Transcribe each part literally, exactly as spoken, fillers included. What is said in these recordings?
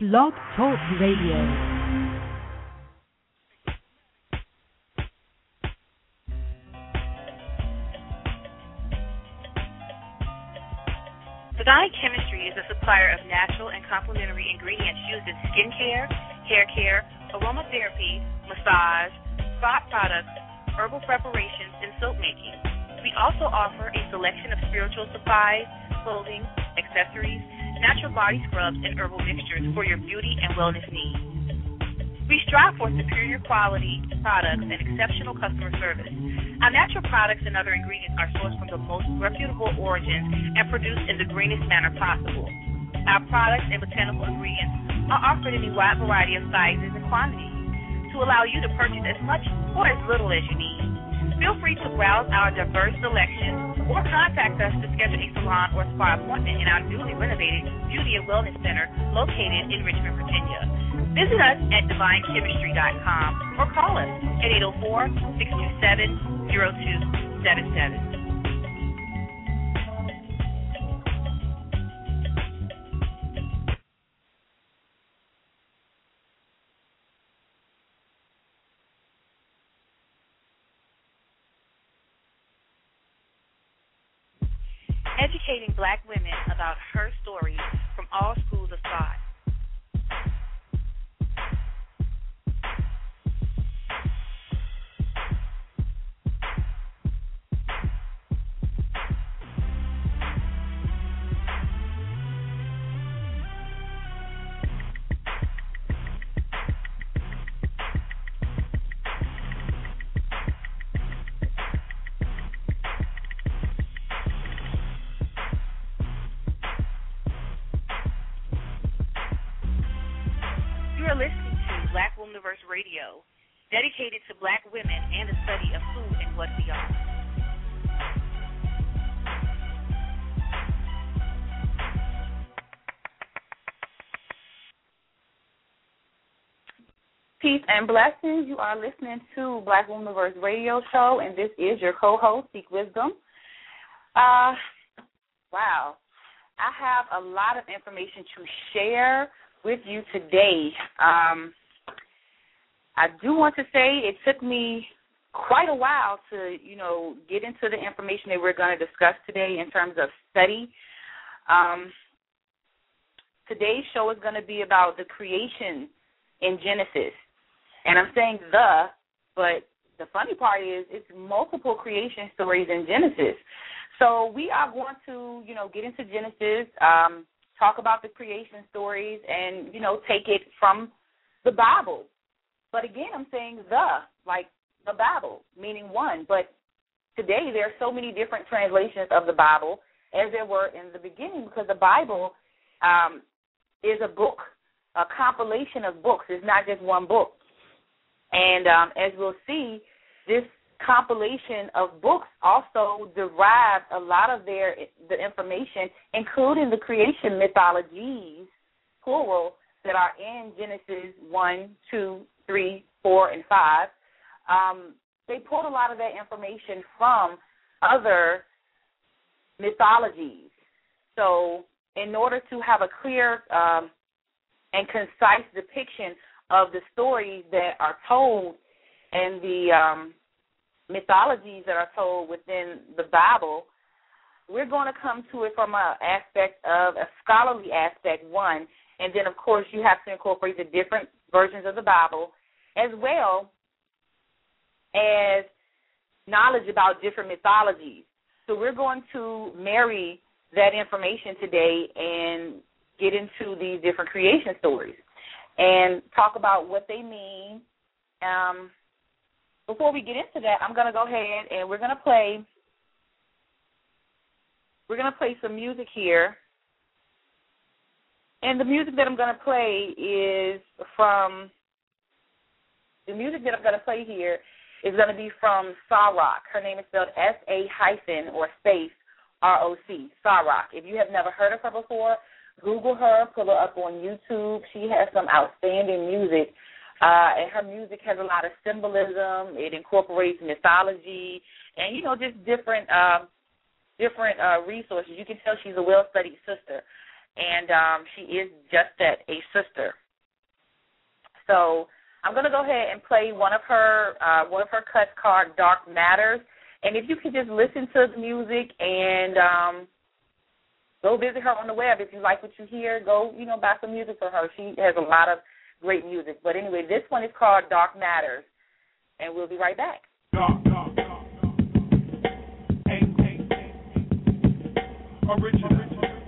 Blog Talk Radio. Divine Chemistry is a supplier of natural and complementary ingredients used in skincare, hair care, aromatherapy, massage, spa products, herbal preparations, and soap making. We also offer a selection of spiritual supplies, clothing, accessories, natural body scrubs, and herbal mixtures for your beauty and wellness needs. We strive for superior quality products and exceptional customer service. Our natural products and other ingredients are sourced from the most reputable origins and produced in the greenest manner possible. Our products and botanical ingredients are offered in a wide variety of sizes and quantities to allow you to purchase as much or as little as you need. Feel free to browse our diverse selection or contact us to schedule a salon or spa appointment in our newly renovated Beauty and Wellness Center located in Richmond, Virginia. Visit us at divine chemistry dot com or call us at eight oh four, six two seven, zero two seven seven. Educating Black women about her story from all schools of thought. Radio, dedicated to Black women and the study of who and what we are. Peace and blessings. You are listening to Black Womaniverse Radio Show, and this is your co-host, Seek Wisdom. Uh, wow. I have a lot of information to share with you today. Um, I do want to say it took me quite a while to, you know, get into the information that we're going to discuss today in terms of study. Um, today's show is going to be about the creation in Genesis. And I'm saying the, but the funny part is it's multiple creation stories in Genesis. So we are going to, you know, get into Genesis, um, talk about the creation stories, and, you know, take it from the Bible. But again, I'm saying the, like the Bible, meaning one. But today there are so many different translations of the Bible as there were in the beginning, because the Bible um, is a book, a compilation of books. It's not just one book. And um, as we'll see, this compilation of books also derived a lot of their the information, including the creation mythologies, plural, that are in Genesis one, two, three, four, and five. Um, they pulled a lot of that information from other mythologies. So in order to have a clear um, and concise depiction of the stories that are told and the um, mythologies that are told within the Bible, we're going to come to it from an aspect of a scholarly aspect, one, and then, of course, you have to incorporate the different versions of the Bible, as well as knowledge about different mythologies. So we're going to marry that information today and get into these different creation stories and talk about what they mean. Um, before we get into that, I'm going to go ahead and we're going to play. We're going to play some music here. And the music that I'm going to play is from, the music that I'm going to play here is going to be from Sa-Roc. Her name is spelled S A hyphen or space R O C, Sa-Roc. If you have never heard of her before, Google her, pull her up on YouTube. She has some outstanding music, uh, and her music has a lot of symbolism. It incorporates mythology and, you know, just different uh, different uh, resources. You can tell she's a well-studied sister. and um, she is just that, a sister. So I'm going to go ahead and play one of her uh, one of her cuts called Dark Matters. And if you could just listen to the music and um, go visit her on the web. If you like what you hear, go, you know, buy some music for her. She has a lot of great music. But anyway, this one is called Dark Matters, and we'll be right back. Dark, dark, dark, dark. Ain't, ain't, ain't. Original.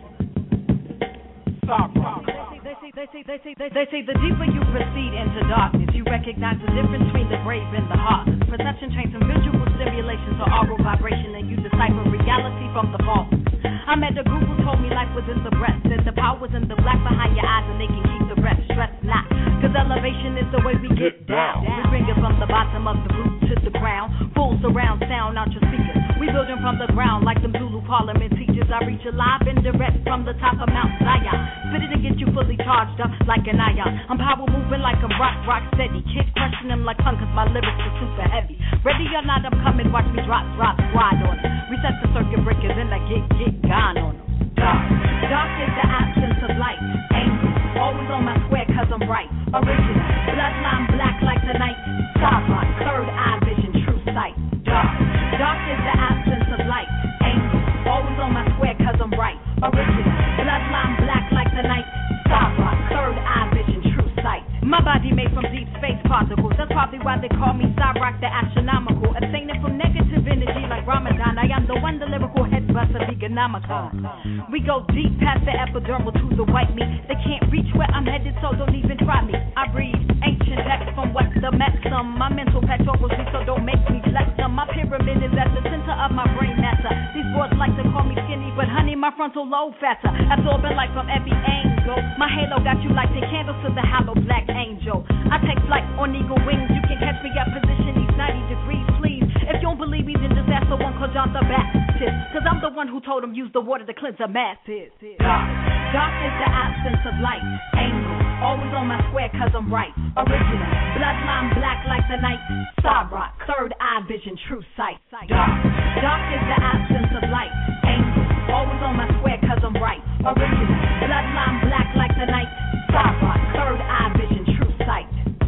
Stop, stop. They say, they say, they say, they say, they say the deeper you proceed into darkness, you recognize the difference between the brave and the heartless. Perception trains from visual stimulation to aural vibration, and you decipher reality from the false. I met a group who told me life was in the breast, and the power's in the black behind your eyes, and they can keep the rest. Stress not, cause elevation is the way we get down. We bring it from the bottom of the root to the ground. Full surround sound out your speakers. We building from the ground like them Zulu Parliament teachers. I reach alive and direct from the top of Mount Zion. Spit it and get you fully charged up like an ion. I'm power moving like I'm rock, rock steady. Kid crushing them like punk cause my lyrics are super heavy. Ready or not, I'm coming, watch me drop, drop, squad on it. Reset the circuit breakers and I get, get gone on them. Dark, dark is the absence of light. Angry, always on my square cause I'm right. Original, bloodline black like the night. Starlight, third eye vision, true sight. Dark, dark is the absence of light. Angry, always on my square cause I'm right. Original, bloodline black like the night. Starlight, third eye vision, true sight. My body made from deep space particles. That's probably why they call me Cyrock the astronomical. Abstaining from negative energy like Ramadan. I am the one, the lyrical head buster, veganomical. We go deep past the epidermal to the white meat. They can't reach where I'm headed, so don't even try me. I breathe ancient text from what the maxim. My mental pectorals, so don't make me flex them. My pyramid is at the center of my brain matter. These boys like to call me skinny, but honey, my frontal lobe fatter. Absorbing light from every angle. My halo got you like the candles to the hollow black angel. I take flight on eagle wings. You can catch me at position these ninety degrees, please. If you don't believe me, then just ask the one called John the Baptist. Cause I'm the one who told him use the water to cleanse the masses. Dark, dark is the absence of light. Angry, always on my square cause I'm right. Original, bloodline black like the night. Cyrock, third eye vision, true sight. Dark, dark is the absence of light. Angry, always on my square cause I'm right. Original, bloodline black like the night. Cyrock, third eye vision, true sight.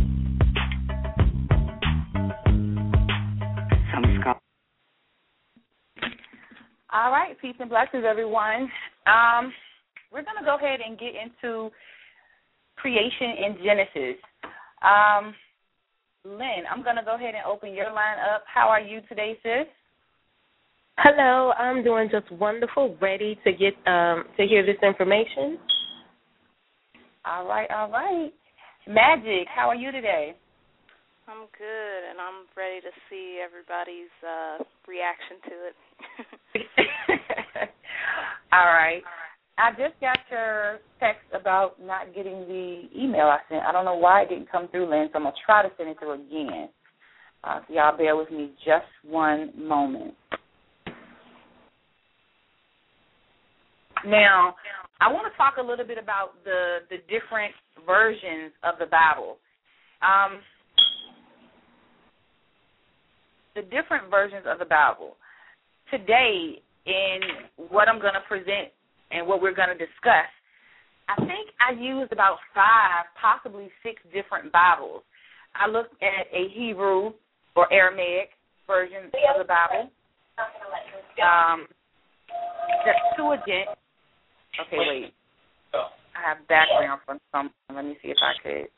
All right, peace and blessings, everyone. Um, we're going to go ahead and get into creation in Genesis. Um, Lynn, I'm going to go ahead and open your line up. How are you today, sis? Hello, I'm doing just wonderful, ready to get um, to hear this information. All right, all right. Magic, how are you today? I'm good, and I'm ready to see everybody's uh, reaction to it. All right. I just got your text about not getting the email I sent. I don't know why it didn't come through, Lynn, so I'm going to try to send it through again. Uh, so y'all bear with me just one moment. Now, I want to talk a little bit about the, the different versions of the Bible. Um, the different versions of the Bible. Today, in what I'm going to present and what we're going to discuss, I think I used about five, possibly six different Bibles. I looked at a Hebrew or Aramaic version of the Bible, um, the Septuagint. Okay, wait. I have background from something. Let me see if I could.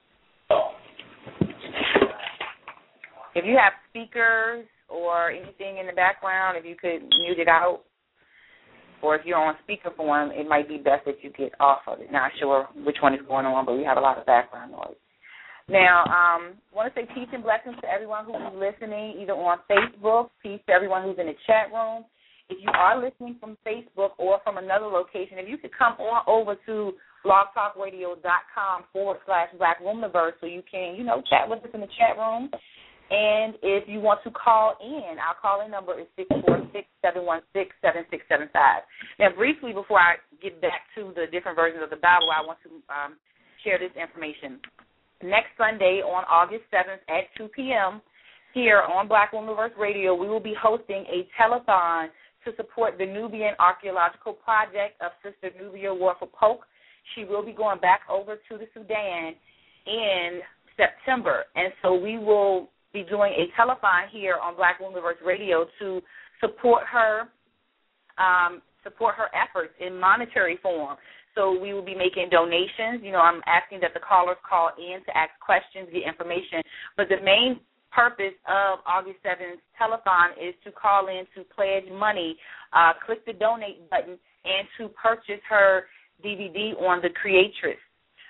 If you have speakers or anything in the background, if you could mute it out, or if you're on speakerphone, it might be best that you get off of it. Not sure which one is going on, but we have a lot of background noise. Now, um, I want to say peace and blessings to everyone who is listening, either on Facebook, peace to everyone who's in the chat room. If you are listening from Facebook or from another location, if you could come on over to blogtalkradio.com forward slash Black Woomniverse so you can, you know, chat with us in the chat room. And if you want to call in, our call-in number is six four six, seven one six, seven six seven five. Now, briefly, before I get back to the different versions of the Bible, I want to um, share this information. Next Sunday on August seventh at two p.m., here on Black Woomniverse Radio, we will be hosting a telethon to support the Nubian Archaeological Project of Sister Nubia Warford Polk. She will be going back over to the Sudan in September, and so we will be doing a telethon here on Black Womenverse Radio to support her, um, support her efforts in monetary form. So we will be making donations. You know, I'm asking that the callers call in to ask questions, get information, but the main purpose of August seventh telethon is to call in to pledge money, uh, click the donate button, and to purchase her D V D on The Creatress,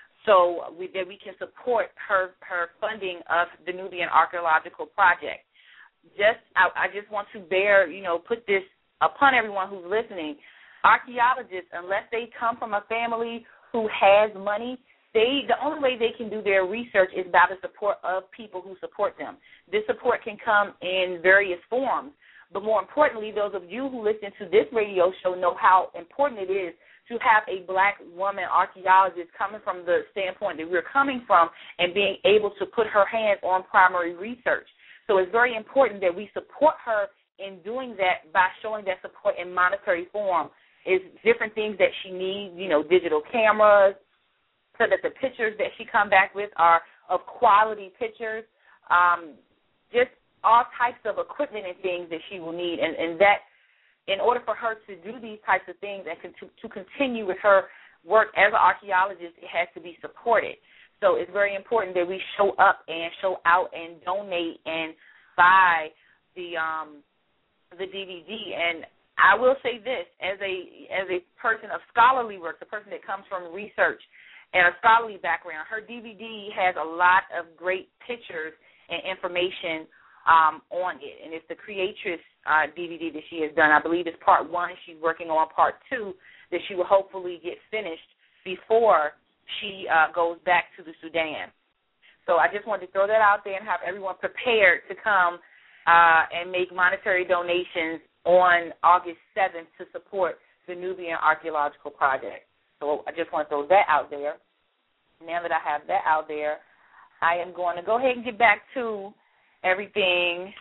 so we, that we can support her her funding of the Nubian Archaeological Project. Just I, I just want to bear, you know, put this upon everyone who's listening. Archaeologists, unless they come from a family who has money, They the only way they can do their research is by the support of people who support them. This support can come in various forms, but more importantly, those of you who listen to this radio show know how important it is to have a black woman archaeologist coming from the standpoint that we're coming from and being able to put her hands on primary research. So it's very important that we support her in doing that by showing that support in monetary form. It's different things that she needs, you know, digital cameras, so that the pictures that she come back with are of quality pictures, um, just all types of equipment and things that she will need. And, and that, in order for her to do these types of things and to, to continue with her work as an archaeologist, it has to be supported. So it's very important that we show up and show out and donate and buy the um, the D V D. And I will say this, as a as a person of scholarly work, the person that comes from research and a scholarly background, her D V D has a lot of great pictures and information um, on it. And it's the Creatress uh, D V D that she has done. I believe it's part one. She's working on part two that she will hopefully get finished before she uh, goes back to the Sudan. So I just wanted to throw that out there and have everyone prepared to come uh, and make monetary donations on August seventh to support the Nubian Archaeological Project. So I just want to throw that out there. Now that I have that out there, I am going to go ahead and get back to everything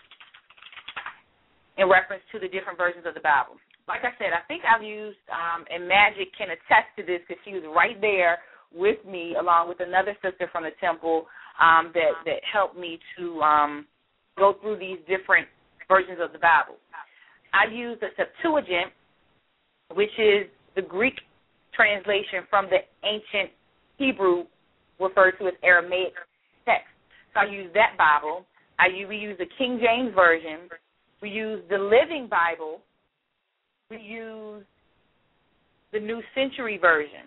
in reference to the different versions of the Bible. Like I said, I think I've used, um, and Magic can attest to this because she was right there with me along with another sister from the temple um, that, that helped me to um, go through these different versions of the Bible. I used the Septuagint, which is the Greek translation from the ancient Hebrew referred to as Aramaic text. So I use that Bible. I use, we use the King James Version. We use the Living Bible. We use the New Century Version.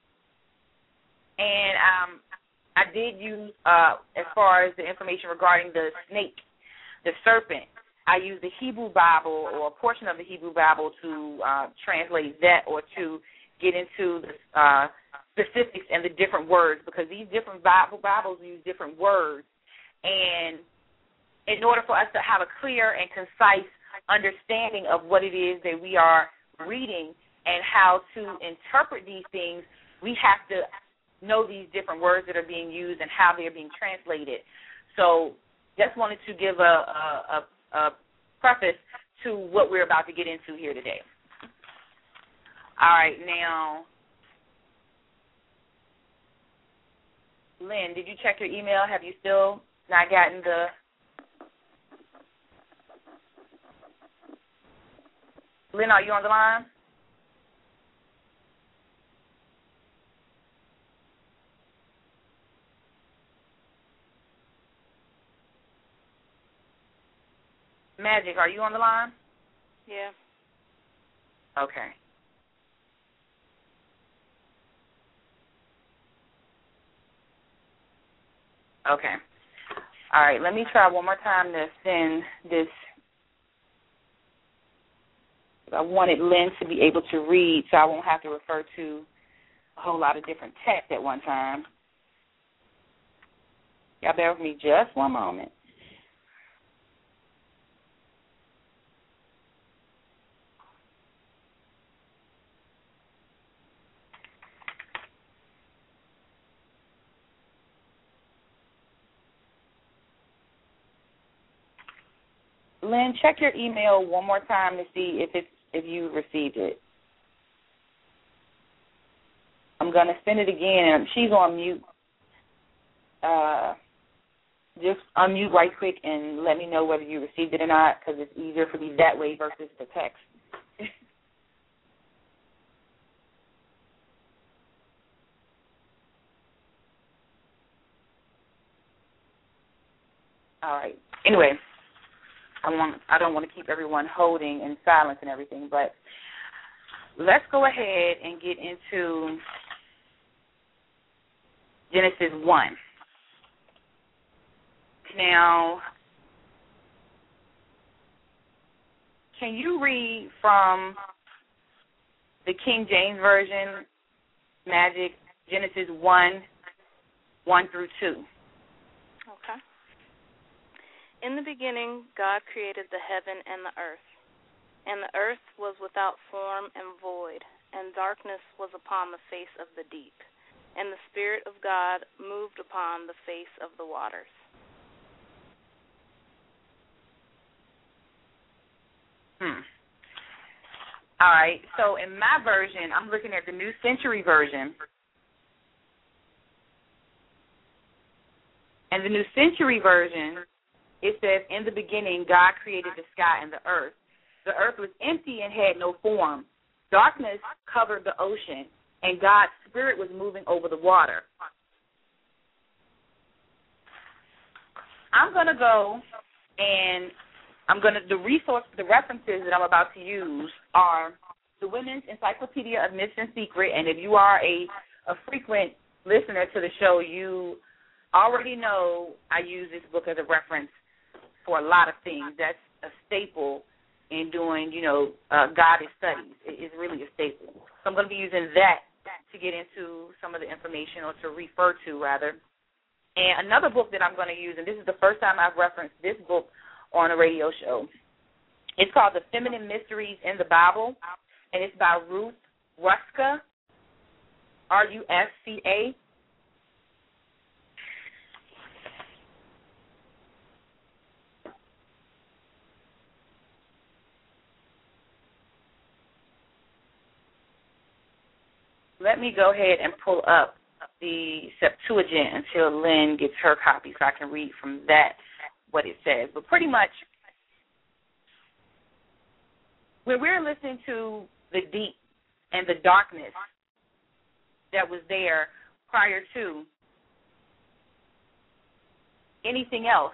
And um, I did use, uh, as far as the information regarding the snake, the serpent, I used the Hebrew Bible or a portion of the Hebrew Bible to uh, translate that or to get into the uh, specifics and the different words, because these different Bible Bibles use different words. And in order for us to have a clear and concise understanding of what it is that we are reading and how to interpret these things, we have to know these different words that are being used and how they're being translated. So just wanted to give a, a, a, a preface to what we're about to get into here today. All right, now, Lynn, did you check your email? Have you still not gotten the Lynn, are you on the line? Magic, are you on the line? Yeah. Okay. Okay. All right, let me try one more time to send this. I wanted Lynn to be able to read so I won't have to refer to a whole lot of different text at one time. Y'all bear with me just one moment. Lynn, check your email one more time to see if it's if you received it. I'm going to send it again, and she's on mute. Uh, just unmute right quick and let me know whether you received it or not, because it's easier for me that way versus the text. All right. Anyway, I want I don't want to keep everyone holding in silence and everything, but let's go ahead and get into Genesis one. Now, can you read from the King James Version, Magic, Genesis one, one through two? Okay. In the beginning, God created the heaven and the earth. And the earth was without form and void, and darkness was upon the face of the deep. And the Spirit of God moved upon the face of the waters. Hmm. All right, so in my version, I'm looking at the New Century Version. And the New Century Version, it says, in the beginning, God created the sky and the earth. The earth was empty and had no form. Darkness covered the ocean, and God's Spirit was moving over the water. I'm going to go and I'm going to, the resource, the references that I'm about to use are the Women's Encyclopedia of Myths and Secret, and if you are a, a frequent listener to the show, you already know I use this book as a reference for a lot of things. That's a staple in doing, you know, uh, goddess studies. It is really a staple. So I'm going to be using that to get into some of the information, or to refer to, rather. And another book that I'm going to use, and this is the first time I've referenced this book on a radio show, it's called The Feminine Mysteries in the Bible, and it's by Ruth Ruska, R U S C A. Let me go ahead and pull up the Septuagint until Lynn gets her copy so I can read from that what it says. But pretty much, when we're listening to the deep and the darkness that was there prior to anything else,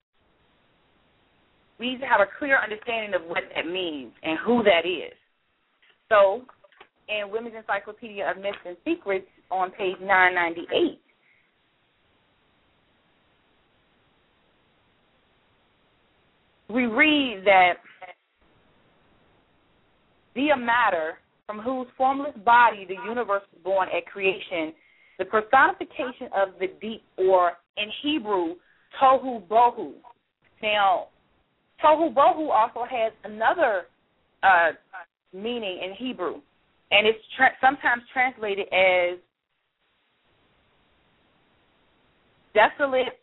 we need to have a clear understanding of what that means and who that is. So, in Women's Encyclopedia of Myths and Secrets on page nine ninety-eight, we read that via matter, from whose formless body the universe was born at creation, the personification of the deep, or in Hebrew, tohu bohu. Now, tohu bohu also has another uh, meaning in Hebrew, and it's tra- sometimes translated as desolate,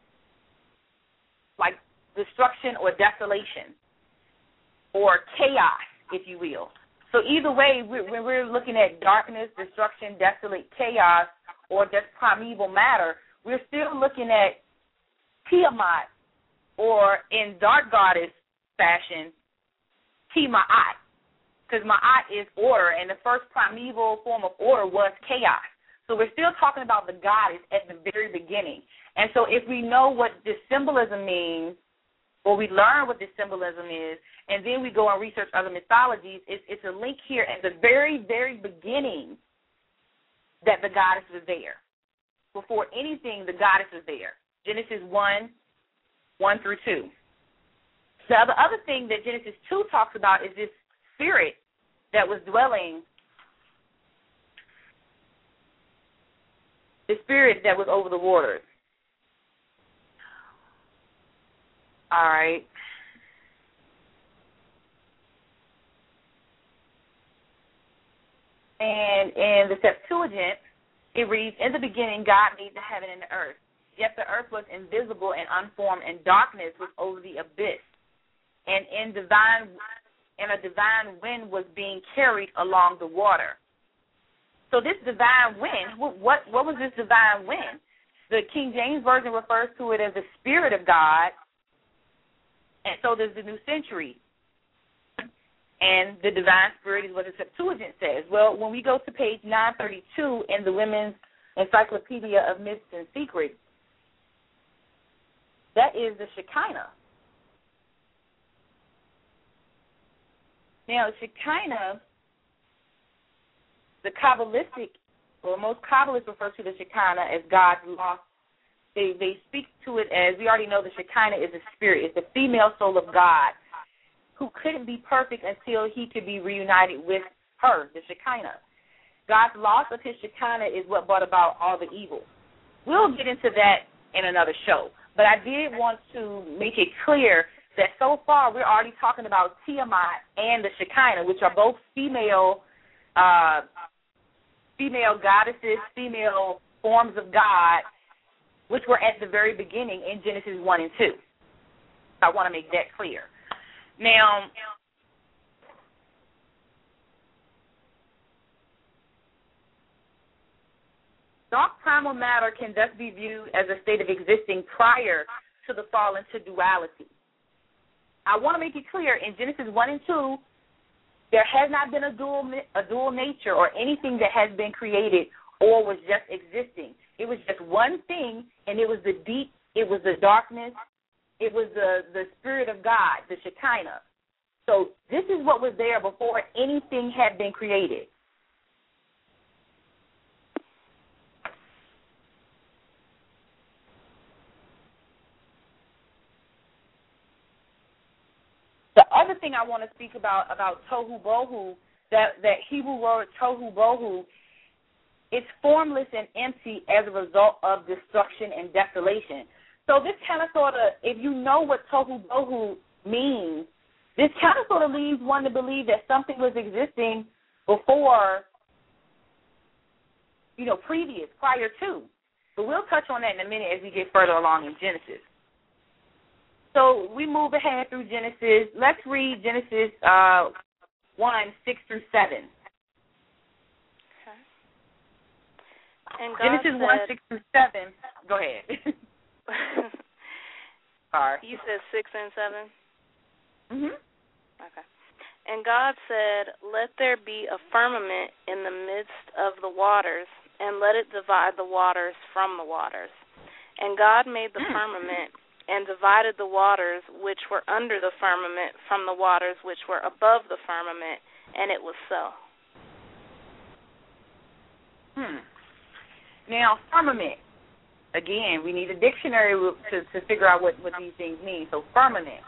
like destruction or desolation, or chaos, if you will. So either way, when we're looking at darkness, destruction, desolate, chaos, or just primeval matter, we're still looking at Tiamat, or in dark goddess fashion, Ti-Ma'at, because Ma'at is order, and the first primeval form of order was chaos. So we're still talking about the goddess at the very beginning. And so if we know what this symbolism means, or we learn what this symbolism is, and then we go and research other mythologies, it's, it's a link here at the very, very beginning that the goddess was there. Before anything, the goddess was there. Genesis one, one through two. The other, other thing that Genesis two talks about is this spirit that was dwelling, the spirit that was over the waters. All right. And in the Septuagint, it reads, in the beginning, God made the heaven and the earth. Yet the earth was invisible and unformed, and darkness was over the abyss. and in divine and a divine wind was being carried along the water. So this divine wind, what what, what was this divine wind? The King James Version refers to it as the Spirit of God, and so does the New Century. And the divine spirit is what the Septuagint says. Well, when we go to page nine thirty-two in the Women's Encyclopedia of Myths and Secrets, that is the Shekinah. Now, Shekinah, the Kabbalistic, or most Kabbalists refer to the Shekinah as God's lost. They they speak to it as, we already know the Shekinah is a spirit. It's the female soul of God who couldn't be perfect until he could be reunited with her, the Shekinah. God's loss of his Shekinah is what brought about all the evil. We'll get into that in another show. But I did want to make it clear that so far we're already talking about Tiamat and the Shekinah, which are both female uh, female goddesses, female forms of God, which were at the very beginning in Genesis one and two. I want to make that clear. Now, dark primal matter can thus be viewed as a state of existing prior to the fall into duality. I want to make it clear, in Genesis one and two, there has not been a dual a dual nature or anything that has been created or was just existing. It was just one thing, and it was the deep, it was the darkness, it was the, the Spirit of God, the Shekinah. So this is what was there before anything had been created. The other thing I want to speak about, about tohu bohu, that, that Hebrew word tohu bohu, it's formless and empty as a result of destruction and desolation. So this kind of sort of, if you know what tohu bohu means, this kind of sort of leads one to believe that something was existing before, you know, previous, prior to. But we'll touch on that in a minute as we get further along in Genesis. So we move ahead through Genesis. Let's read Genesis uh, one, six through seven. Okay. And God Genesis said, one, six through seven. Go ahead. Sorry. You said six and seven? Mm-hmm. Okay. And God said, let there be a firmament in the midst of the waters, and let it divide the waters from the waters. And God made the mm. firmament and divided the waters which were under the firmament from the waters which were above the firmament, and it was so. Hmm. Now, firmament. Again, we need a dictionary to, to figure out what, what these things mean. So, firmament.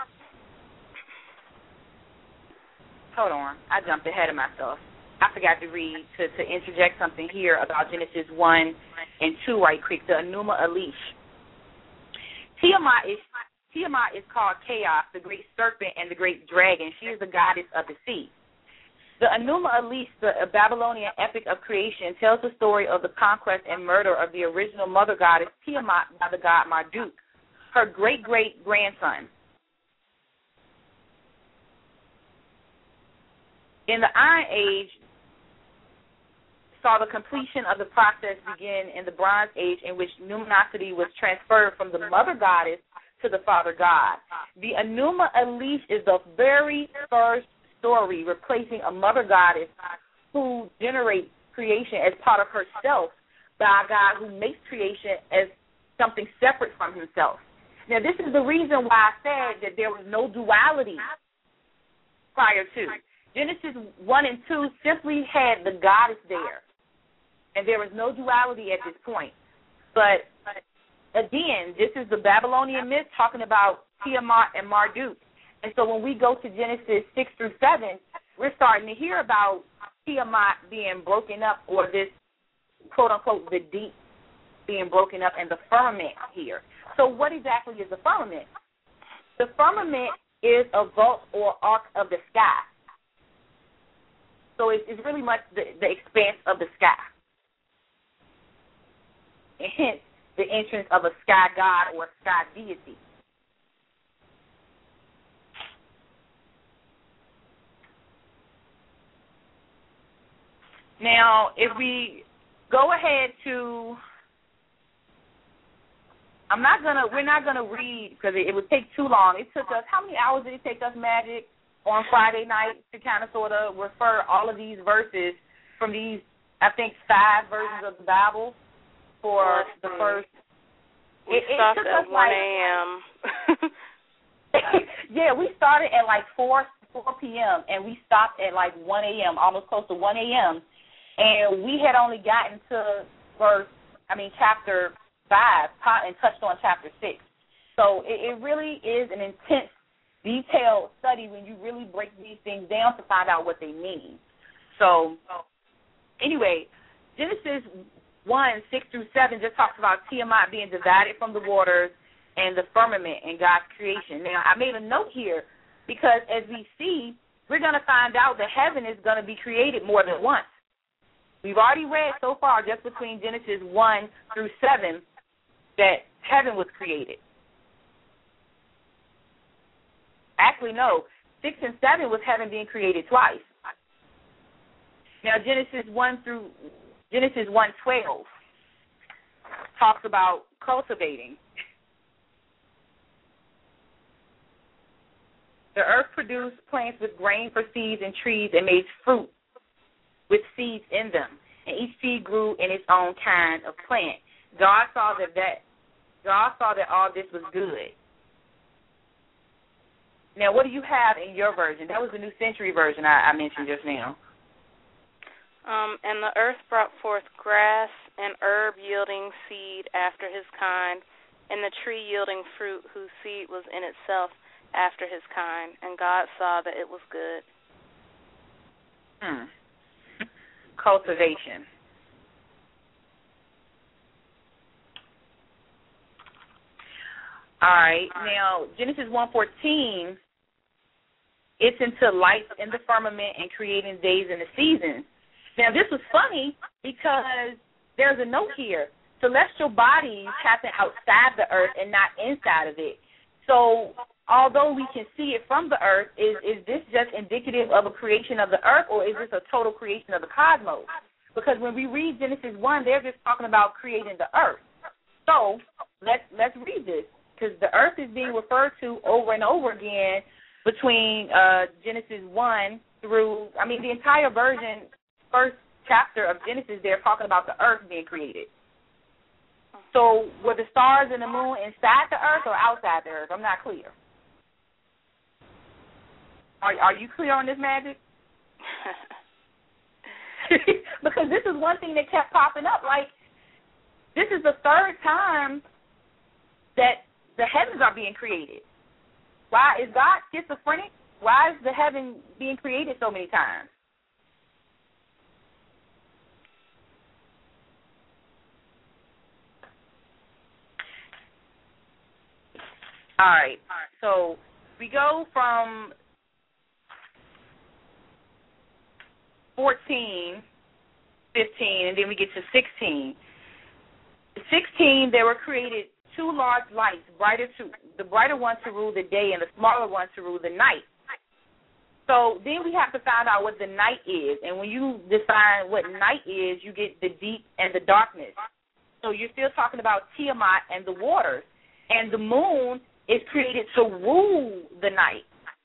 Hold on. I jumped ahead of myself. I forgot to read, to, to interject something here about Genesis one and two right quick, the Enuma Elish. Tiamat is, Tiamat is called Chaos, the great serpent and the great dragon. She is the goddess of the sea. The Enuma Elish, the Babylonian epic of creation, tells the story of the conquest and murder of the original mother goddess Tiamat by the god Marduk, her great-great-grandson. In the Iron Age, saw the completion of the process begin in the Bronze Age, in which numinosity was transferred from the mother goddess to the father god. The Enuma Elish is the very first story replacing a mother goddess who generates creation as part of herself by a God who makes creation as something separate from himself. Now, this is the reason why I said that there was no duality prior to. Genesis one and two simply had the goddess there, and there was no duality at this point. But, again, this is the Babylonian myth talking about Tiamat and Marduk. And so when we go to Genesis six through seven, we're starting to hear about Tiamat being broken up, or this, quote-unquote, the deep being broken up, and the firmament here. So what exactly is the firmament? The firmament is a vault or arc of the sky. So it's, it's really much the, the expanse of the sky. And hence the entrance of a sky god or a sky deity. Now, if we go ahead to, I'm not gonna, we're not gonna read because it, it would take too long. It took us, how many hours did it take us, Magic, on Friday night to kind of sort of refer all of these verses from these, I think, five versions of the Bible for the first. We it, stopped it took at us one like, a.m. Yeah, we started at like four p.m. and we stopped at like one a.m., almost close to one a.m., and we had only gotten to verse, I mean, chapter five, and touched on chapter six. So it, it really is an intense, detailed study when you really break these things down to find out what they mean. So anyway, Genesis one, six through seven just talks about Tiamat being divided from the waters and the firmament in God's creation. Now, I made a note here because as we see, we're going to find out that heaven is going to be created more than once. We've already read so far just between Genesis one through seven that heaven was created. Actually, no, six and seven was heaven being created twice. Now, Genesis one through Genesis one twelve talks about cultivating. The earth produced plants with grain for seeds and trees and made fruit with seeds in them, and each seed grew in its own kind of plant. God saw that, that God saw that all this was good. Now, what do you have in your version? That was the New Century Version I, I mentioned just now. Um, and the earth brought forth grass and herb yielding seed after his kind, and the tree yielding fruit whose seed was in itself after his kind. And God saw that it was good. Hmm. Cultivation. All right. Now, Genesis one fourteen, it's into lights in the firmament and creating days and the seasons. Now, this was funny because there's a note here. Celestial bodies happen outside the earth and not inside of it. So, although we can see it from the earth, is, is this just indicative of a creation of the earth, or is this a total creation of the cosmos? Because when we read Genesis one, they're just talking about creating the earth. So, let's, let's read this, because the earth is being referred to over and over again between uh, Genesis one through, I mean, the entire version, first chapter of Genesis, they're talking about the earth being created. So were the stars and the moon inside the earth or outside the earth? I'm not clear. Are, are you clear on this, Magic? Because this is one thing that kept popping up. Like, this is the third time that the heavens are being created. Why is God schizophrenic? Why is the heaven being created so many times? All right. So we go from fourteen, fifteen, and then we get to sixteen. sixteen, there were created two large lights, brighter to the brighter one to rule the day and the smaller one to rule the night. So then we have to find out what the night is. And when you define what night is, you get the deep and the darkness. So you're still talking about Tiamat and the waters. And the moon is created to rule the night.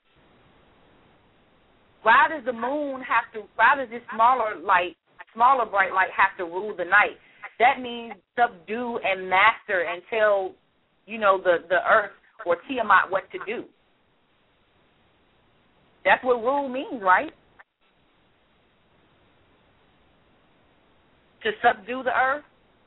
Why does the moon have to, why does this smaller light, smaller bright light have to rule the night? That means subdue and master and tell, you know, the, the earth or Tiamat what to do. That's what rule means, right? To subdue the earth.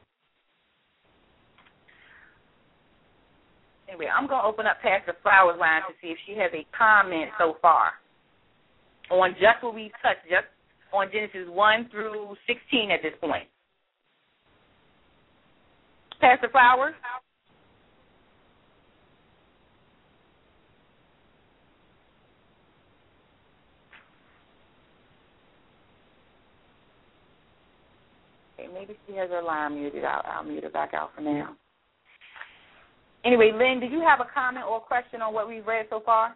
Anyway, I'm going to open up Pastor Flowers' line to see if she has a comment so far on just what we've touched, just on Genesis one through sixteen at this point. Pastor Flowers? Okay, maybe she has her line muted out. I'll mute her back out for now. Anyway, Lynn, did you have a comment or a question on what we've read so far?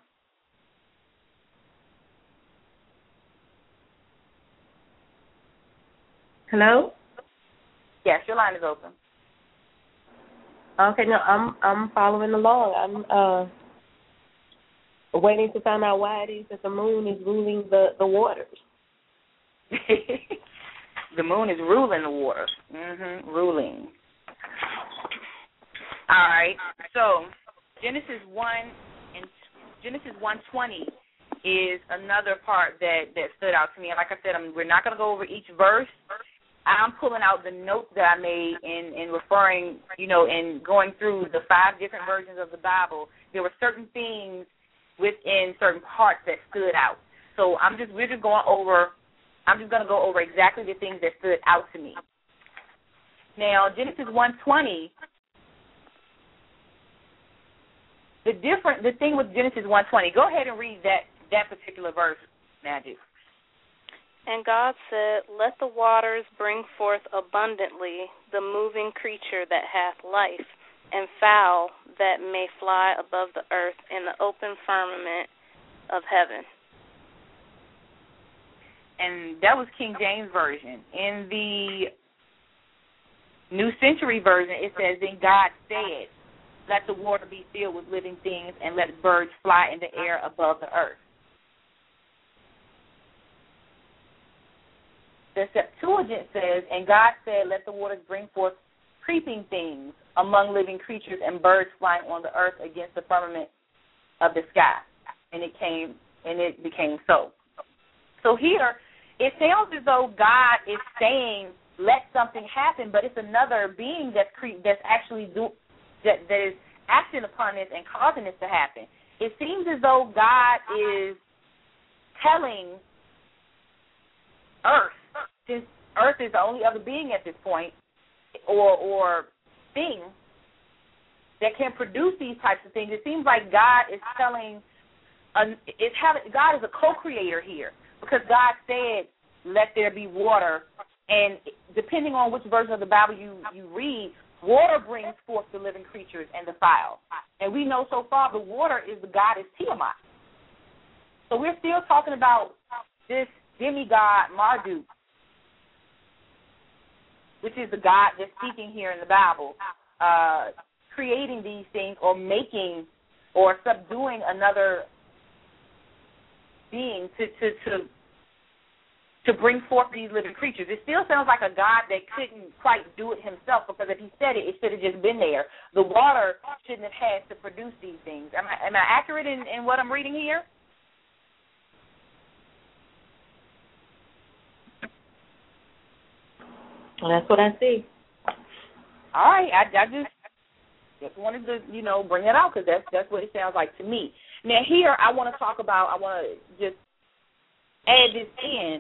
Hello? Yes, your line is open. Okay, no, I'm I'm following along. I'm uh waiting to find out why it is that the moon is ruling the, the waters. The moon is ruling the waters. Mm-hmm, ruling. All right. So Genesis one and Genesis one twenty is another part that, that stood out to me. And like I said, I'm, we're not going to go over each verse. I'm pulling out the notes that I made in, in referring, you know, in going through the five different versions of the Bible. There were certain things within certain parts that stood out. So I'm just we're just going over. I'm just going to go over exactly the things that stood out to me. Now, Genesis one twenty. The different the thing with Genesis one twenty. Go ahead and read that that particular verse, Magic. And God said, "Let the waters bring forth abundantly the moving creature that hath life, and fowl that may fly above the earth in the open firmament of heaven." And that was King James Version. In the New Century Version, it says, "Then God said, let the water be filled with living things, and let birds fly in the air above the earth." The Septuagint says, "And God said, let the waters bring forth creeping things among living creatures, and birds flying on the earth against the firmament of the sky." And it came, and it became so. So here, it sounds as though God is saying, "Let something happen," but it's another being that's cre- that's actually do that that is acting upon this and causing this to happen. It seems as though God is telling Earth, since Earth is the only other being at this point, or or thing that can produce these types of things. It seems like God is telling, uh, it's having, God is a co-creator here, because God said, "Let there be water," and depending on which version of the Bible you, you read, water brings forth the living creatures and the fowl. And we know so far the water is the goddess Tiamat. So we're still talking about this demigod Marduk, which is the God that's speaking here in the Bible, uh, creating these things or making or subduing another being to, to, to, to bring forth these living creatures. It still sounds like a God that couldn't quite do it himself, because if he said it, it should have just been there. The water shouldn't have had to produce these things. Am I, am I accurate in, in what I'm reading here? Well, that's what I see. All right, I, I just just wanted to, you know, bring it out, because that's that's what it sounds like to me. Now here, I want to talk about. I want to just add this in.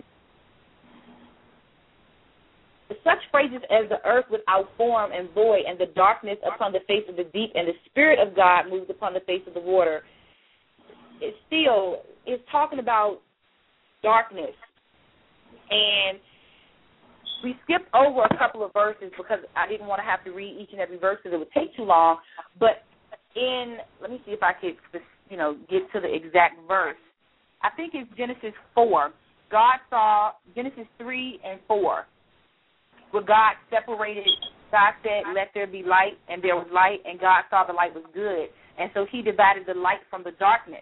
Such phrases as "the earth without form and void, and the darkness upon the face of the deep, and the Spirit of God moved upon the face of the water," it still is talking about darkness. And we skipped over a couple of verses because I didn't want to have to read each and every verse because it would take too long. But in, let me see if I could, you know, get to the exact verse. I think it's Genesis four. God saw, Genesis three and four, where God separated, God said, "Let there be light," and there was light, and God saw the light was good. And so he divided the light from the darkness.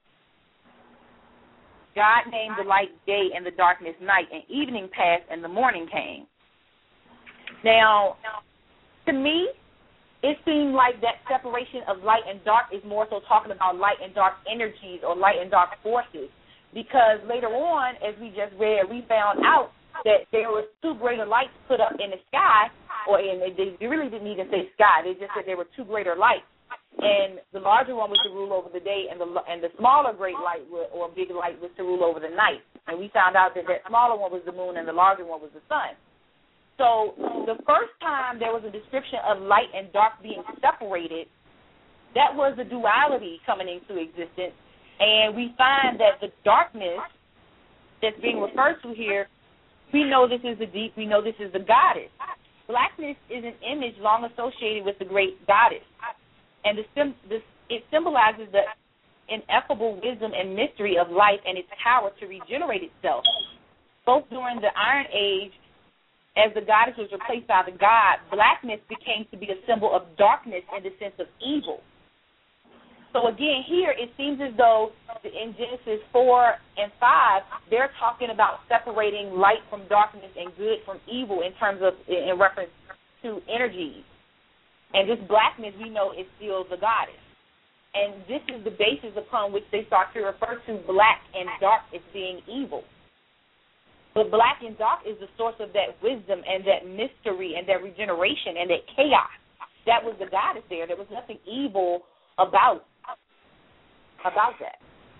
God named the light day and the darkness night, and evening passed and the morning came. Now, to me, it seemed like that separation of light and dark is more so talking about light and dark energies or light and dark forces, because later on, as we just read, we found out that there was two greater lights put up in the sky, or in, they really didn't even say sky. They just said there were two greater lights. And the larger one was to rule over the day, and the and the smaller great light or big light was to rule over the night. And we found out that that smaller one was the moon, and the larger one was the sun. So the first time there was a description of light and dark being separated, that was the duality coming into existence. And we find that the darkness that's being referred to here, we know this is the deep, we know this is the goddess. Blackness is an image long associated with the great goddess. And the, the, it symbolizes the ineffable wisdom and mystery of life and its power to regenerate itself. Both during the Iron Age as the goddess was replaced by the god, blackness became to be a symbol of darkness in the sense of evil. So again, here it seems as though in Genesis four and five, they're talking about separating light from darkness and good from evil in terms of, in reference to energies. And this blackness, we know, is still the goddess. And this is the basis upon which they start to refer to black and dark as being evil. But black and dark is the source of that wisdom and that mystery and that regeneration and that chaos. That was the goddess there. There was nothing evil about about that.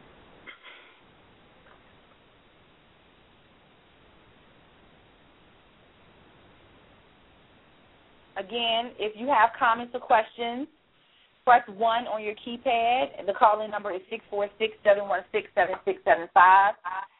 Again, if you have comments or questions, press one on your keypad. The call-in number is six four six, seven one six, seven six seven five.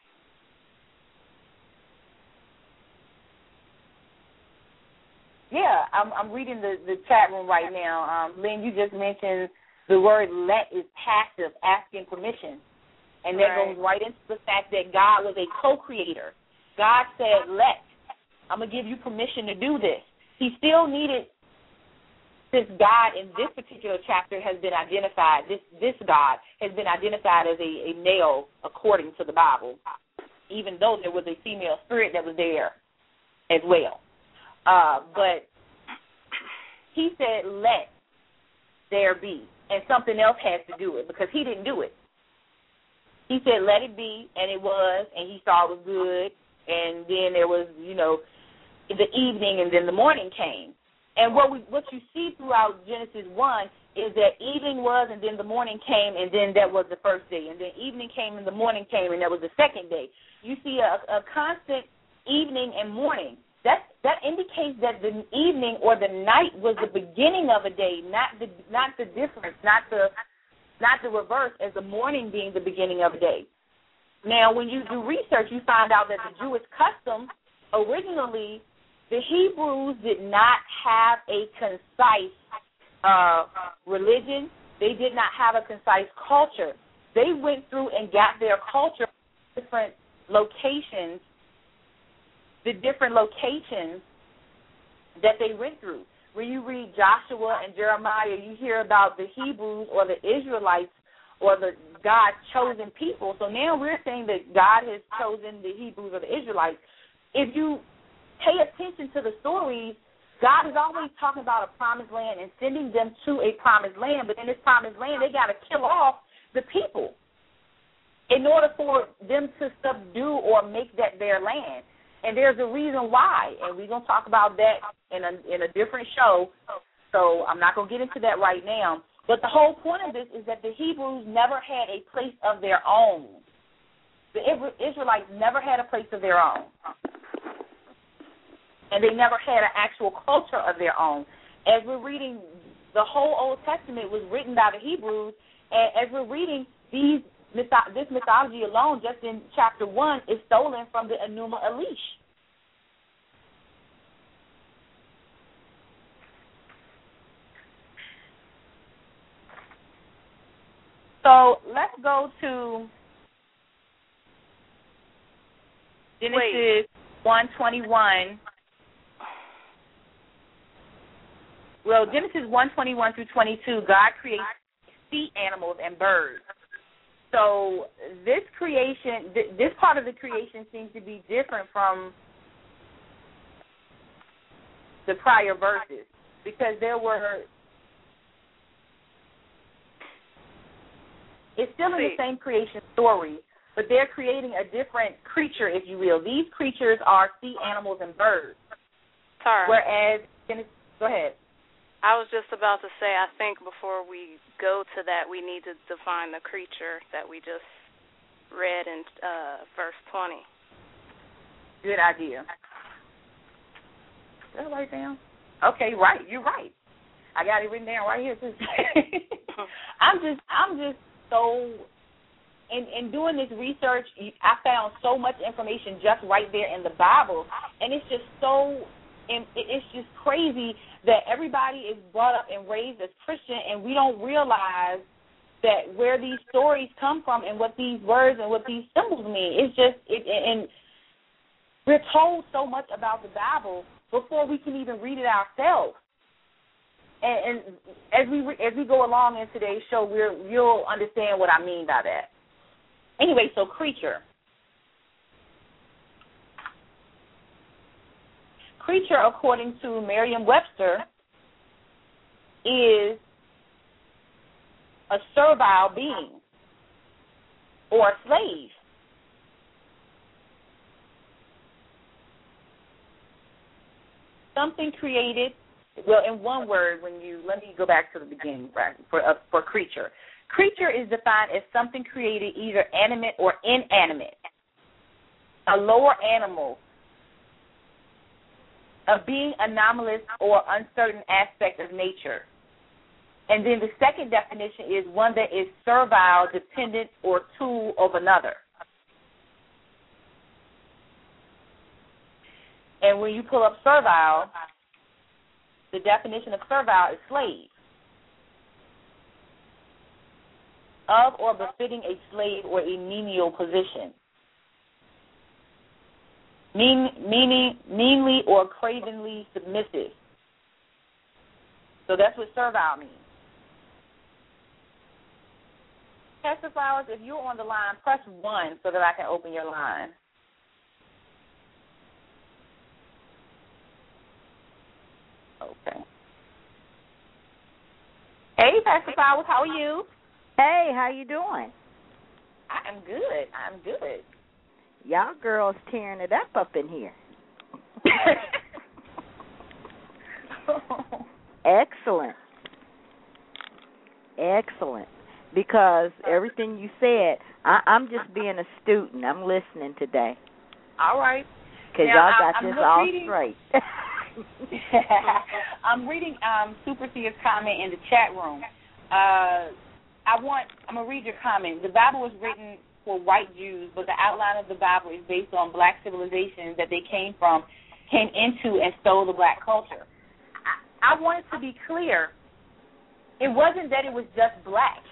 Yeah, I'm, I'm reading the, the chat room right now. Um, Lynn, you just mentioned the word let is passive, asking permission. And that right. goes right into the fact that God was a co-creator. God said, let. I'm going to give you permission to do this. He still needed, this God in this particular chapter has been identified, this this God has been identified as a, a male according to the Bible, even though there was a female spirit that was there as well. Uh, but he said, let there be. And something else has to do it because he didn't do it. He said, let it be, and it was, and he saw it was good. And then there was, you know, the evening, and then the morning came. And what we, what you see throughout Genesis one is that evening was, and then the morning came, and then that was the first day. And then evening came, and the morning came, and that was the second day. You see a, a constant evening and morning. That that indicates that the evening or the night was the beginning of a day, not the not the difference, not the not the reverse, as the morning being the beginning of a day. Now, when you do research, you find out that the Jewish custom originally, the Hebrews did not have a concise uh, religion. They did not have a concise culture. They went through and got their culture from different locations. The different locations that they went through. When you read Joshua and Jeremiah, you hear about the Hebrews or the Israelites or the God's chosen people. So now we're saying that God has chosen the Hebrews or the Israelites. If you pay attention to the stories, God is always talking about a promised land and sending them to a promised land. But in this promised land, they got to kill off the people in order for them to subdue or make that their land. And there's a reason why, and we're going to talk about that in a in a different show, so I'm not going to get into that right now. But the whole point of this is that the Hebrews never had a place of their own. The Israelites never had a place of their own. And they never had an actual culture of their own. As we're reading, the whole Old Testament was written by the Hebrews, and as we're reading these this mythology alone, just in chapter one, is stolen from the Enuma Elish. So let's go to Genesis one twenty-one. Well, Genesis one twenty-one through twenty-two, God creates sea animals and birds. So this creation, th- this part of the creation seems to be different from the prior verses because there were, it's still in the same creation story, but they're creating a different creature, if you will. These creatures are sea animals and birds. Tara. Whereas, go ahead. I was just about to say, I think before we go to that, we need to define the creature that we just read in uh, verse twenty. Good idea. Is that right down? Okay, right. You're right. I got it written down right here too. I'm just, I'm just so. In, in doing this research, I found so much information just right there in the Bible, and it's just so. It's just crazy that everybody is brought up and raised as Christian, and we don't realize that where these stories come from and what these words and what these symbols mean. It's just, it, and We're told so much about the Bible before we can even read it ourselves. And, and as we as we go along in today's show, we're, you'll understand what I mean by that. Anyway, so creature. Creature, according to Merriam-Webster, is a servile being or a slave. Something created, well, in one word, when you, let me go back to the beginning for, uh, for creature. Creature is defined as something created either animate or inanimate, a lower animal, a being anomalous or uncertain aspect of nature. And then the second definition is one that is servile, dependent, or tool of another. And when you pull up servile, the definition of servile is slave. Of or befitting a slave or a menial position. Mean, meaning, meanly or cravenly submissive. So that's what servile means. Pastor Flowers, if you're on the line, press one so that I can open your line. Okay. Hey, Pastor Flowers, how are you? Hey, how you doing? I am good. I'm good. Y'all girls tearing it up up in here. Excellent. Excellent. Because everything you said, I, I'm just being a student. I'm listening today. All right. Because y'all got I'm this all reading, straight. I'm reading um, Superseer's comment in the chat room. Uh, I want, I'm going to read your comment. The Bible was written for white Jews, but the outline of the Bible is based on black civilizations that they came from, came into, and stole the black culture. I, I want it to be clear, it wasn't that it was just black.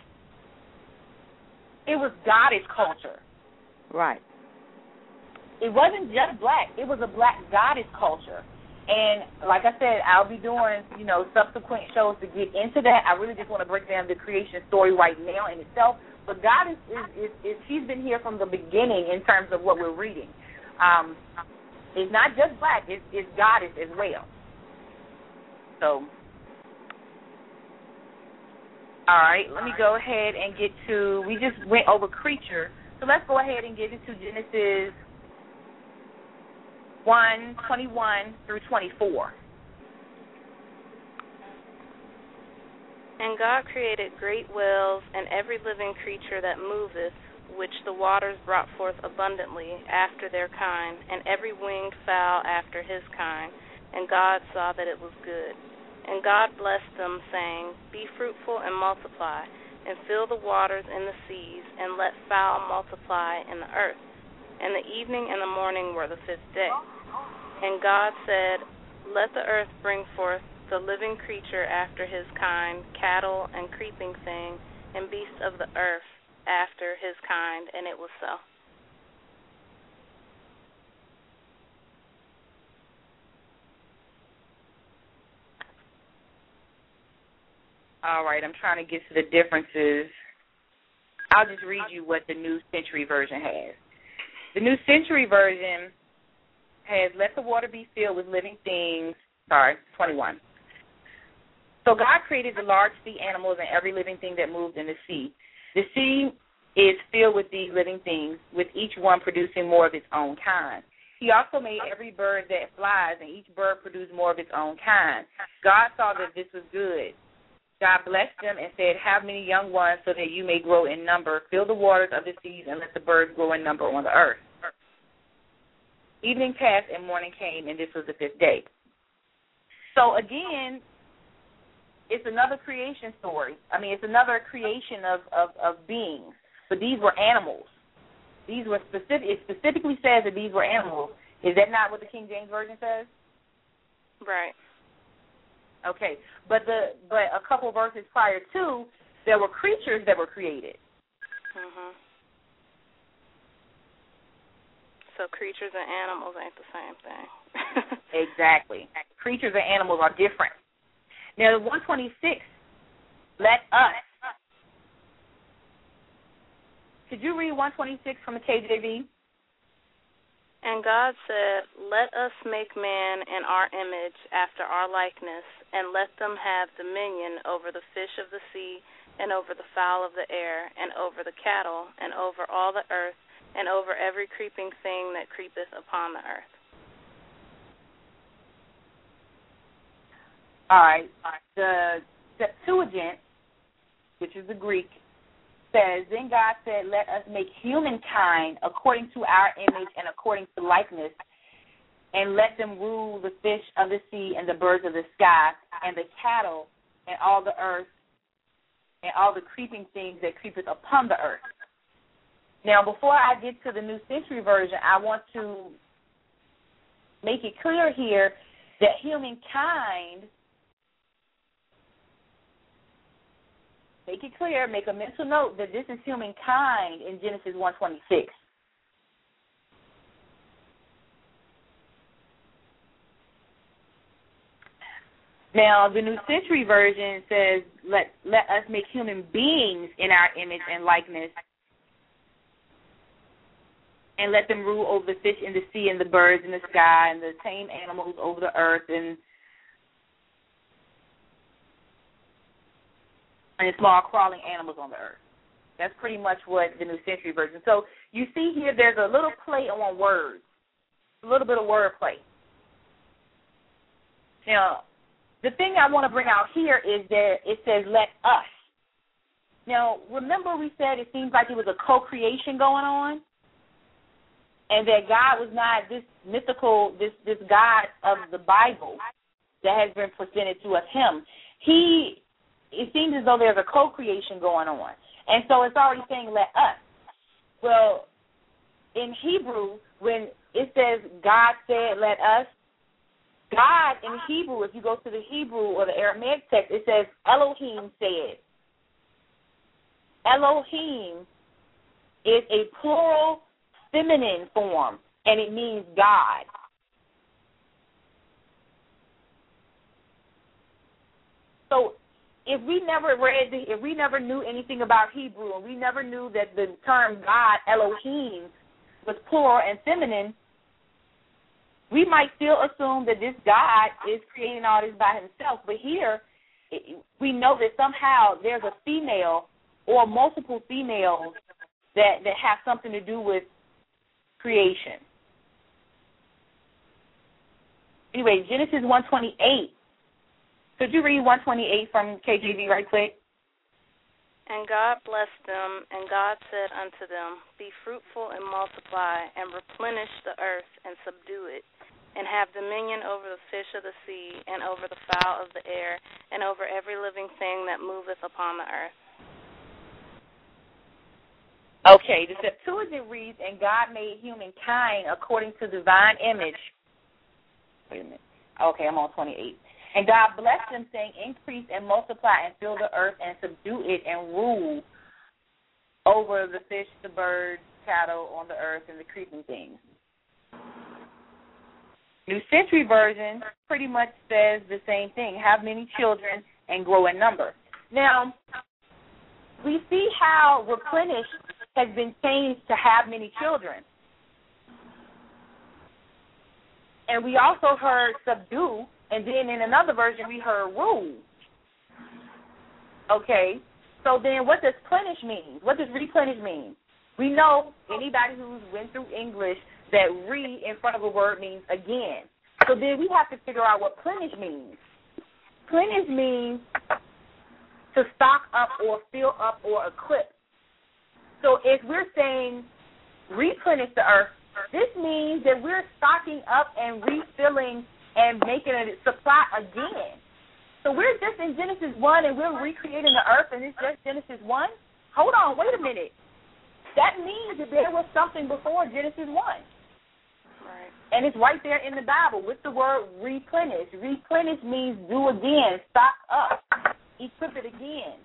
It was goddess culture. Right. It wasn't just black. It was a black goddess culture. And like I said, I'll be doing, you know, subsequent shows to get into that. I really just want to break down the creation story right now in itself. But God is, is, is, is she's been here from the beginning in terms of what we're reading. Um, it's not just black. It's, it's goddess as well. So, all right, let me go ahead and get to, we just went over creature. So let's go ahead and get into Genesis one, twenty-one through twenty-four. And God created great whales and every living creature that moveth, which the waters brought forth abundantly after their kind, and every winged fowl after his kind. And God saw that it was good. And God blessed them, saying, Be fruitful and multiply, and fill the waters in the seas, and let fowl multiply in the earth. And the evening and the morning were the fifth day. And God said, Let the earth bring forth the living creature after his kind, cattle and creeping thing, and beasts of the earth after his kind, and it was so. All right, I'm trying to get to the differences. I'll just read you what the New Century Version has. The New Century Version has, let the water be filled with living things. Sorry, twenty-one. So God created the large sea animals and every living thing that moved in the sea. The sea is filled with these living things, with each one producing more of its own kind. He also made every bird that flies, and each bird produced more of its own kind. God saw that this was good. God blessed them and said, Have many young ones so that you may grow in number. Fill the waters of the seas and let the birds grow in number on the earth. Evening passed and morning came, and this was the fifth day. So again, it's another creation story. I mean, it's another creation of, of, of beings. But these were animals. These were specific. It specifically says that these were animals. Is that not what the King James Version says? Right. Okay. But the but a couple verses prior to, there were creatures that were created. Mhm. So creatures and animals ain't the same thing. Exactly. Creatures and animals are different. Now, the one twenty-six, let us. Could you read one twenty-six from the K J V? And God said, let us make man in our image after our likeness, and let them have dominion over the fish of the sea, and over the fowl of the air, and over the cattle, and over all the earth, and over every creeping thing that creepeth upon the earth. All right. The Septuagint, which is the Greek, says, then God said, let us make humankind according to our image and according to likeness, and let them rule the fish of the sea and the birds of the sky and the cattle and all the earth and all the creeping things that creepeth upon the earth. Now, before I get to the New Century Version, I want to make it clear here that humankind, make it clear, make a mental note that this is humankind in Genesis one twenty-six. Now, the New Century Version says, let, let us make human beings in our image and likeness, and let them rule over the fish in the sea and the birds in the sky and the tame animals over the earth and and small crawling animals on the earth. That's pretty much what the New Century Version. So you see here there's a little play on words, a little bit of word play. Now, the thing I want to bring out here is that it says, let us. Now, remember we said it seems like it was a co-creation going on, and that God was not this mythical, this, this God of the Bible that has been presented to us, him. He... It seems as though there's a co-creation going on. And so it's already saying, let us. Well, in Hebrew, when it says God said, let us, God in Hebrew, if you go to the Hebrew or the Aramaic text, it says Elohim said. Elohim is a plural feminine form, and it means God. So if we never read, the, if we never knew anything about Hebrew, and we never knew that the term God, Elohim, was plural and feminine, we might still assume that this God is creating all this by himself. But here, it, we know that somehow there's a female or multiple females that, that have something to do with creation. Anyway, Genesis one twenty-eight. Could you read one twenty-eight from K J V right quick? And God blessed them, and God said unto them, be fruitful and multiply, and replenish the earth, and subdue it, and have dominion over the fish of the sea, and over the fowl of the air, and over every living thing that moveth upon the earth. Okay, the Septuagint reads, and God made humankind according to divine image. Wait a minute. Okay, I'm on twenty-eight. And God blessed them, saying, increase and multiply and fill the earth and subdue it and rule over the fish, the birds, cattle on the earth, and the creeping things. New Century Version pretty much says the same thing. Have many children and grow in number. Now, we see how replenish has been changed to have many children. And we also heard subdue. And then in another version, we heard rule. Okay, so then what does plenish mean? What does replenish mean? We know, anybody who's went through English, that re in front of a word means again. So then we have to figure out what plenish means. Plenish means to stock up or fill up or equip. So if we're saying replenish the earth, this means that we're stocking up and refilling and making a supply again. So we're just in Genesis one and we're recreating the earth and it's just Genesis one? Hold on, wait a minute. That means that there was something before Genesis one. Right. And it's right there in the Bible with the word replenish. Replenish means do again, stock up, equip it again.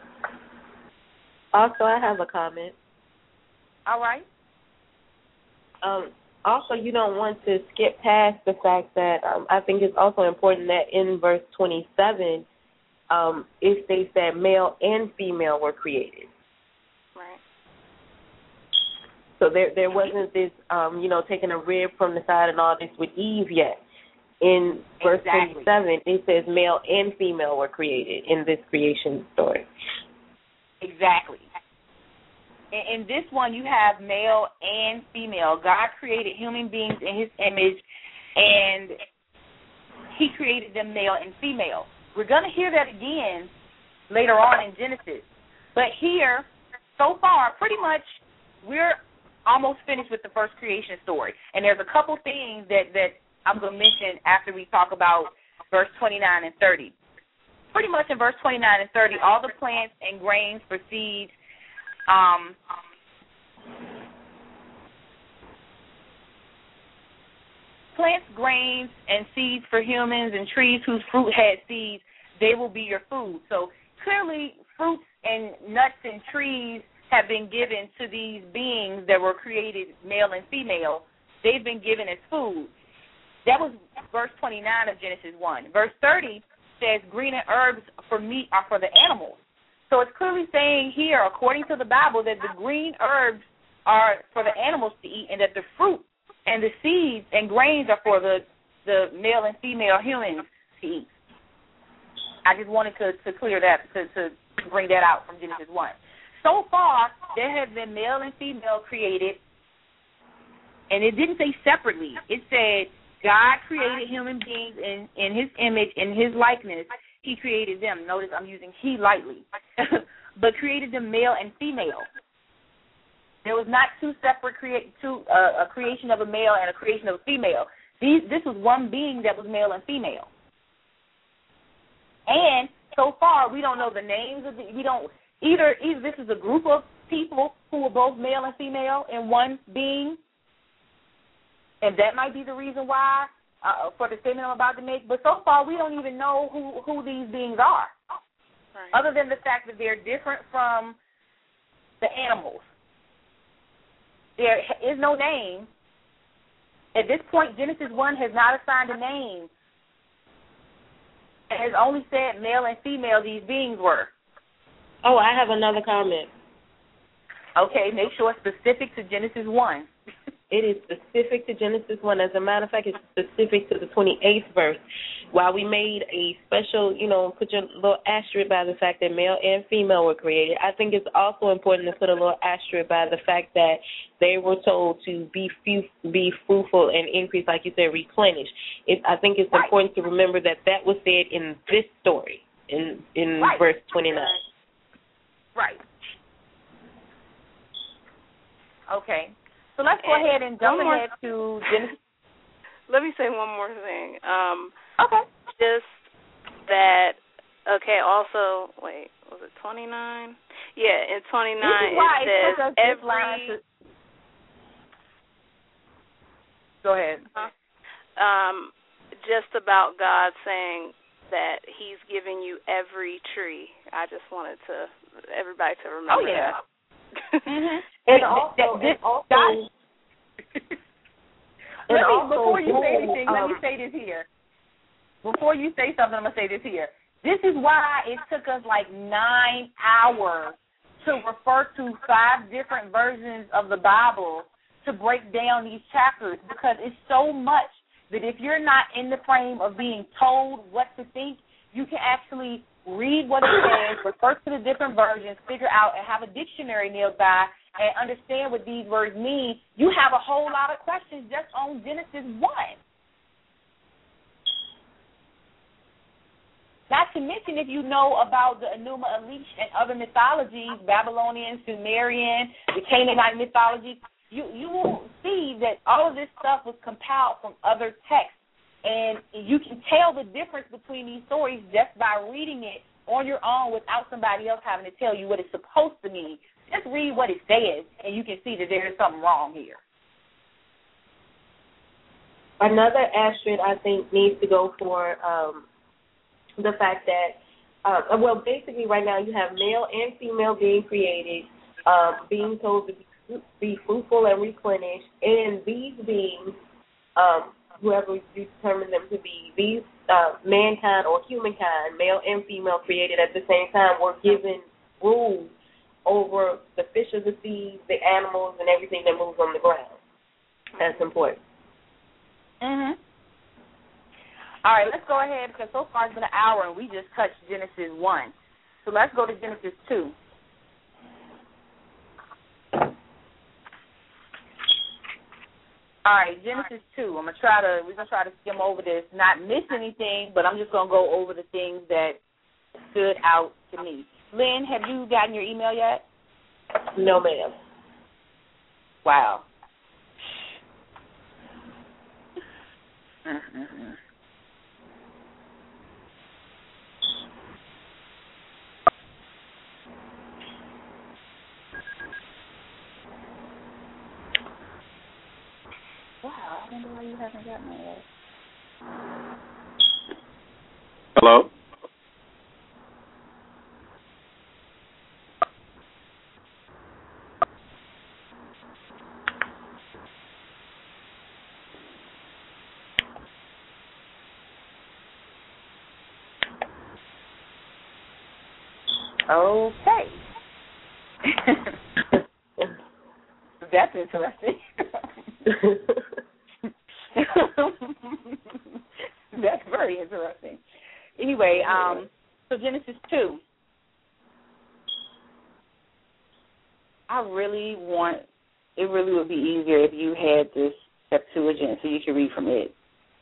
Also, I have a comment. All right. Um, also, you don't want to skip past the fact that um, I think it's also important that in verse twenty-seven, um, it states that male and female were created. Right. So there there wasn't this, um, you know, taking a rib from the side and all this with Eve yet. In verse exactly. twenty-seven, it says male and female were created in this creation story. Exactly. In, in this one, you have male and female. God created human beings in his image, and he created them male and female. We're going to hear that again later on in Genesis. But here, so far, pretty much, we're almost finished with the first creation story. And there's a couple things that, that I'm going to mention after we talk about verse twenty-nine and thirty. Pretty much in verse twenty-nine and thirty, all the plants and grains for seeds, um, plants, grains, and seeds for humans, and trees whose fruit had seeds, they will be your food. So clearly, fruits and nuts and trees have been given to these beings that were created male and female. They've been given as food. That was verse twenty-nine of Genesis one. Verse thirty says green and herbs for meat are for the animals. So it's clearly saying here, according to the Bible, that the green herbs are for the animals to eat, and that the fruit and the seeds and grains are for the, the male and female humans to eat. I just wanted to, to clear that, to, to bring that out from Genesis one. So far, there have been male and female created, and it didn't say separately. It said God created human beings in, in his image, in his likeness. He created them. Notice I'm using he lightly. But created them male and female. There was not two separate create two uh, a creation of a male and a creation of a female. These this was one being that was male and female. And so far we don't know the names of the we don't either either this is a group of people who were both male and female in one being. And that might be the reason why, uh, for the statement I'm about to make. But so far, we don't even know who, who these beings are, right. Other than the fact that they're different from the animals. There is no name. At this point, Genesis one has not assigned a name. It has only said male and female these beings were. Oh, I have another comment. Okay, make sure it's specific to Genesis one. It is specific to Genesis one. As a matter of fact, it's specific to the twenty-eighth verse. While we made a special, you know, put your little asterisk by the fact that male and female were created, I think it's also important to put a little asterisk by the fact that they were told to be few, be fruitful and increase, like you said, replenish. It, I think it's right. important to remember that that was said in this story, in, in right. verse twenty-nine. Right. Okay. So let's go ahead and jump ahead to Genesis. Let me say one more thing. Um, okay. Just that, okay, also, wait, was it twenty-nine? Yeah, in twenty-nine it says it every... To... Go ahead. Uh, um, just about God saying that he's giving you every tree. I just wanted to everybody to remember oh, yeah. that. mm-hmm. And also, this, and also, God, and let me, also before you say anything, um, let me say this here. Before you say something, I'm going to say this here. This is why it took us like nine hours to refer to five different versions of the Bible to break down these chapters, because it's so much that if you're not in the frame of being told what to think, you can actually read what it says, refer to the different versions, figure out, and have a dictionary nailed by, and understand what these words mean. You have a whole lot of questions just on Genesis one. Not to mention if you know about the Enuma Elish and other mythologies, Babylonian, Sumerian, the Canaanite mythology, you, you will see that all of this stuff was compiled from other texts. And you can tell the difference between these stories just by reading it on your own without somebody else having to tell you what it's supposed to mean. Just read what it says, and you can see that there is something wrong here. Another asterisk, I think, needs to go for um, the fact that, uh, well, basically right now you have male and female being created, uh, being told to be be fruitful and replenish, and these beings, um, whoever you determine them to be, these uh, mankind or humankind, male and female, created at the same time, were given rules over the fish of the sea, the animals, and everything that moves on the ground. That's important. Mhm. All right, let's go ahead because so far it's been an hour and we just touched Genesis one. So let's go to Genesis two. All right, Genesis two. I'm gonna try to we're gonna try to skim over this, not miss anything, but I'm just gonna go over the things that stood out to me. Lynn, have you gotten your email yet? No, ma'am. Wow. Mm-hmm. Wow, I wonder why you haven't gotten my yet. Hello? Okay. That's interesting. That's very interesting. Anyway, um, so Genesis two. I really want, it really would be easier if you had this Septuagint so you could read from it.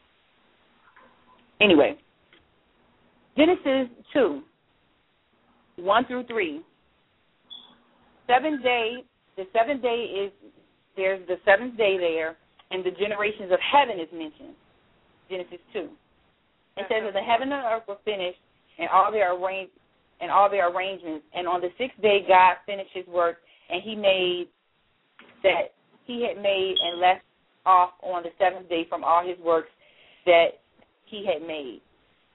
Anyway, Genesis two, one through three. Seventh day, the seventh day is, there's the seventh day there, and the generations of heaven is mentioned. Genesis two. It says that the heaven and earth were finished, and all their arrange and all their arrangements. And on the sixth day, God finished His work, and He made that He had made and left off on the seventh day from all His works that He had made.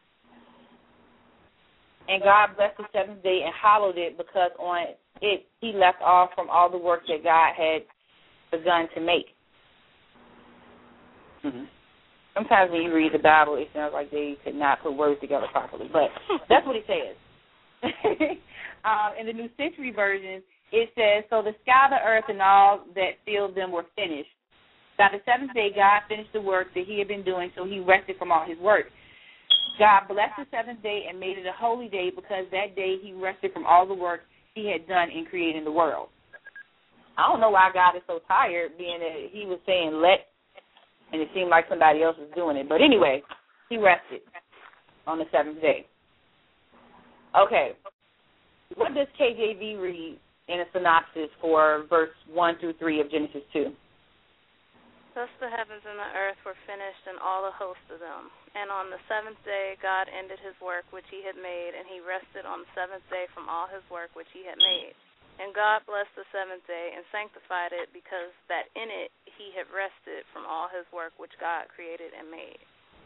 And God blessed the seventh day and hallowed it, because on it He left off from all the work that God had begun to make. Mm-hmm. Sometimes when you read the Bible, it sounds like they could not put words together properly, but that's what it says. um, in the New Century Version, it says, so the sky, the earth, and all that filled them were finished. By the seventh day, God finished the work that He had been doing, so He rested from all His work. God blessed the seventh day and made it a holy day, because that day He rested from all the work He had done in creating the world. I don't know why God is so tired, being that He was saying let, and it seemed like somebody else was doing it. But anyway, He rested on the seventh day. Okay. What does K J V read in a synopsis for verse one through three of Genesis two? Thus the heavens and the earth were finished, and all the host of them. And on the seventh day God ended His work which He had made, and He rested on the seventh day from all His work which He had made. And God blessed the seventh day and sanctified it, because that in it He had rested from all His work which God created and made.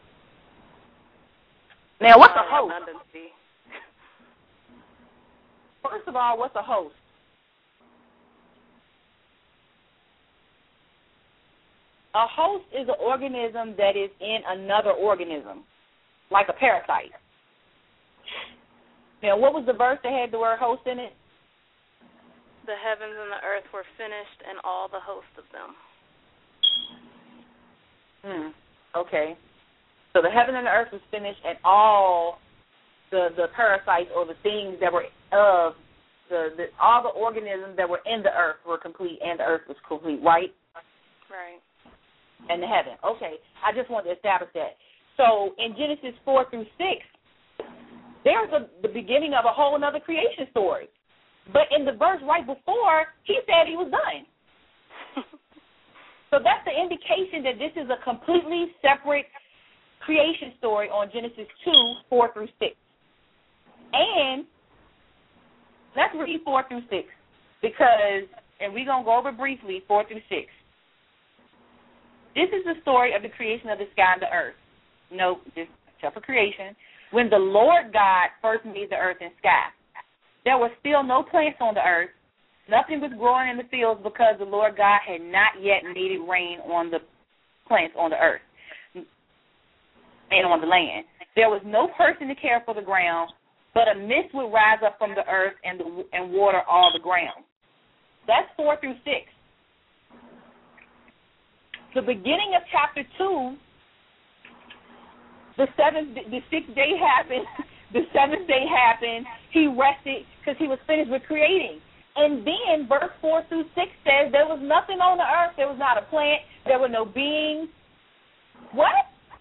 Now, what's a host? Redundancy. First of all, what's a host? A host is an organism that is in another organism, like a parasite. Now, what was the verse that had the word host in it? The heavens and the earth were finished, and all the host of them. Hmm. Okay. So the heaven and the earth was finished, and all the the parasites or the things that were of the, the all the organisms that were in the earth were complete, and the earth was complete, right? Right. And the heaven. Okay. I just wanted to establish that. So in Genesis four through six, there's a, the beginning of a whole other creation story. But in the verse right before, He said He was done. So that's the indication that this is a completely separate creation story on Genesis two, four through six. And let's read four through six, because, and we're going to go over briefly four through six. This is the story of the creation of the sky and the earth. Nope, just separate creation. When the Lord God first made the earth and sky, there were still no plants on the earth, Nothing was growing in the fields because the Lord God had not yet made it rain on the plants on the earth and on the land. There was no person to care for the ground, but a mist would rise up from the earth and the, and water all the ground. That's four through six. The beginning of chapter two, the seventh, the sixth day happened, the seventh day happened. He rested because he was finished with creating. And then verse four through six says there was nothing on the earth. There was not a plant. There were no beings. What?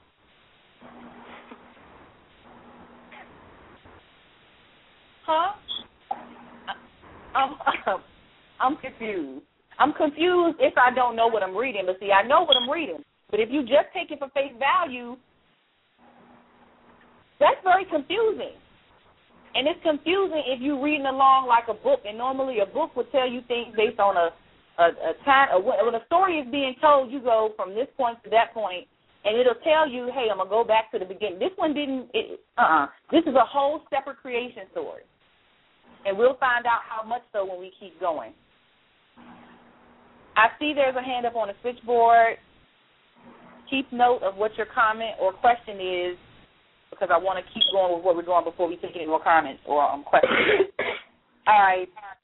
Huh? I'm, I'm, I'm confused. I'm confused if I don't know what I'm reading. But see, I know what I'm reading. But if you just take it for face value, that's very confusing. And it's confusing if you're reading along like a book. And normally a book would tell you things based on a, a, a time. A, when a story is being told, you go from this point to that point, and it'll tell you, hey, I'm going to go back to the beginning. This one didn't, it, uh-uh. This is a whole separate creation story. And we'll find out how much so when we keep going. I see there's a hand up on the switchboard. Keep note of what your comment or question is, because I want to keep going with what we're doing before we take any more comments or um, questions. All right.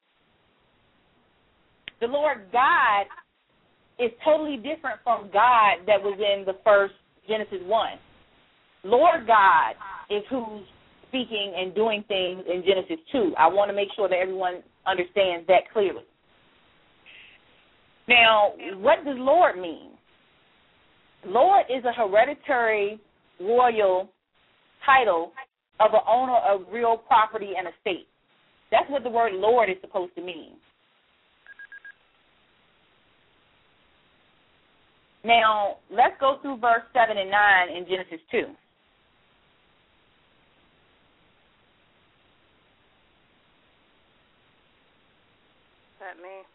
The Lord God is totally different from God that was in the first Genesis one. Lord God is who's speaking and doing things in Genesis two. I want to make sure that everyone understands that clearly. Now, what does Lord mean? Lord is a hereditary royal title of an owner of real property and estate. That's what the word Lord is supposed to mean. Now, let's go through verse seven and nine in Genesis two. That me?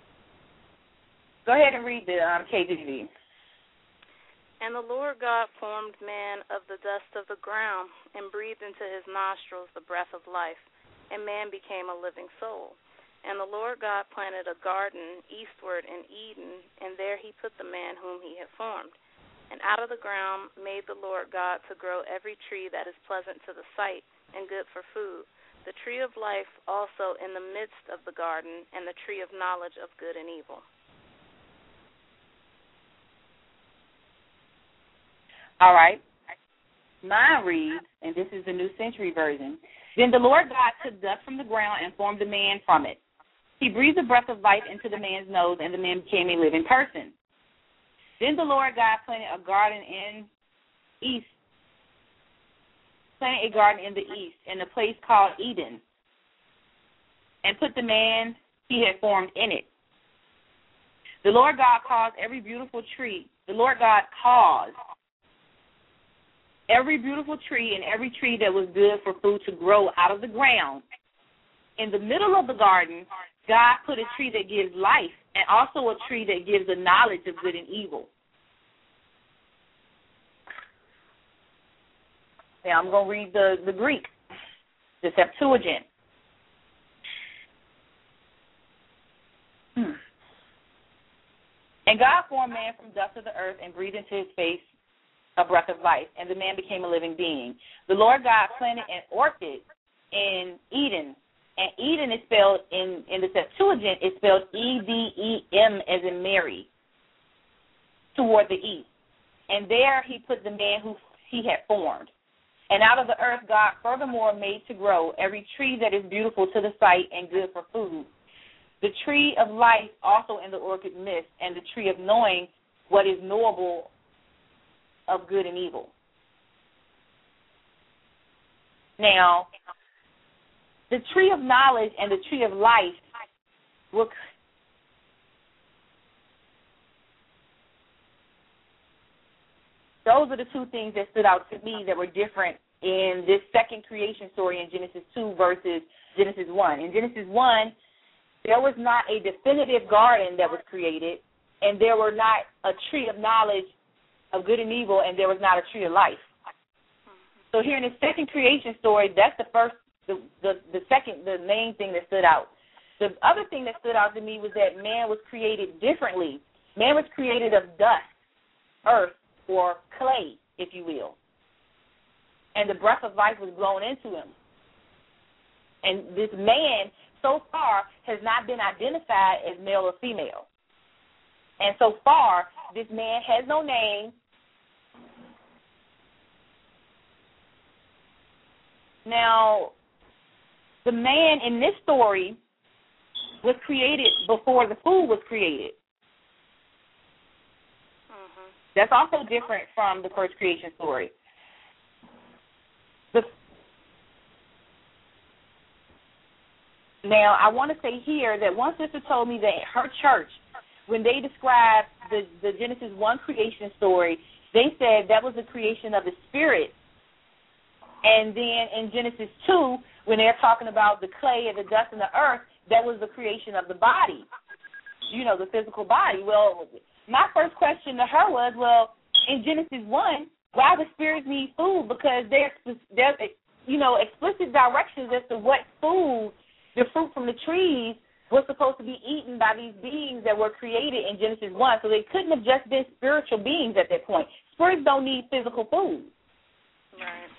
Go ahead and read the um, K J V. And the Lord God formed man of the dust of the ground and breathed into his nostrils the breath of life, and man became a living soul. And the Lord God planted a garden eastward in Eden, and there he put the man whom he had formed. And out of the ground made the Lord God to grow every tree that is pleasant to the sight and good for food, the tree of life also in the midst of the garden, and the tree of knowledge of good and evil. All right. Mine reads, and this is the New Century Version, then the Lord God took dust from the ground and formed a man from it. He breathed the breath of life into the man's nose, and the man became a living person. Then the Lord God planted a garden in east, planted a garden in the east, in a place called Eden, and put the man he had formed in it. The Lord God caused every beautiful tree, the Lord God caused every beautiful tree and every tree that was good for food to grow out of the ground. In the middle of the garden, God put a tree that gives life and also a tree that gives the knowledge of good and evil. Now I'm going to read the, the Greek, the Septuagint. Hmm. And God formed man from dust of the earth and breathed into his face a breath of life, and the man became a living being. The Lord God planted an orchard in Eden, and Eden is spelled in, in the Septuagint, it's spelled E D E M as in Mary, toward the east. And there he put the man who he had formed. And out of the earth God furthermore made to grow every tree that is beautiful to the sight and good for food, the tree of life also in the orchard midst, and the tree of knowing what is knowable of good and evil. Now, the tree of knowledge and the tree of life were those are the two things that stood out to me that were different in this second creation story in Genesis two versus Genesis one. In Genesis one, there was not a definitive garden that was created, and there were not a tree of knowledge of good and evil, and there was not a tree of life. So here in the second creation story, that's the first, the, the, the second, the main thing that stood out. the other thing that stood out to me was that man was created differently. Man was created of dust, earth, or clay, if you will. And the breath of life was blown into him. And this man, so far, has not been identified as male or female. And so far, this man has no name. Now, the man in this story was created before the food was created. Mm-hmm. That's also different from the first creation story. The, now, I want to say here that one sister told me that her church, when they described the, the Genesis one creation story, they said that was the creation of the spirit. And then in Genesis two, when they're talking about the clay and the dust and the earth, that was the creation of the body, you know, the physical body. Well, my first question to her was, well, in Genesis one, why the spirits need food? Because there's, there's you know, explicit directions as to what food, the fruit from the trees, was supposed to be eaten by these beings that were created in Genesis one. So they couldn't have just been spiritual beings at that point. Spirits don't need physical food. Right.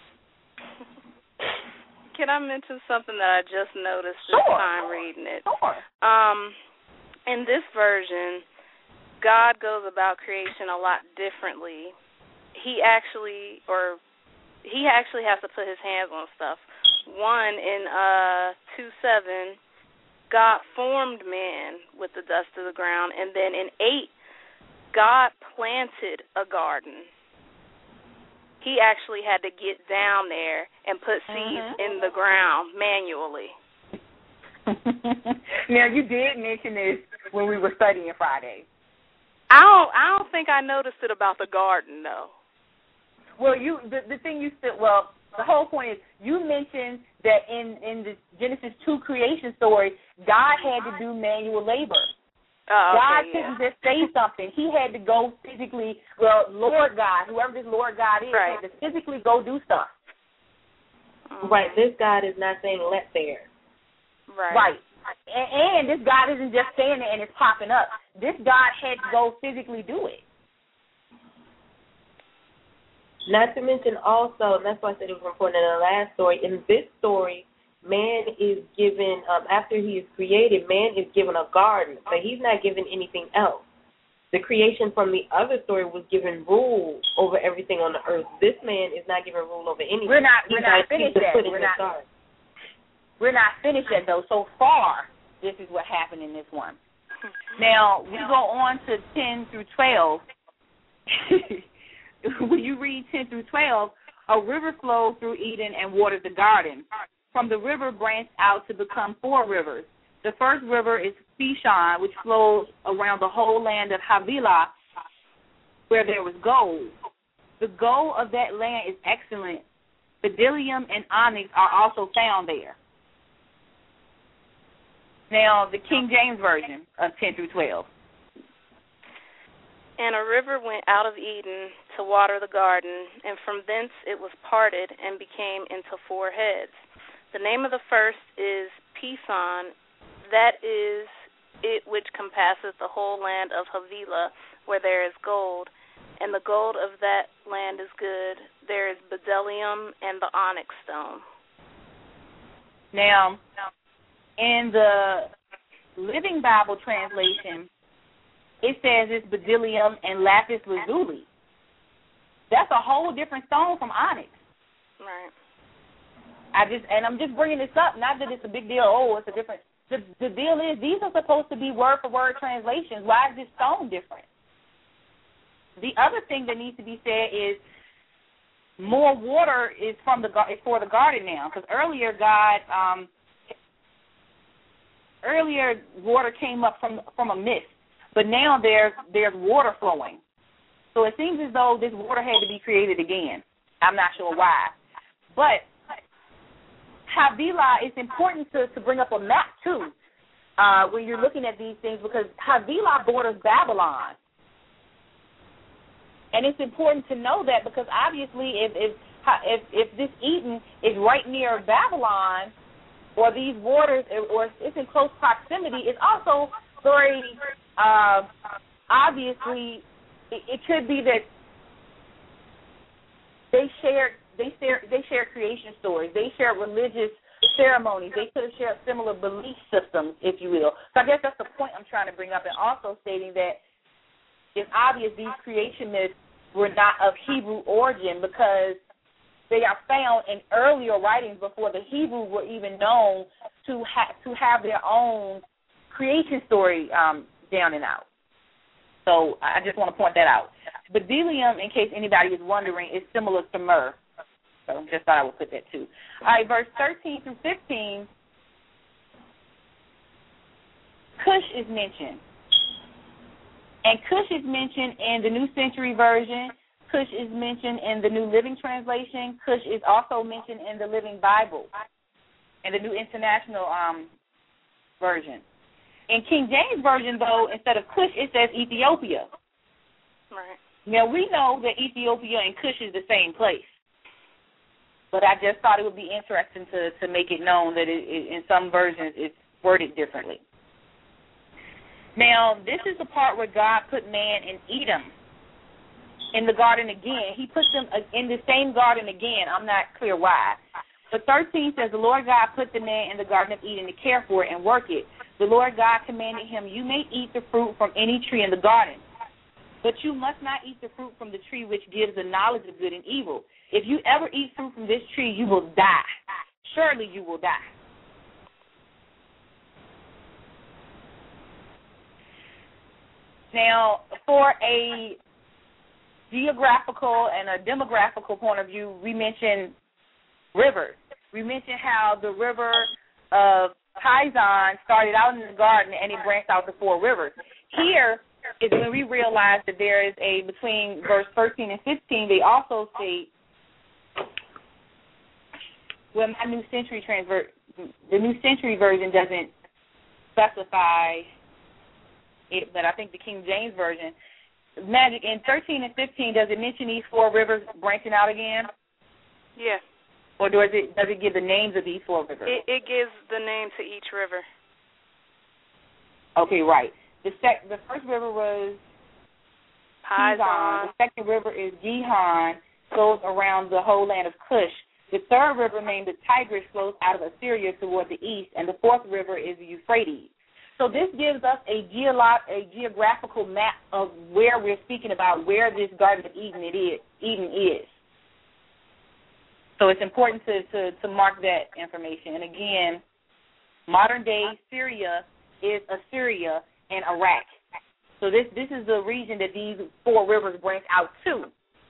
Can I mention something that I just noticed this Sure. time reading it? Sure. Um, in this version, God goes about creation a lot differently. He actually, or he actually has to put his hands on stuff. One, in uh, two seven, God formed man with the dust of the ground, and then in eight, God planted a garden. He actually had to get down there and put seeds mm-hmm. in the ground manually. Now, you did mention this when we were studying Friday. I don't. I don't think I noticed it about the garden, though. Well, you the, the thing you said. Well, the whole point is you mentioned that in in the Genesis two creation story, God had to do manual labor. Oh, okay, God yeah. couldn't just say something. He had to go physically, well, Lord God, whoever this Lord God is, right. had to physically go do stuff. Mm-hmm. Right. This God is not saying let there. Right. Right. And, and this God isn't just saying it and it's popping up. This God had to go physically do it. Not to mention also, and that's why I said it was important in the last story, in this story, man is given, um, after he is created, man is given a garden, but he's not given anything else. The creation from the other story was given rule over everything on the earth. This man is not given rule over anything. We're not, he's we're not finished yet. We're We're not, we're not finished yet, though. So far, this is what happened in this one. Now, we go on to ten through twelve. When you read ten through twelve, a river flowed through Eden and watered the garden. From the river branched out to become four rivers. The first river is Fishon, which flows around the whole land of Havilah, where there was gold. The gold of that land is excellent. Bdellium and onyx are also found there. Now, the King James Version of ten through twelve. And a river went out of Eden to water the garden, and from thence it was parted and became into four heads. The name of the first is Pison, that is it which compasseth the whole land of Havilah, where there is gold, and the gold of that land is good. There is bdellium and the onyx stone. Now, in the Living Bible translation, it says it's bdellium and lapis lazuli. That's a whole different stone from onyx. Right. I just and I'm just bringing this up, not that it's a big deal. Oh, it's a different. The, the deal is these are supposed to be word for word translations. Why is this stone different? The other thing that needs to be said is more water is from the is for the garden now, because earlier God um, earlier water came up from from a mist, but now there's there's water flowing. So it seems as though this water had to be created again. I'm not sure why, but Havilah, it's important to, to bring up a map, too, uh, when you're looking at these things, because Havilah borders Babylon. And it's important to know that because, obviously, if if if, if this Eden is right near Babylon or these waters, or it's in close proximity, it's also very uh, obviously, it, it could be that they shared, they share, they share creation stories, they share religious ceremonies, they could have shared similar belief systems, if you will. So I guess that's the point I'm trying to bring up, and also stating that it's obvious these creation myths were not of Hebrew origin because they are found in earlier writings before the Hebrews were even known to ha- to have their own creation story um, down and out. So I just want to point that out. But bdellium, in case anybody is wondering, is similar to myrrh. So just thought I would put that too. All right, verse thirteen through fifteen, Cush is mentioned. And Cush is mentioned in the New Century Version. Cush is mentioned in the New Living Translation. Cush is also mentioned in the Living Bible and the New International um, Version. In King James Version, though, instead of Cush, it says Ethiopia. Right. Now, we know that Ethiopia and Cush is the same place. But I just thought it would be interesting to, to make it known that it, it, in some versions it's worded differently. Now, this is the part where God put man in Edom, in the garden again. He puts them in the same garden again. I'm not clear why. But thirteen says, the Lord God put the man in the garden of Eden to care for it and work it. The Lord God commanded him, you may eat the fruit from any tree in the garden, but you must not eat the fruit from the tree which gives the knowledge of good and evil. If you ever eat fruit from this tree, you will die. Surely you will die. Now, for a geographical and a demographical point of view, we mentioned rivers. We mentioned how the river of Pison started out in the garden and it branched out to four rivers. Here is when we realize that there is a, between verse thirteen and fifteen, they also say, well, my New Century transver- the New Century Version doesn't specify it, but I think the King James Version, Magic, in thirteen and fifteen, does it mention these four rivers branching out again? Yeah. Or does it does it give the names of these four rivers? It, it gives the name to each river. Okay, right. The sec- the first river was Pison. The second river is Gihon, goes around the whole land of Cush. The third river, named the Tigris, flows out of Assyria toward the east, and the fourth river is the Euphrates. So this gives us a, geolo- a geographical map of where we're speaking about, where this Garden of Eden it is. Eden is. So it's important to, to, to mark that information. And again, modern-day Syria is Assyria and Iraq. So this, this is the region that these four rivers branch out to.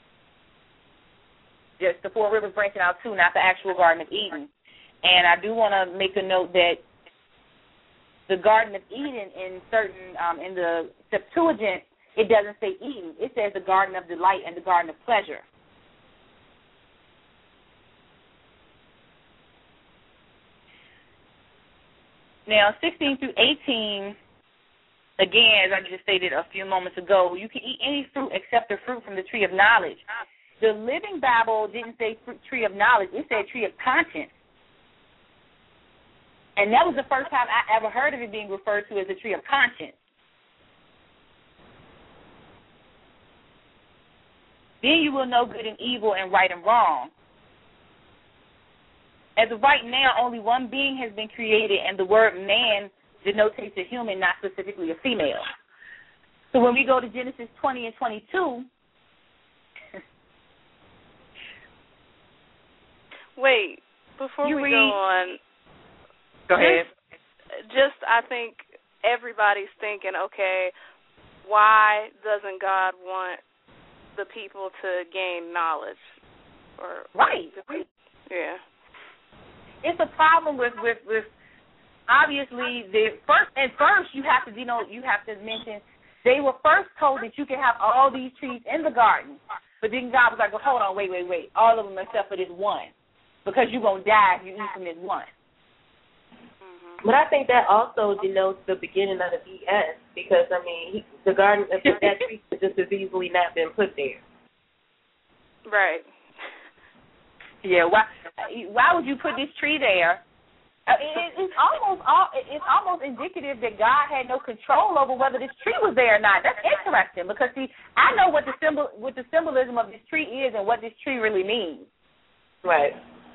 Just the four rivers branching out to, not the actual Garden of Eden. And I do want to make a note that the Garden of Eden in certain, um, in the Septuagint, it doesn't say Eden. It says the Garden of Delight and the Garden of Pleasure. Now, sixteen through eighteen, again, as I just stated a few moments ago, you can eat any fruit except the fruit from the tree of knowledge. The Living Bible didn't say fruit, tree of knowledge. It said tree of conscience. And that was the first time I ever heard of it being referred to as a tree of conscience. Then you will know good and evil and right and wrong. As of right now, only one being has been created, and the word man denotes a human, not specifically a female. So when we go to Genesis twenty and twenty-two. Wait, before you we read, go on. Go ahead. Just, I think everybody's thinking, okay, why doesn't God want the people to gain knowledge? Or right. Yeah. It's a problem with, with, with obviously the first and first you have to you know you have to mention they were first told that you can have all these trees in the garden, but then God was like, well, hold on, wait, wait, wait, all of them except for this one, because you're gonna die if you eat from this one. Mm-hmm. But I think that also denotes the beginning of the B S, because I mean he, the garden of that tree could just as easily not been put there. Right. Yeah, why why would you put this tree there Uh, it, it's almost all. It's almost indicative that God had no control over whether this tree was there or not. That's interesting because see, I know what the symbol, what the symbolism of this tree is, and what this tree really means. Right.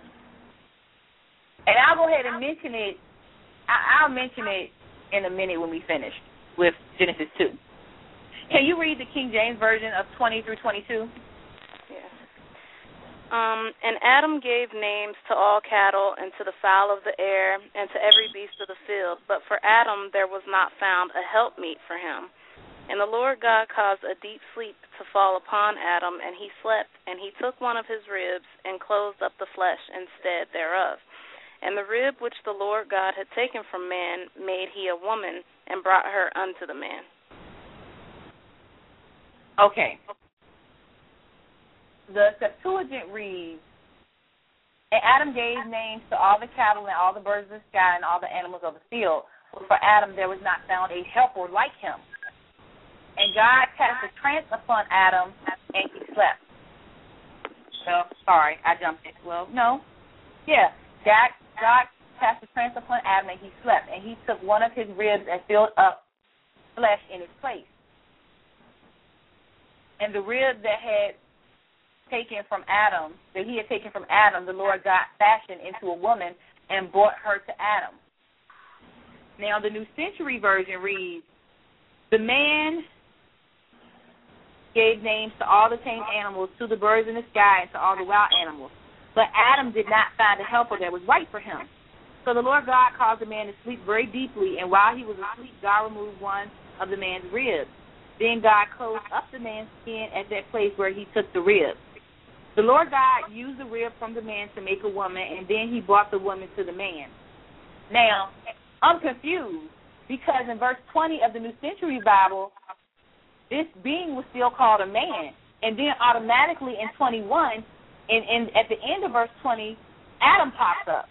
And I'll go ahead and mention it. I, I'll mention it in a minute when we finish with Genesis two. Can you read the King James version of twenty through twenty-two? Yes. Um, and Adam gave names to all cattle and to the fowl of the air and to every beast of the field. But for Adam there was not found a helpmeet for him. And the Lord God caused a deep sleep to fall upon Adam, and he slept. And he took one of his ribs and closed up the flesh instead thereof. And the rib which the Lord God had taken from man made he a woman and brought her unto the man. Okay. The Septuagint reads, and Adam gave names to all the cattle and all the birds of the sky and all the animals of the field. But for Adam there was not found a helper like him. And God cast a trance upon Adam, and he slept. Well, sorry, I jumped it. Well, no. Yeah, God, God cast a trance upon Adam, and he slept. And he took one of his ribs and filled up flesh in its place. And the rib that had taken from Adam, that he had taken from Adam, the Lord God fashioned into a woman and brought her to Adam. Now, the New Century Version reads, the man gave names to all the tame animals, to the birds in the sky, and to all the wild animals. But Adam did not find a helper that was right for him. So the Lord God caused the man to sleep very deeply, and while he was asleep, God removed one of the man's ribs. Then God closed up the man's skin at that place where he took the rib. The Lord God used the rib from the man to make a woman, and then he brought the woman to the man. Now, I'm confused because in verse twenty of the New Century Bible, this being was still called a man. And then automatically in twenty-one, and, and at the end of verse twenty, Adam pops up.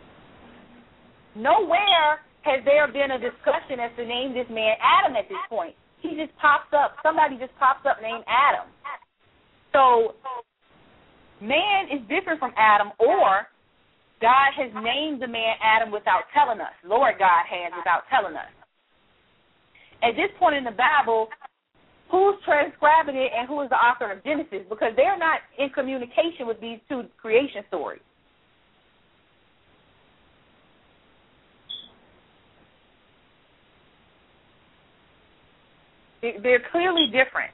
Nowhere has there been a discussion as to name this man Adam at this point. He just pops up. Somebody just pops up named Adam. So man is different from Adam, or God has named the man Adam without telling us. Lord God has without telling us. At this point in the Bible, who's transcribing it and who is the author of Genesis? Because they're not in communication with these two creation stories. They're clearly different.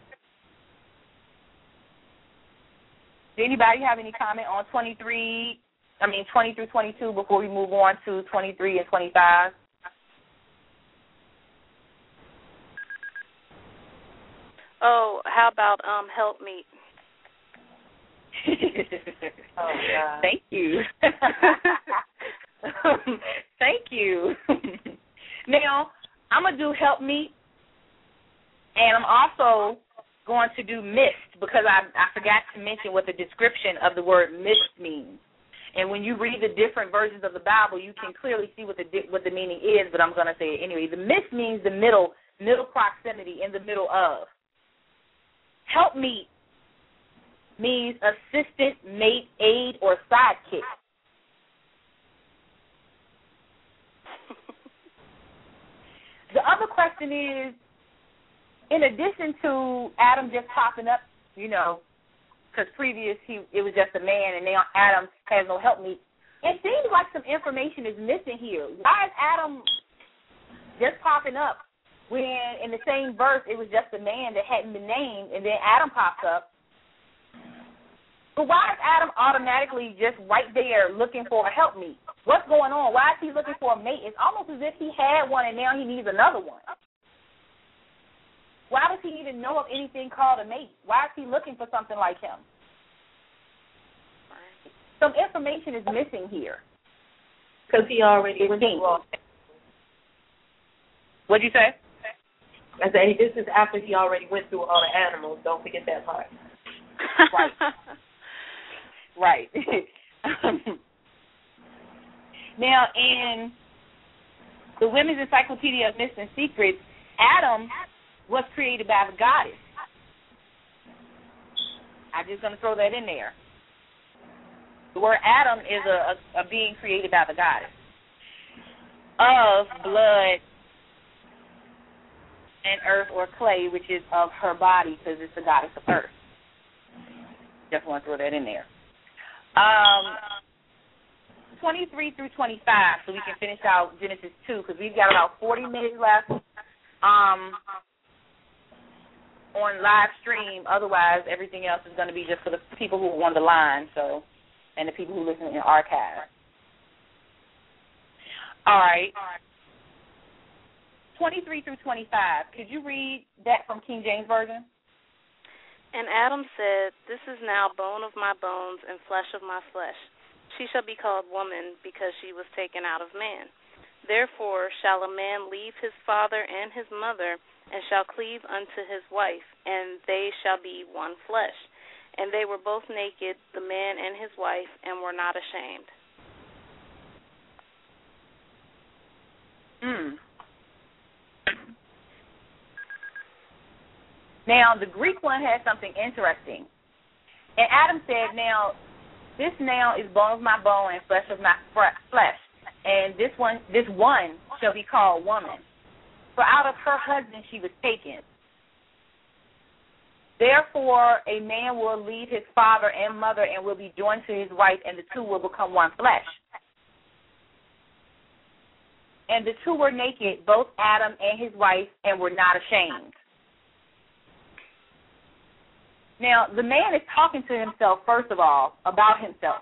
Does anybody have any comment on twenty-three, I mean twenty through twenty-two before we move on to twenty-three and twenty-five? Oh, how about um helpmeet? Oh, God. Thank you. Thank you. Now, I'm going to do helpmeet. And I'm also going to do mist because I, I forgot to mention what the description of the word mist means. And when you read the different versions of the Bible, you can clearly see what the what the meaning is, but I'm going to say it anyway. The mist means the middle, middle proximity, in the middle of. Helpmeet means assistant, mate, aid, or sidekick. The other question is, in addition to Adam just popping up, you know, because previous he it was just a man and now Adam has no helpmeet, it seems like some information is missing here. Why is Adam just popping up when in the same verse it was just a man that hadn't been named and then Adam pops up? But why is Adam automatically just right there looking for a helpmeet? What's going on? Why is he looking for a mate? It's almost as if he had one and now he needs another one. Why does he even know of anything called a mate? Why is he looking for something like him? Some information is missing here. Because he already went through all. What'd you say? I said this is after he already went through all the animals. Don't forget that part. Right. Right. Now, in the Women's Encyclopedia of Myths and Secrets, Adam was created by the goddess. I'm just going to throw that in there. The word Adam is a, a, a being created by the goddess. of blood and earth or clay, which is of her body, because it's the goddess of earth. Just want to throw that in there. Um, twenty-three through twenty-five, so we can finish out Genesis two, because we've got about forty minutes left um, on live stream. Otherwise, everything else is going to be just for the people who are on the line, so, and the people who listen in archive. All right. twenty-three through twenty-five. Could you read that from King James Version? And Adam said, "This is now bone of my bones and flesh of my flesh. She shall be called woman, because she was taken out of man. Therefore shall a man leave his father and his mother, and shall cleave unto his wife, and they shall be one flesh. And they were both naked, the man and his wife, and were not ashamed." Mm. Now, the Greek one has something interesting. And Adam said, now, this now is bone of my bone and flesh of my flesh. And this one, this one shall be called woman. For out of her husband she was taken. Therefore, a man will leave his father and mother and will be joined to his wife, and the two will become one flesh. And the two were naked, both Adam and his wife, and were not ashamed. Now, the man is talking to himself, first of all, about himself.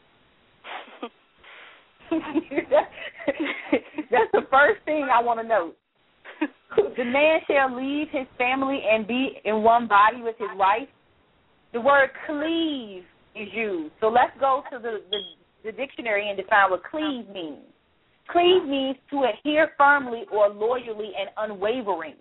That's the first thing I want to note. The man shall leave his family and be in one body with his wife. The word cleave is used. So let's go to the, the, the dictionary and define what cleave means. Cleave means to adhere firmly or loyally and unwavering.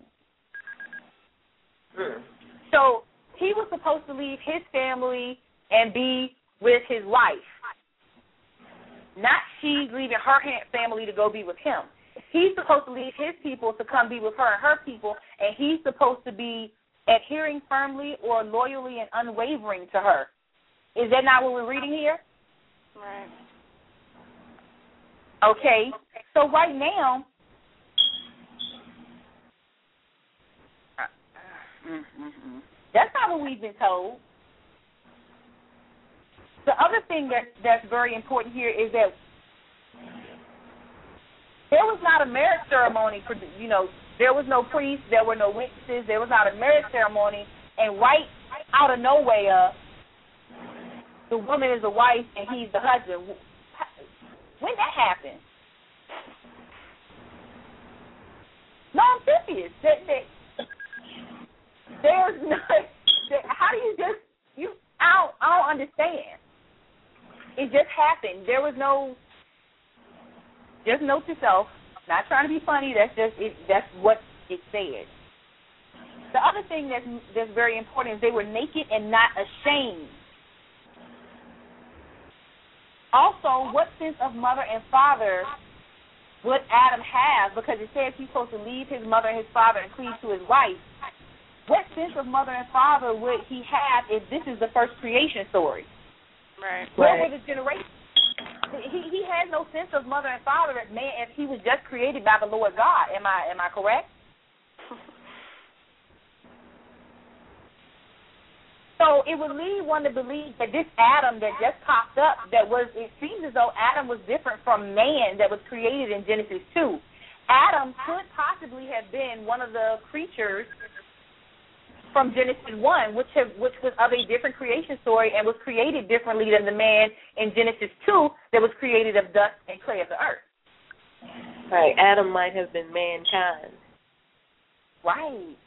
Mm. So he was supposed to leave his family and be with his wife. Not she leaving her family to go be with him. He's supposed to leave his people to come be with her and her people, and he's supposed to be adhering firmly or loyally and unwavering to her. Is that not what we're reading here? Right. Okay, so right now, mm-hmm. That's not what we've been told. The other thing that, that's very important here is that there was not a marriage ceremony for, you know, there was no priest, there were no witnesses, there was not a marriage ceremony, and right out of nowhere, the woman is the wife and he's the husband. When that happened? No, I'm serious. That, that, there's no. That, how do you just you? I don't. I don't understand. It just happened. There was no. Just note to self. Not trying to be funny. That's just it. That's what it said. The other thing that's that's very important is they were naked and not ashamed. Also, what sense of mother and father would Adam have? Because it says he's supposed to leave his mother and his father and cleave to his wife. What sense of mother and father would he have if this is the first creation story? Right. Where were the generations? He he has no sense of mother and father as man if he was just created by the Lord God. Am I am I correct? So it would lead one to believe that this Adam that just popped up, that was, it seems as though Adam was different from man that was created in Genesis two. Adam could possibly have been one of the creatures from Genesis one, which have, which was of a different creation story and was created differently than the man in Genesis two that was created of dust and clay of the earth. Right. Adam might have been mankind. Right.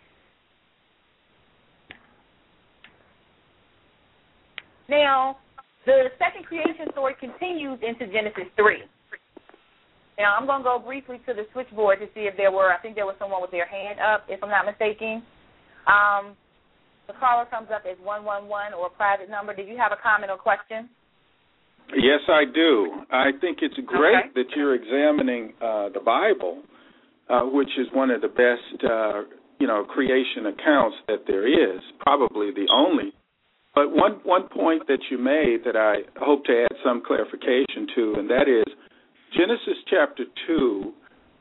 Now, the second creation story continues into Genesis three. Now, I'm going to go briefly to the switchboard to see if there were, I think there was someone with their hand up, if I'm not mistaken. Um, the caller comes up as one one one or a private number. Did you have a comment or question? Yes, I do. I think it's great okay. that you're examining uh, the Bible, uh, which is one of the best, uh, you know, creation accounts that there is, probably the only. But one, one point that you made that I hope to add some clarification to, and that is Genesis chapter two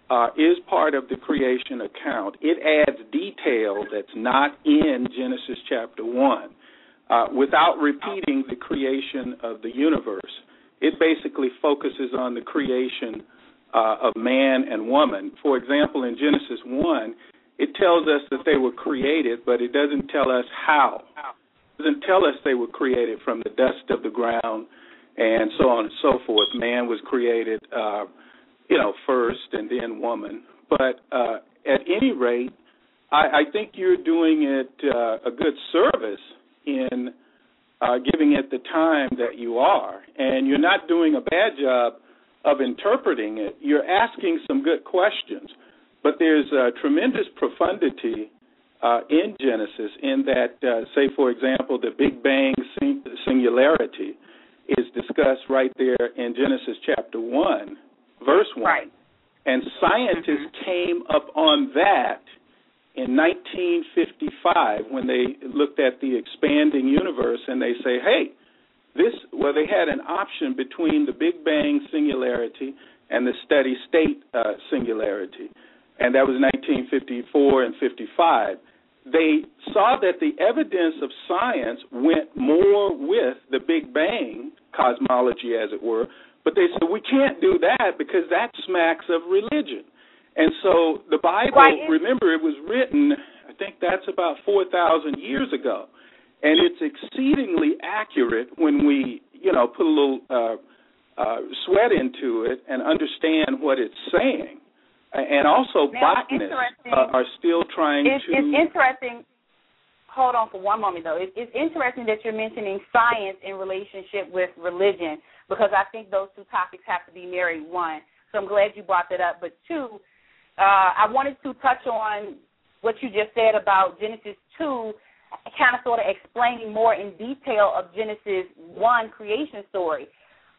uh, is part of the creation account. It adds detail that's not in Genesis chapter one uh, without repeating the creation of the universe. It basically focuses on the creation uh, of man and woman. For example, in Genesis one, it tells us that they were created, but it doesn't tell us how. It doesn't tell us they were created from the dust of the ground and so on and so forth. Man was created, uh, you know, first and then woman. But uh, at any rate, I, I think you're doing it uh, a good service in uh, giving it the time that you are. And you're not doing a bad job of interpreting it. You're asking some good questions. But there's a tremendous profundity uh, in Genesis in that, uh, say, for example, the Big Bang sing- singularity is discussed right there in Genesis chapter one, verse one. Right. And scientists mm-hmm. came up on that in nineteen fifty-five when they looked at the expanding universe, and they say, hey, this, well, they had an option between the Big Bang singularity and the steady state uh, singularity. And that was nineteen fifty-four and fifty-five. They saw that the evidence of science went more with the Big Bang cosmology, as it were, but they said, we can't do that because that smacks of religion. And so the Bible, right. remember, it was written, I think that's about four thousand years ago, and it's exceedingly accurate when we, you know, put a little uh, uh, sweat into it and understand what it's saying. And also now, botanists uh, are still trying it's, to... It's interesting. Hold on for one moment, though. It, it's interesting that you're mentioning science in relationship with religion, because I think those two topics have to be married, one. So I'm glad you brought that up. But two, uh, I wanted to touch on what you just said about Genesis two, kind of sort of explaining more in detail of Genesis one creation story.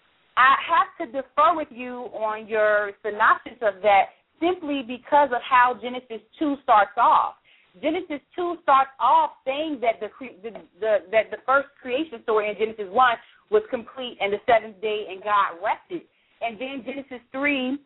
I have to defer with you on your synopsis of that, simply because of how Genesis two starts off. Genesis two starts off saying that the, the, the that the first creation story in Genesis one was complete and the seventh day and God rested. And then Genesis three,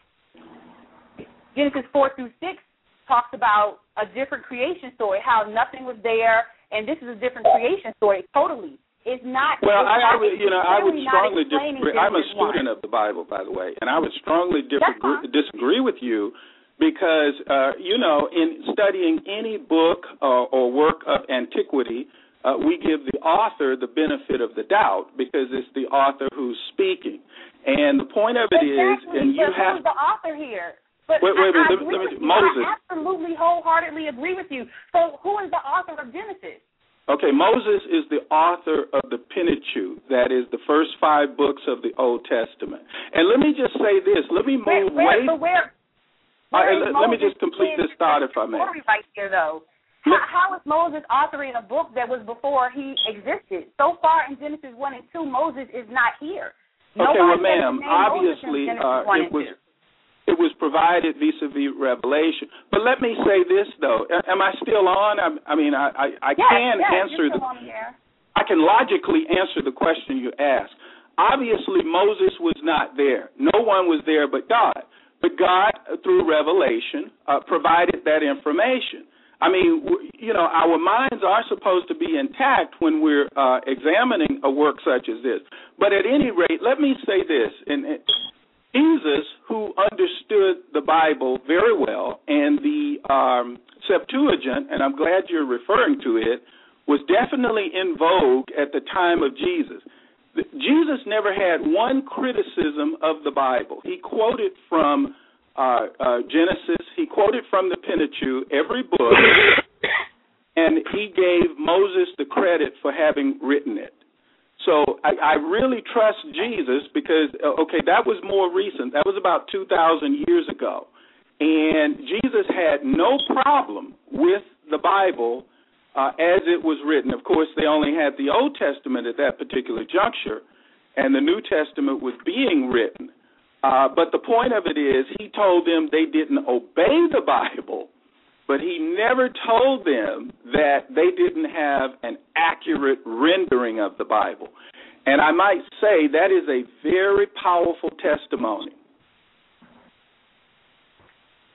Genesis four through six talks about a different creation story, how nothing was there, and this is a different creation story totally. It's not. Well, it's I, not, I would, you know, I would strongly disagree. I'm a student one. of the Bible, by the way, and I would strongly disagree, disagree with you because, uh, you know, in studying any book uh, or work of antiquity, uh, we give the author the benefit of the doubt because it's the author who's speaking. And the point of it exactly, is, and you but have who's the author here? But wait, wait, I, wait, let, I let me, you. Moses. I absolutely wholeheartedly agree with you. So who is the author of Genesis? Okay, Moses is the author of the Pentateuch, that is the first five books of the Old Testament. And let me just say this. Let me move where, way. Where, where, where uh, let, let me just complete this thought, if I may. Right here, though. How, how is Moses authoring a book that was before he existed? So far in Genesis one and two, Moses is not here. Okay, Nobody well, ma'am, obviously uh, it was. two. It was provided vis-a-vis revelation. But let me say this, though. Am I still on? I, I mean, I, I, I yes, can yes, answer you're the. still on here. I can logically answer the question you asked. Obviously, Moses was not there. No one was there but God. But God, through revelation, uh, provided that information. I mean, you know, our minds are supposed to be intact when we're uh, examining a work such as this. But at any rate, let me say this. And, and Jesus, who understood the Bible very well, and the um, Septuagint, and I'm glad you're referring to it, was definitely in vogue at the time of Jesus. Jesus never had one criticism of the Bible. He quoted from uh, uh, Genesis, he quoted from the Pentateuch, every book, and he gave Moses the credit for having written it. So I, I really trust Jesus because, okay, that was more recent. That was about two thousand years ago. And Jesus had no problem with the Bible uh, as it was written. Of course, they only had the Old Testament at that particular juncture, and the New Testament was being written. Uh, but the point of it is he told them they didn't obey the Bible, but he never told them that they didn't have an accurate rendering of the Bible. And I might say that is a very powerful testimony.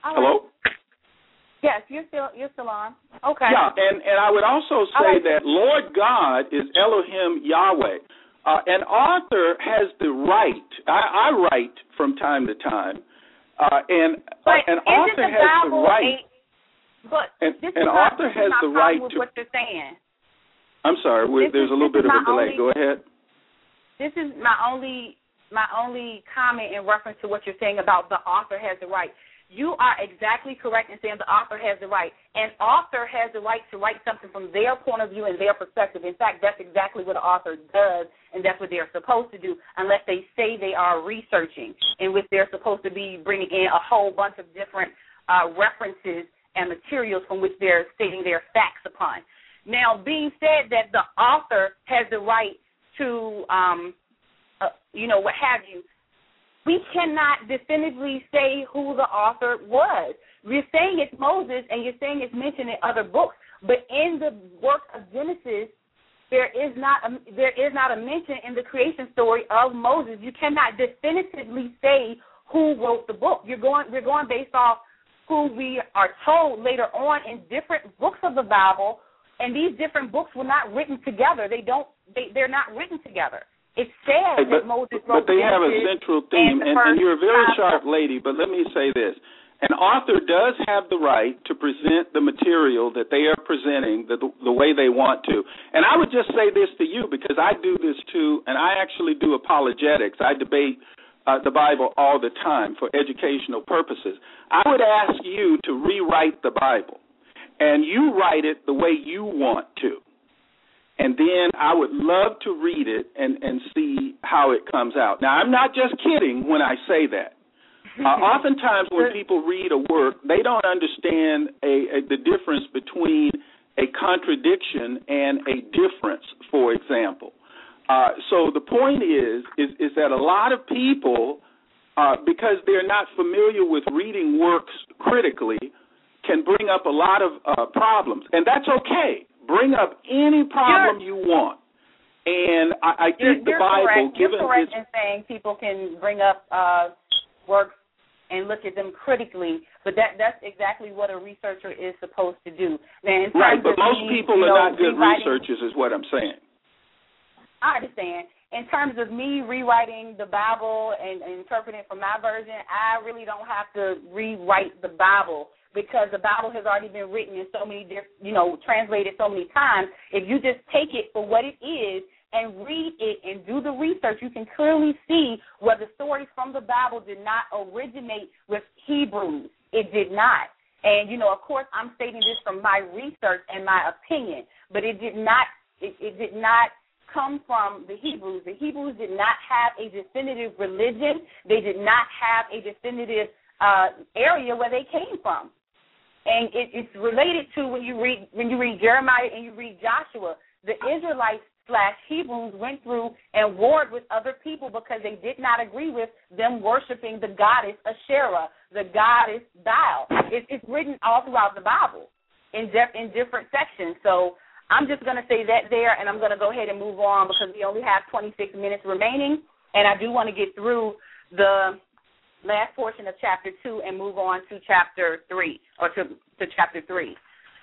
All Hello? Right. Yes, you're still you're still on. Okay. Yeah, and, and I would also say right. that Lord God is Elohim Yahweh. Uh, an author has the right, I, I write from time to time, uh, and but uh, an author the has the right. A, but an, this an is author not, has the right with to. what you're saying. I'm sorry, this there's is, a little bit of a delay. Only, Go ahead. This is my only my only comment in reference to what you're saying about the author has the right. You are exactly correct in saying the author has the right. An author has the right to write something from their point of view and their perspective. In fact, that's exactly what an author does, and that's what they're supposed to do, unless they say they are researching, in which they're supposed to be bringing in a whole bunch of different uh, references and materials from which they're stating their facts upon. Now, being said that the author has the right to, um, uh, you know, what have you, we cannot definitively say who the author was. You're saying it's Moses, and you're saying it's mentioned in other books, but in the work of Genesis, there is not a, there is not a mention in the creation story of Moses. You cannot definitively say who wrote the book. You're going we're going based off who we are told later on in different books of the Bible, and these different books were not written together. They don't they, they're not written together. It's sad hey, but, that Moses wrote But they have a central theme, and, and, and you're a very sharp lady, but let me say this. An author does have the right to present the material that they are presenting the, the way they want to. And I would just say this to you, because I do this too, and I actually do apologetics. I debate uh, the Bible all the time for educational purposes. I would ask you to rewrite the Bible, and you write it the way you want to. And then I would love to read it and, and see how it comes out. Now, I'm not just kidding when I say that. Uh, oftentimes when people read a work, they don't understand a, a, the difference between a contradiction and a difference, for example. Uh, so the point is, is, is that a lot of people, uh, because they're not familiar with reading works critically, can bring up a lot of uh, problems. And that's okay. Bring up any problem you're, you want. And I, I think the Bible, correct. given You're correct its... in saying people can bring up uh, works and look at them critically, but that that's exactly what a researcher is supposed to do. Now, right, but most me, people you are know, not good researchers is what I'm saying. I understand. In terms of me rewriting the Bible and, and interpreting from my version, I really don't have to rewrite the Bible, because the Bible has already been written in so many different, you know, translated so many times. If you just take it for what it is and read it and do the research, you can clearly see where the stories from the Bible did not originate with Hebrews. It did not. And, you know, of course, I'm stating this from my research and my opinion, but it did not, it, it did not come from the Hebrews. The Hebrews did not have a definitive religion. They did not have a definitive uh, area where they came from. And it, it's related to when you read when you read Jeremiah and you read Joshua. The Israelites slash Hebrews went through and warred with other people because they did not agree with them worshiping the goddess Asherah, the goddess Baal. It, it's written all throughout the Bible in de- in different sections. So I'm just going to say that there, and I'm going to go ahead and move on because we only have twenty-six minutes remaining, and I do want to get through the last portion of chapter two and move on to chapter three, or to, to chapter three.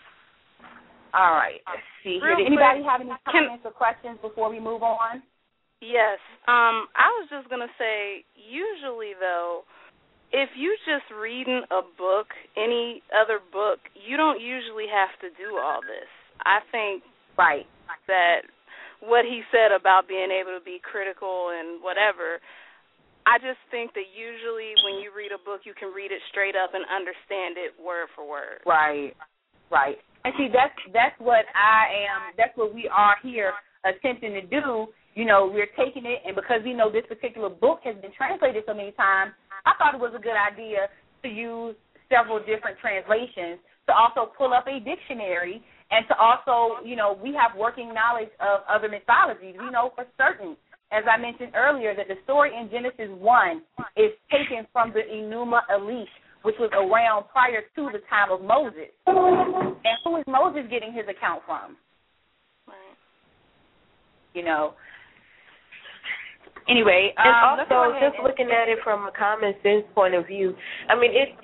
All right, let's see here. Did anybody have any comments or questions before we move on? Yes. Um, I was just going to say, usually, though, if you just reading a book, any other book, you don't usually have to do all this. I think right. that what he said about being able to be critical and whatever, I just think that usually when you read a book, you can read it straight up and understand it word for word. Right, right. And see, that's that's what I am, that's what we are here attempting to do. You know, we're taking it, and because we know this particular book has been translated so many times, I thought it was a good idea to use several different translations, to also pull up a dictionary, and to also, you know, we have working knowledge of other mythologies. We know for certain, as I mentioned earlier, that the story in Genesis one is taken from the Enuma Elish, which was around prior to the time of Moses. And who is Moses getting his account from? Right. You know. Anyway, and um, also just looking at it from a common sense point of view, I mean, it it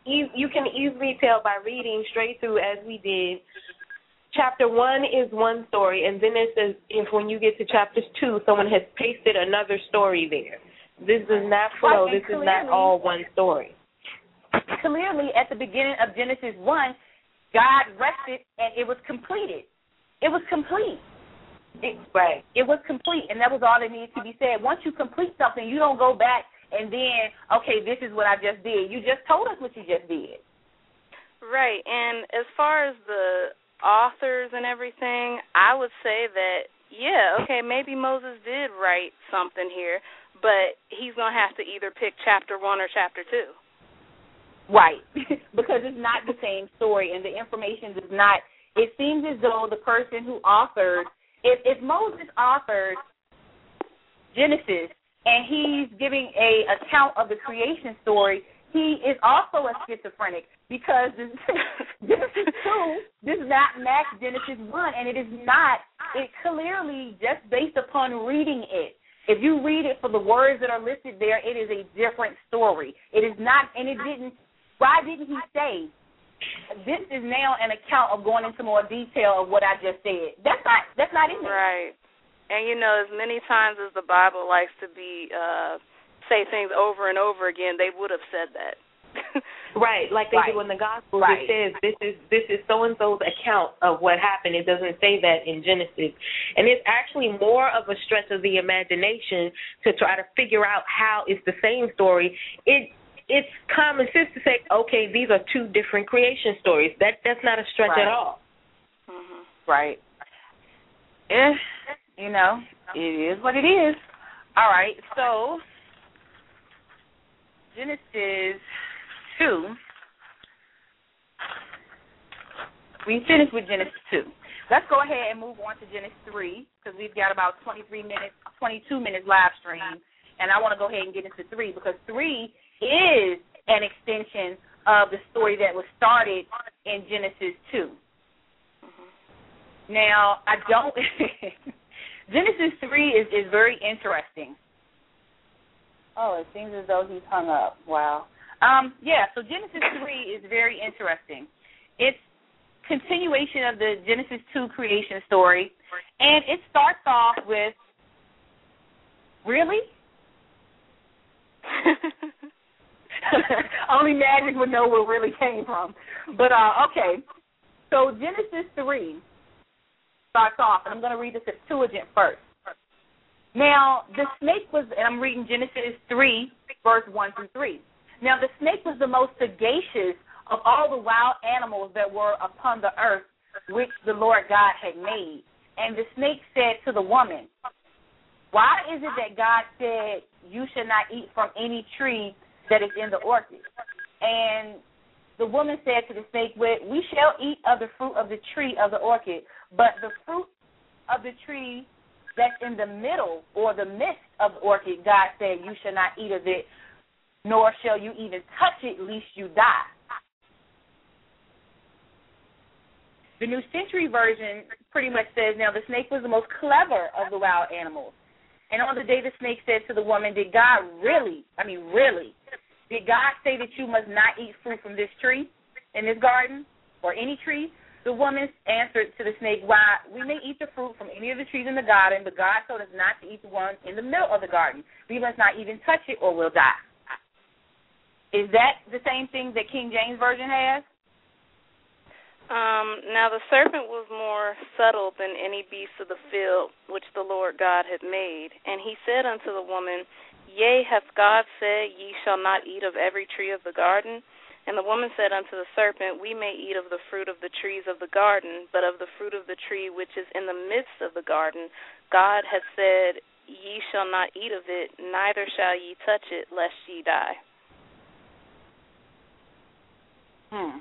e- you can easily tell by reading straight through as we did. Chapter one is one story, and then it says if when you get to chapters two, someone has pasted another story there. This does not flow. Right, this clearly, is not all one story. Clearly, at the beginning of Genesis one, God rested and it was completed. It was complete. It, right. It was complete, and that was all that needed to be said. Once you complete something, you don't go back and then, okay, this is what I just did. You just told us what you just did. Right, and as far as the authors and everything, I would say that, yeah, okay, maybe Moses did write something here, but he's going to have to either pick chapter one or chapter two. Right, because it's not the same story, and the information is not, it seems as though the person who authored, if, if Moses authored Genesis, and he's giving a account of the creation story, he is also a schizophrenic because this, Genesis two does not match Genesis one, and it is not. It clearly, just based upon reading it, if you read it for the words that are listed there, it is a different story. It is not, and it didn't, why didn't he say, this is now an account of going into more detail of what I just said? That's not, that's not in there. Right. And, you know, as many times as the Bible likes to be, uh, say things over and over again, they would have said that. Right, like they right. do in the Gospels. Right. It says this is this is so-and-so's account of what happened. It doesn't say that in Genesis. And it's actually more of a stretch of the imagination to try to figure out how it's the same story. It It's common sense to say, okay, these are two different creation stories. That That's not a stretch right. at all. Mm-hmm. Right. Eh. You know, it is what it is. All right, so Genesis two. We finished with Genesis two. Let's go ahead and move on to Genesis three because we've got about twenty-three minutes, twenty-two minutes live stream, and I want to go ahead and get into three because three is an extension of the story that was started in Genesis two. Mm-hmm. Now, I don't... Genesis three is, is very interesting. Oh, it seems as though he's hung up. Wow. Um, yeah, so Genesis three is very interesting. It's continuation of the Genesis two creation story, and it starts off with, really? Only magic would know where really came from. But, uh, okay, so Genesis three starts off, and I'm going to read the Septuagint first. Now, the snake was, and I'm reading Genesis three, verse one through three. Now, the snake was the most sagacious of all the wild animals that were upon the earth, which the Lord God had made. And the snake said to the woman, why is it that God said you should not eat from any tree that is in the orchard? And the woman said to the snake, we shall eat of the fruit of the tree of the orchard, but the fruit of the tree that's in the middle or the midst of the orchard, God said, you shall not eat of it, nor shall you even touch it, lest you die. The New Century Version pretty much says, now the snake was the most clever of the wild animals. And on the day the snake said to the woman, did God really, I mean really, did God say that you must not eat fruit from this tree in this garden or any tree? The woman answered to the snake, why, we may eat the fruit from any of the trees in the garden, but God told us not to eat the one in the middle of the garden. We must not even touch it or we'll die. Is that the same thing that King James Version has? Um, now the serpent was more subtle than any beast of the field which the Lord God had made. And he said unto the woman, yea, hath God said, ye shall not eat of every tree of the garden? And the woman said unto the serpent, we may eat of the fruit of the trees of the garden, but of the fruit of the tree which is in the midst of the garden, God hath said, ye shall not eat of it, neither shall ye touch it, lest ye die. Hmm.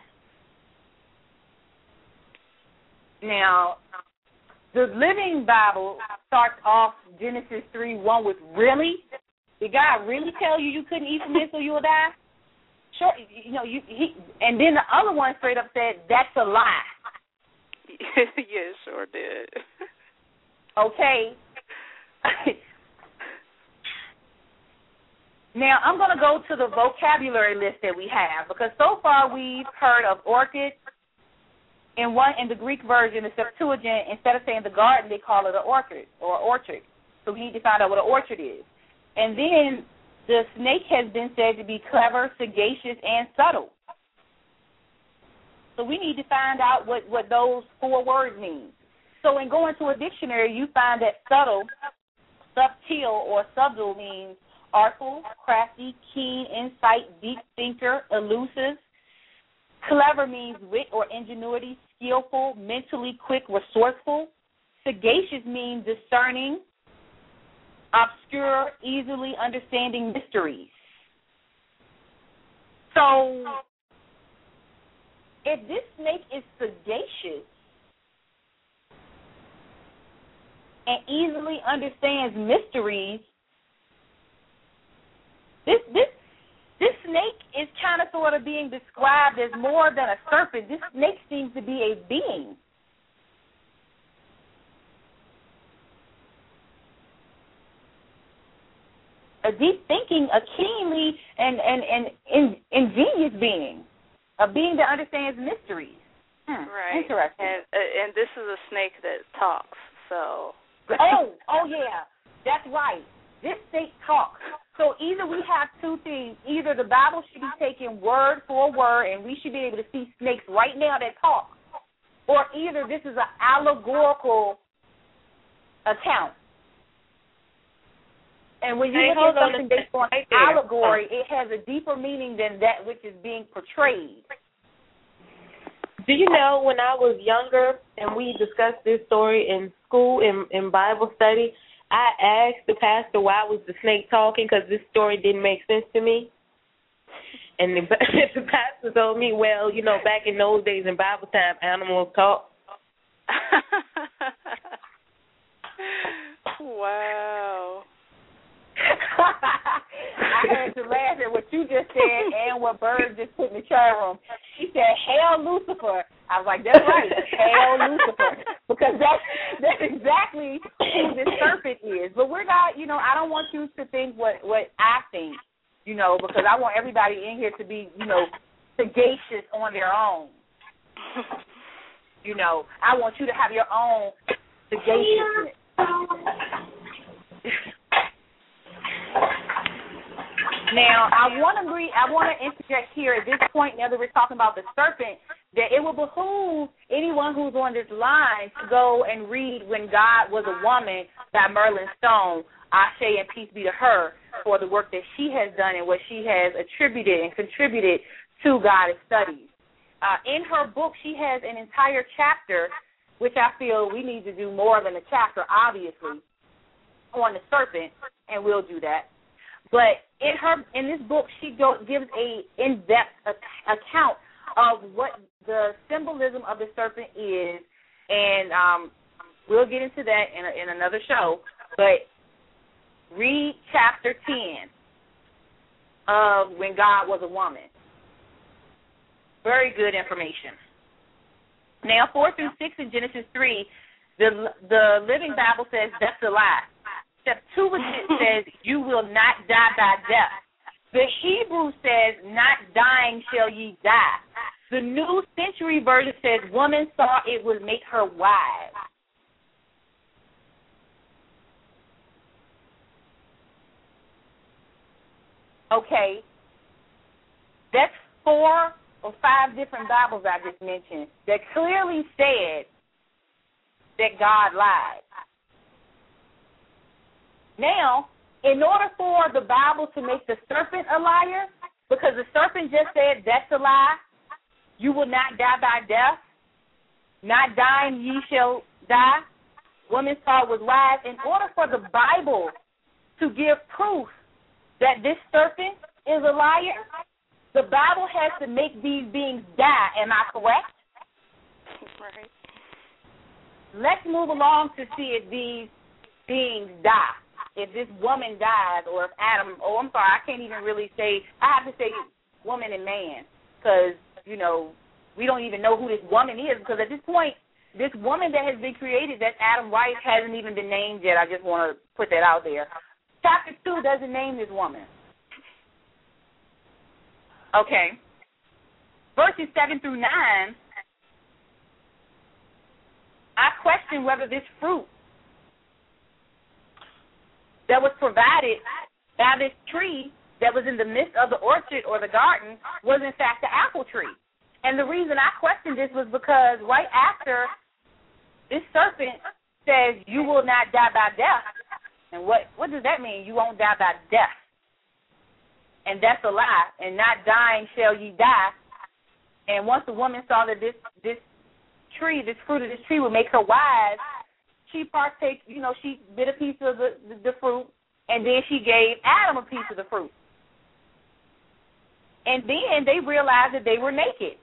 Now, the Living Bible starts off Genesis three one with, really? Did God really tell you you couldn't eat from this or you will die? Sure, you know, you, he, and then the other one straight up said, that's a lie. Yeah, sure did. Okay. Now, I'm going to go to the vocabulary list that we have, because so far we've heard of orchid. In one, in the Greek version, the Septuagint, instead of saying the garden, they call it an orchid or orchard. So we need to find out what an orchard is. And then the snake has been said to be clever, sagacious, and subtle. So we need to find out what, what those four words mean. So in going to a dictionary, you find that subtle, subtle, or subtle means artful, crafty, keen, insight, deep thinker, elusive. Clever means wit or ingenuity, skillful, mentally quick, resourceful. Sagacious means discerning, obscure, easily understanding mysteries. So if this snake is sagacious and easily understands mysteries, this this This snake is kind of sort of being described as more than a serpent. This snake seems to be a being. A deep thinking, a keenly and, and, and in, ingenious being. A being that understands mysteries. Hmm, right. Interesting. And, uh, and this is a snake that talks, so. oh, oh, yeah. That's right. This snake talks. So either we have two things. Either the Bible should be taken word for word, and we should be able to see snakes right now that talk, or either this is an allegorical account. And when you hey, look at something on based on right allegory, it has a deeper meaning than that which is being portrayed. Do you know, when I was younger and we discussed this story in school, in, in Bible study, I asked the pastor why was the snake talking, because this story didn't make sense to me. And the, the pastor told me, well, you know, back in those days in Bible time, animals talk. Wow. I had to laugh at what you just said and what Bird just put in the chat room. She said, "Hail Lucifer." I was like, "That's right, hail Lucifer," because that's that's exactly who this serpent is. But we're not, you know, I don't want you to think what what I think, you know, because I want everybody in here to be, you know, sagacious on their own. You know, I want you to have your own sagaciousness. Now, I want to re- I want to interject here at this point, now that we're talking about the serpent, that it will behoove anyone who's on this line to go and read When God Was a Woman by Merlin Stone, Ashe and peace be to her, for the work that she has done and what she has attributed and contributed to Goddess Studies. Uh, in her book, she has an entire chapter, which I feel we need to do more than a chapter, obviously, on the serpent, and we'll do that. But in her in this book, she go, gives a in-depth a, account of what the symbolism of the serpent is, and um, we'll get into that in, a, in another show. But read chapter ten of When God Was a Woman. Very good information. Now, four through six in Genesis three, the the Living Bible says that's a lie. Septuagint says you will not die by death. The Hebrew says not dying shall ye die. The New Century Version says woman saw it would make her wise. Okay, that's four or five different Bibles I just mentioned that clearly said that God lied. Now, in order for the Bible to make the serpent a liar, because the serpent just said that's a lie, you will not die by death, not dying ye shall die, woman saw it was wise. In order for the Bible to give proof that this serpent is a liar, the Bible has to make these beings die. Am I correct? Right. Let's move along to see if these beings die. If this woman dies, or if Adam, oh, I'm sorry, I can't even really say, I have to say woman and man, because, you know, we don't even know who this woman is, because at this point, this woman that has been created, that Adam Rice, hasn't even been named yet. I just want to put that out there. Chapter two doesn't name this woman. Okay. Verses seven through nine, I question whether this fruit that was provided by this tree that was in the midst of the orchard or the garden was in fact the apple tree. And the reason I questioned this was because right after this serpent says, you will not die by death. And what, what does that mean? You won't die by death. And that's a lie. And not dying shall ye die. And once the woman saw that this this tree, this fruit of this tree would make her wise, she partake, you know, she bit a piece of the, the, the fruit, and then she gave Adam a piece of the fruit. And then they realized that they were naked.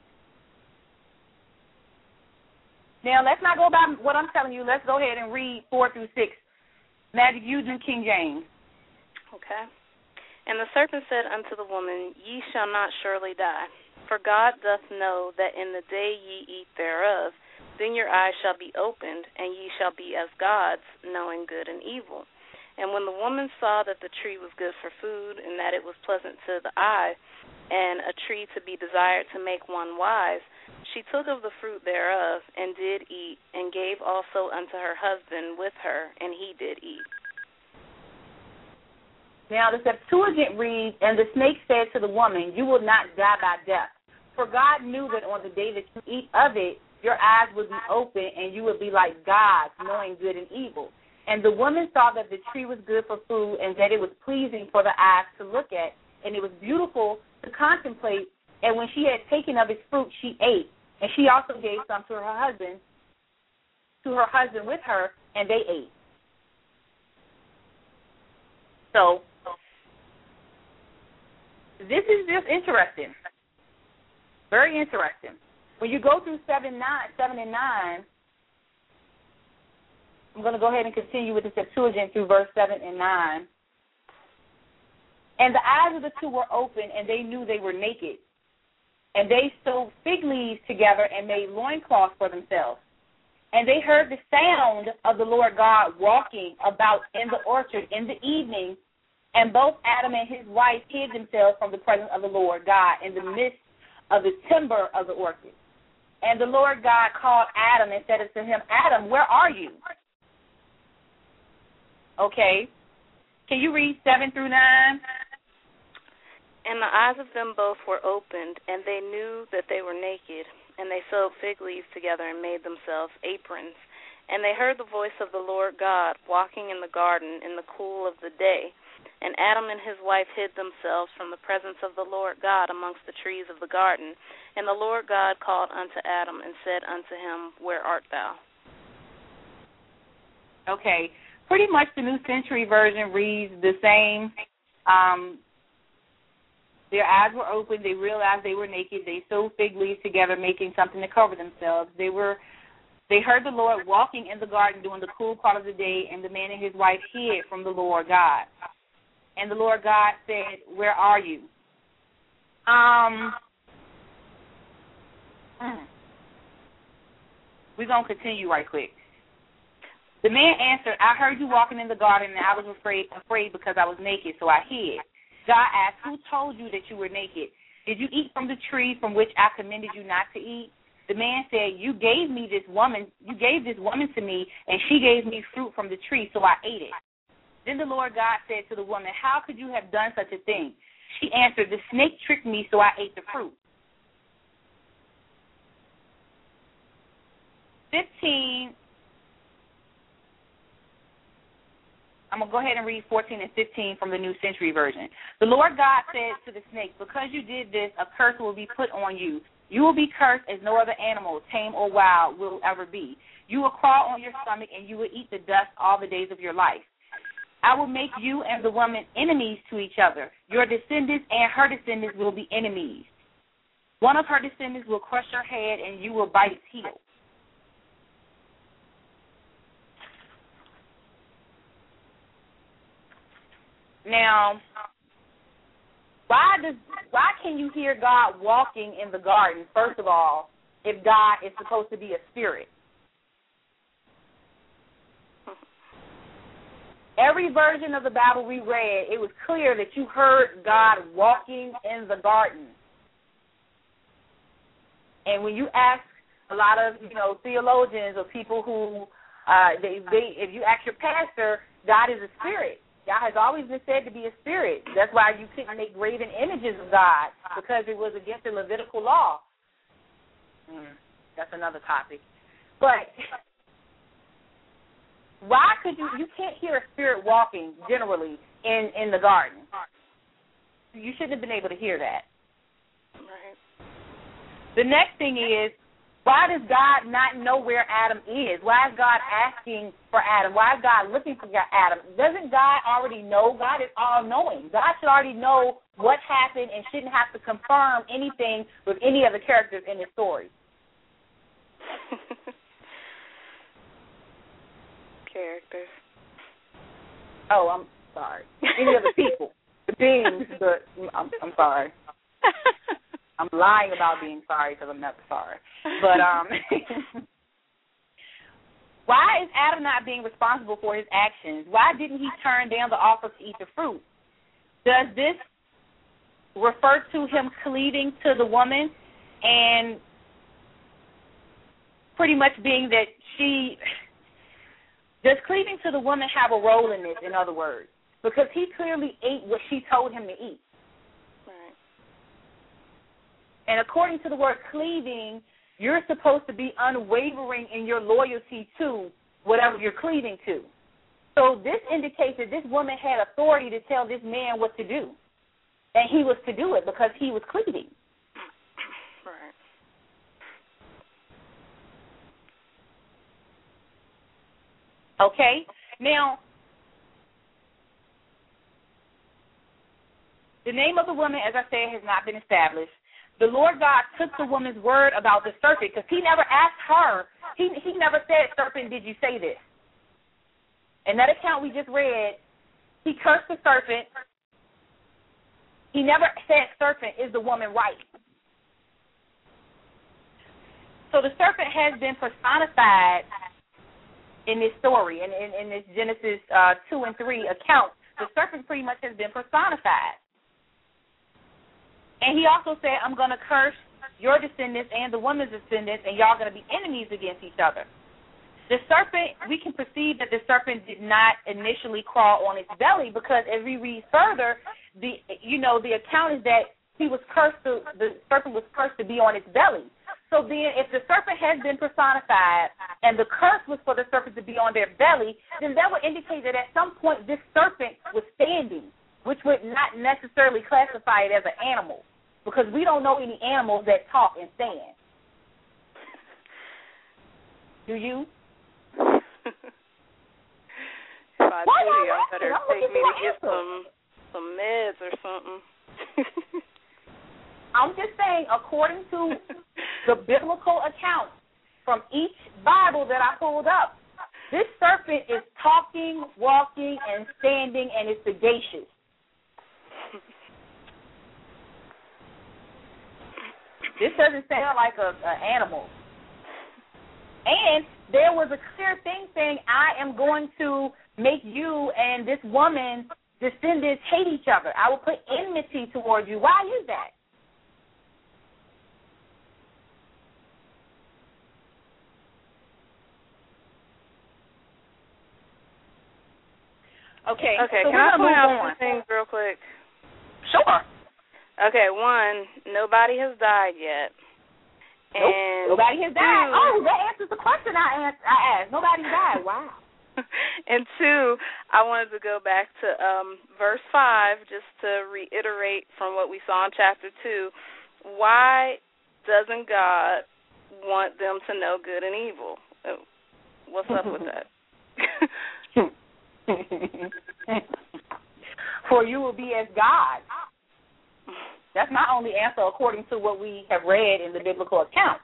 Now, let's not go by what I'm telling you. Let's go ahead and read four through six. Magic, you do King James. Okay. And the serpent said unto the woman, Ye shall not surely die. For God doth know that in the day ye eat thereof, then your eyes shall be opened, and ye shall be as gods, knowing good and evil. And when the woman saw that the tree was good for food, and that it was pleasant to the eye, and a tree to be desired to make one wise, she took of the fruit thereof, and did eat, and gave also unto her husband with her, and he did eat. Now the Septuagint reads, And the snake said to the woman, You will not die by death. For God knew that on the day that you eat of it, your eyes would be open, and you would be like gods, knowing good and evil. And the woman saw that the tree was good for food, and that it was pleasing for the eyes to look at, and it was beautiful to contemplate. And when she had taken of its fruit, she ate. And she also gave some to her husband, to her husband with her, and they ate. So this is just interesting. Very interesting. When you go through seven, nine, seven and nine, I'm going to go ahead and continue with the Septuagint through verse seven and nine. And the eyes of the two were open, and they knew they were naked. And they sewed fig leaves together and made loincloths for themselves. And they heard the sound of the Lord God walking about in the orchard in the evening, and both Adam and his wife hid themselves from the presence of the Lord God in the midst of the timber of the orchard. And the Lord God called Adam and said unto him, Adam, where are you? Okay. Can you read seven through nine? And the eyes of them both were opened, and they knew that they were naked. And they sewed fig leaves together and made themselves aprons. And they heard the voice of the Lord God walking in the garden in the cool of the day. And Adam and his wife hid themselves from the presence of the Lord God amongst the trees of the garden. And the Lord God called unto Adam and said unto him, Where art thou? Okay. Pretty much the New Century Version reads the same. Um, their eyes were open. They realized they were naked. They sewed fig leaves together, making something to cover themselves. They were, they heard the Lord walking in the garden during the cool part of the day, and the man and his wife hid from the Lord God. And the Lord God said, Where are you? Um, we're going to continue right quick. The man answered, I heard you walking in the garden, and I was afraid, afraid because I was naked, so I hid. God asked, Who told you that you were naked? Did you eat from the tree from which I commanded you not to eat? The man said, You gave me this woman, you gave this woman to me, and she gave me fruit from the tree, so I ate it. Then the Lord God said to the woman, How could you have done such a thing? She answered, The snake tricked me, so I ate the fruit. Fifteen. I'm going to go ahead and read fourteen and fifteen from the New Century Version. The Lord God said to the snake, Because you did this, a curse will be put on you. You will be cursed as no other animal, tame or wild, will ever be. You will crawl on your stomach, and you will eat the dust all the days of your life. I will make you and the woman enemies to each other. Your descendants and her descendants will be enemies. One of her descendants will crush her head, and you will bite its heel. Now, why does why can you hear God walking in the garden, first of all, if God is supposed to be a spirit? Every version of the Bible we read, it was clear that you heard God walking in the garden. And when you ask a lot of, you know, theologians or people who, uh, they, they, if you ask your pastor, God is a spirit. God has always been said to be a spirit. That's why you couldn't make graven images of God, because it was against the Levitical law. Mm, that's another topic. But why could you, you can't hear a spirit walking generally in, in the garden. You shouldn't have been able to hear that. Right. The next thing is, why does God not know where Adam is? Why is God asking for Adam? Why is God looking for Adam? Doesn't God already know? God is all-knowing. God should already know what happened and shouldn't have to confirm anything with any of the characters in his story. Characters. Oh, I'm sorry. Any of the people. The beings, but I'm, I'm sorry. I'm lying about being sorry because I'm never sorry. But um, why is Adam not being responsible for his actions? Why didn't he turn down the offer to eat the fruit? Does this refer to him cleaving to the woman and pretty much being that she – does cleaving to the woman have a role in this, in other words? Because he clearly ate what she told him to eat. Right. And according to the word cleaving, you're supposed to be unwavering in your loyalty to whatever you're cleaving to. So this indicates that this woman had authority to tell this man what to do. And he was to do it because he was cleaving. Right. Okay? Now, the name of the woman, as I said, has not been established. The Lord God took the woman's word about the serpent because he never asked her. He, he never said, serpent, did you say this? In that account we just read, he cursed the serpent. He never said, serpent, is the woman right? So the serpent has been personified in this story, in, in, in this Genesis uh, two and three account. The serpent pretty much has been personified. And he also said, I'm going to curse your descendants and the woman's descendants, and y'all going to be enemies against each other. The serpent, we can perceive that the serpent did not initially crawl on its belly because as we read further, the you know, the account is that he was cursed to, the serpent was cursed to be on its belly. So then if the serpent has been personified and the curse was for the serpent to be on their belly, then that would indicate that at some point this serpent was standing, which would not necessarily classify it as an animal because we don't know any animals that talk and stand. Do you? If I Why do, y'all y'all better asking? take me to get answer. some some meds or something. I'm just saying, according to the biblical account from each Bible that I pulled up, this serpent is talking, walking, and standing, and is sagacious. This doesn't sound like a, a animal. And there was a clear thing saying, I am going to make you and this woman, descendants, hate each other. I will put enmity towards you. Why is that? Okay. Okay, so can I point out on. some things real quick? Sure. Okay, one, nobody has died yet. Nope. And Nobody has died. two, Oh, that answers the question I asked. I asked. Nobody died. Wow. And two, I wanted to go back to um, verse five just to reiterate from what we saw in chapter two. Why doesn't God want them to know good and evil? What's up with that? For you will be as God. That's my only answer according to what we have read in the biblical account.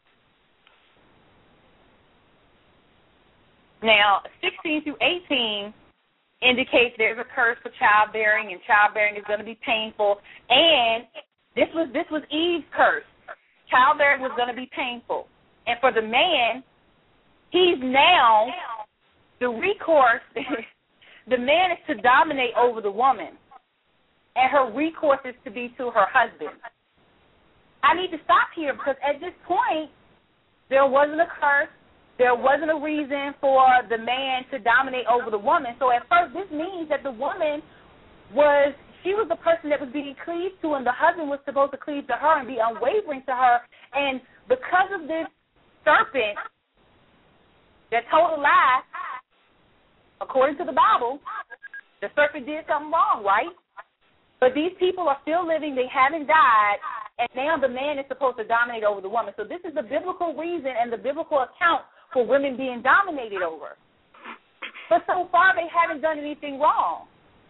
Now, sixteen through eighteen indicates there's a curse for childbearing, and childbearing is going to be painful. And this was this was Eve's curse. Childbearing was going to be painful. And for the man, he's now the recourse. The man is to dominate over the woman, and her recourse is to be to her husband. I need to stop here because at this point, there wasn't a curse. There wasn't a reason for the man to dominate over the woman. So at first, this means that the woman was, she was the person that was being cleaved to, and the husband was supposed to cleave to her and be unwavering to her. And because of this serpent that told a lie, according to the Bible, the serpent did something wrong, right? But these people are still living, they haven't died, and now the man is supposed to dominate over the woman. So this is the biblical reason and the biblical account for women being dominated over. But so far they haven't done anything wrong.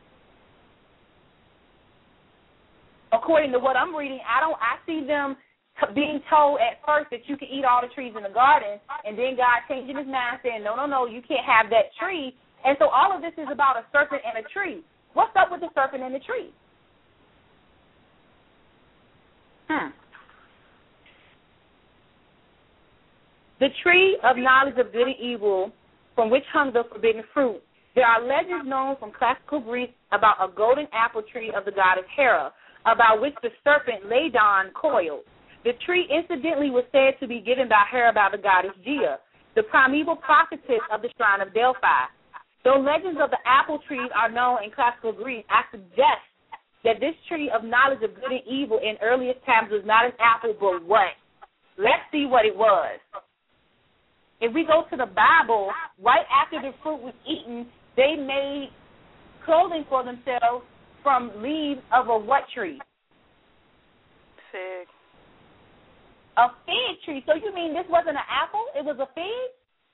According to what I'm reading, I don't. I see them t- being told at first that you can eat all the trees in the garden, and then God changing his mind saying, no, no, no, you can't have that tree. And so all of this is about a serpent and a tree. What's up with the serpent and the tree? Hmm. The tree of knowledge of good and evil, from which hung the forbidden fruit. There are legends known from classical Greece about a golden apple tree of the goddess Hera, about which the serpent Ladon coiled. The tree incidentally was said to be given by Hera by the goddess Gia, the primeval prophetess of the shrine of Delphi. Though legends of the apple trees are known in classical Greece, I suggest that this tree of knowledge of good and evil in earliest times was not an apple, but what? Let's see what it was. If we go to the Bible, right after the fruit was eaten, they made clothing for themselves from leaves of a what tree? Fig. A fig tree. So you mean this wasn't an apple? It was a fig?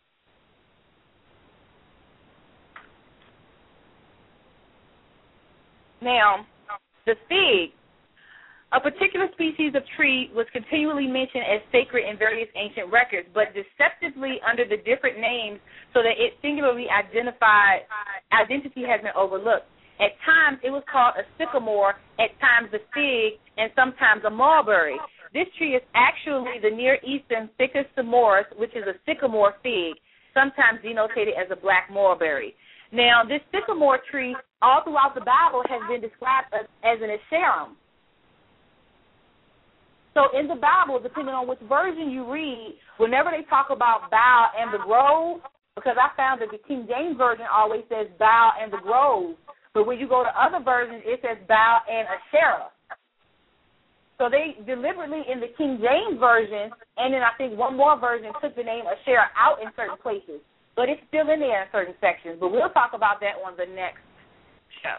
Now, the fig, a particular species of tree, was continually mentioned as sacred in various ancient records, but deceptively under the different names so that its singularly identified identity has been overlooked. At times, it was called a sycamore, at times a fig, and sometimes a mulberry. This tree is actually the Near Eastern Ficus samoris, which is a sycamore fig, sometimes denoted as a black mulberry. Now, this sycamore tree, all throughout the Bible, has been described as, as an asherim. So in the Bible, depending on which version you read, whenever they talk about bough and the grove, because I found that the King James Version always says bough and the grove, but when you go to other versions, it says bough and Asherah. So they deliberately, in the King James Version, and then I think one more version, took the name Asherah out in certain places. But it's still in there in certain sections. But we'll talk about that on the next show.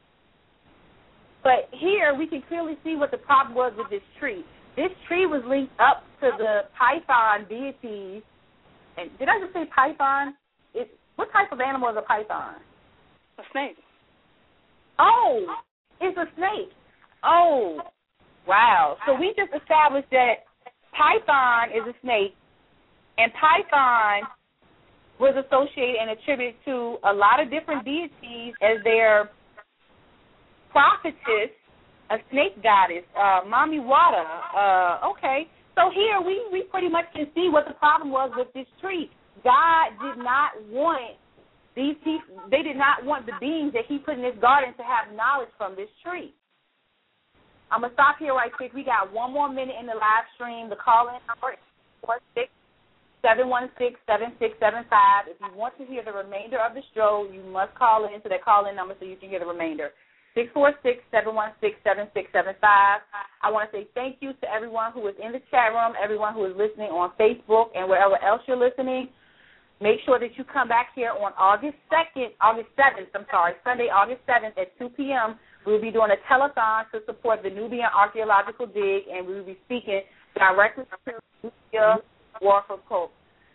But here we can clearly see what the problem was with this tree. This tree was linked up to the python deities. And did I just say python? It, what type of animal is a python? A snake. Oh, it's a snake. Oh, wow. So we just established that python is a snake, and python was associated and attributed to a lot of different deities as their prophetess, a snake goddess, uh, Mami Wada. Uh, okay. So here we, we pretty much can see what the problem was with this tree. God did not want these people, they did not want the beings that he put in this garden to have knowledge from this tree. I'm going to stop here right quick. We got one more minute in the live stream. The call-in number is four six seven one six seven six seven five. If you want to hear the remainder of the show, you must call in to that call-in number so you can hear the remainder. six four six seven one six seven six seven five. I want to say thank you to everyone who is in the chat room, everyone who is listening on Facebook and wherever else you're listening. Make sure that you come back here on August second, August seventh, I'm sorry, Sunday, August seventh at two p.m. We'll be doing a telethon to support the Nubian Archaeological Dig, and we will be speaking directly to Nubia Warford Pope.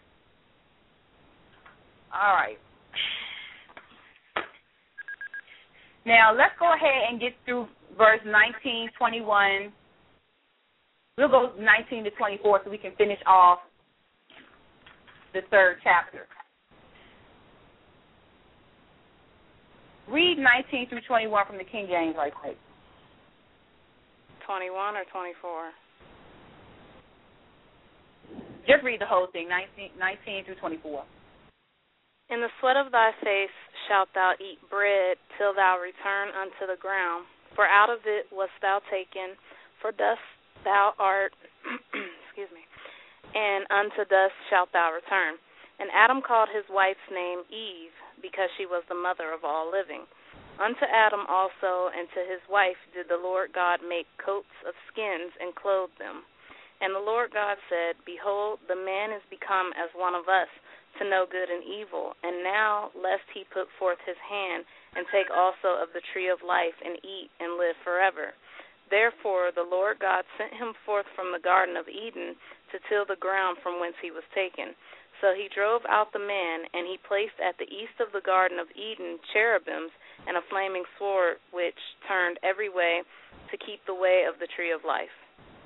All right. Now, let's go ahead and get through verse nineteen, twenty-one. We'll go nineteen to twenty-four so we can finish off the third chapter. Read nineteen through twenty-one from the King James right quick. twenty-one or twenty-four? Just read the whole thing, nineteen, nineteen through twenty-four. In the sweat of thy face shalt thou eat bread till thou return unto the ground, for out of it wast thou taken, for dust thou art, excuse me, and unto dust shalt thou return. And Adam called his wife's name Eve, because she was the mother of all living. Unto Adam also and to his wife did the Lord God make coats of skins and clothe them. And the Lord God said, Behold, the man is become as one of us, to know good and evil. And now, lest he put forth his hand, and take also of the tree of life, and eat, and live forever. Therefore the Lord God sent him forth from the Garden of Eden to till the ground from whence he was taken. So he drove out the man, and he placed at the east of the Garden of Eden cherubims and a flaming sword which turned every way to keep the way of the tree of life.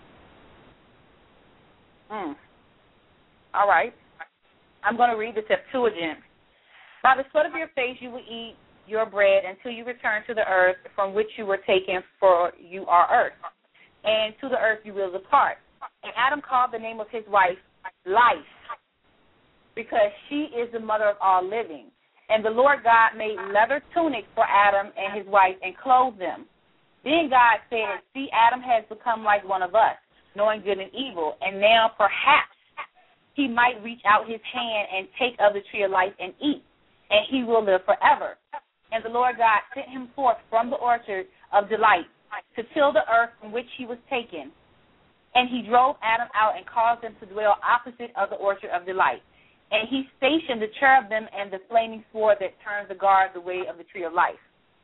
Mm. All right. I'm going to read the Septuagint. By the sweat of your face you will eat your bread until you return to the earth from which you were taken, for you are earth, and to the earth you will depart. And Adam called the name of his wife Life, because she is the mother of all living. And the Lord God made leather tunics for Adam and his wife and clothed them. Then God said, See, Adam has become like one of us, knowing good and evil, and now perhaps he might reach out his hand and take of the tree of life and eat, and he will live forever. And the Lord God sent him forth from the orchard of delight to till the earth from which he was taken. And he drove Adam out and caused them to dwell opposite of the orchard of delight. And he stationed the cherubim and the flaming sword that turned the guard the way of the tree of life.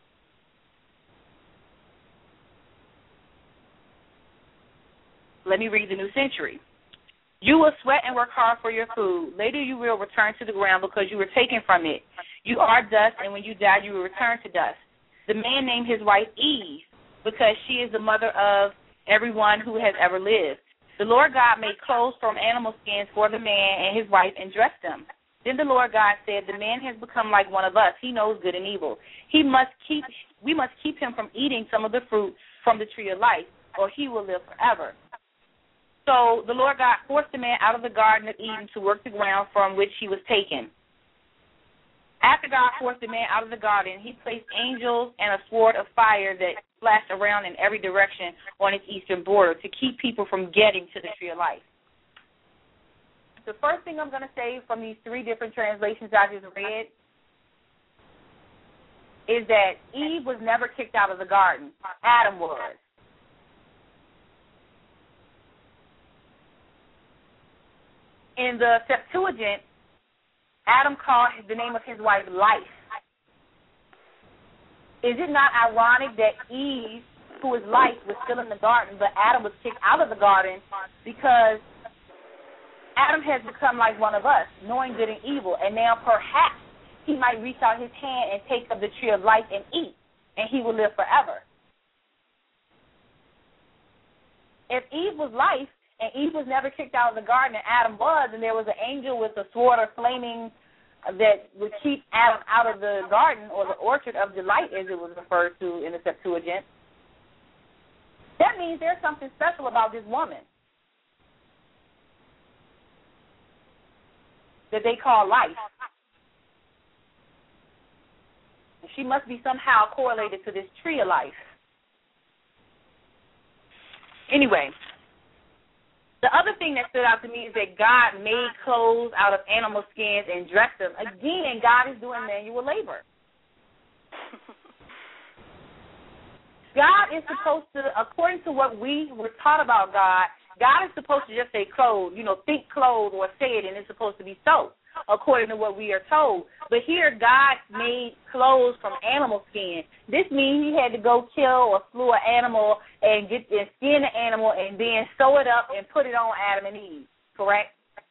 Let me read the New Century. You will sweat and work hard for your food. Later you will return to the ground because you were taken from it. You are dust, and when you die you will return to dust. The man named his wife Eve because she is the mother of everyone who has ever lived. The Lord God made clothes from animal skins for the man and his wife and dressed them. Then the Lord God said, The man has become like one of us. He knows good and evil. He must keep. We must keep him from eating some of the fruit from the tree of life, or he will live forever. So the Lord God forced the man out of the Garden of Eden to work the ground from which he was taken. After God forced the man out of the garden, he placed angels and a sword of fire that flashed around in every direction on its eastern border to keep people from getting to the tree of life. The first thing I'm going to say from these three different translations I just read is that Eve was never kicked out of the garden. Adam was. In the Septuagint, Adam called the name of his wife Life. Is it not ironic that Eve, who is life, was still in the garden, but Adam was kicked out of the garden because Adam has become like one of us, knowing good and evil, and now perhaps he might reach out his hand and take of the tree of life and eat, and he will live forever. If Eve was life, and Eve was never kicked out of the garden, and Adam was, and there was an angel with a sword or flaming that would keep Adam out of the garden, or the orchard of delight, as it was referred to in the Septuagint, that means there's something special about this woman that they call life. And she must be somehow correlated to this tree of life. Anyway, the other thing that stood out to me is that God made clothes out of animal skins and dressed them. Again, God is doing manual labor. God is supposed to, according to what we were taught about God, God is supposed to just say clothes, you know, think clothes or say it, and it's supposed to be so, according to what we are told. But here, God made clothes from animal skin. This means he had to go kill or slew an animal and get and skin the animal and then sew it up and put it on Adam and Eve, correct?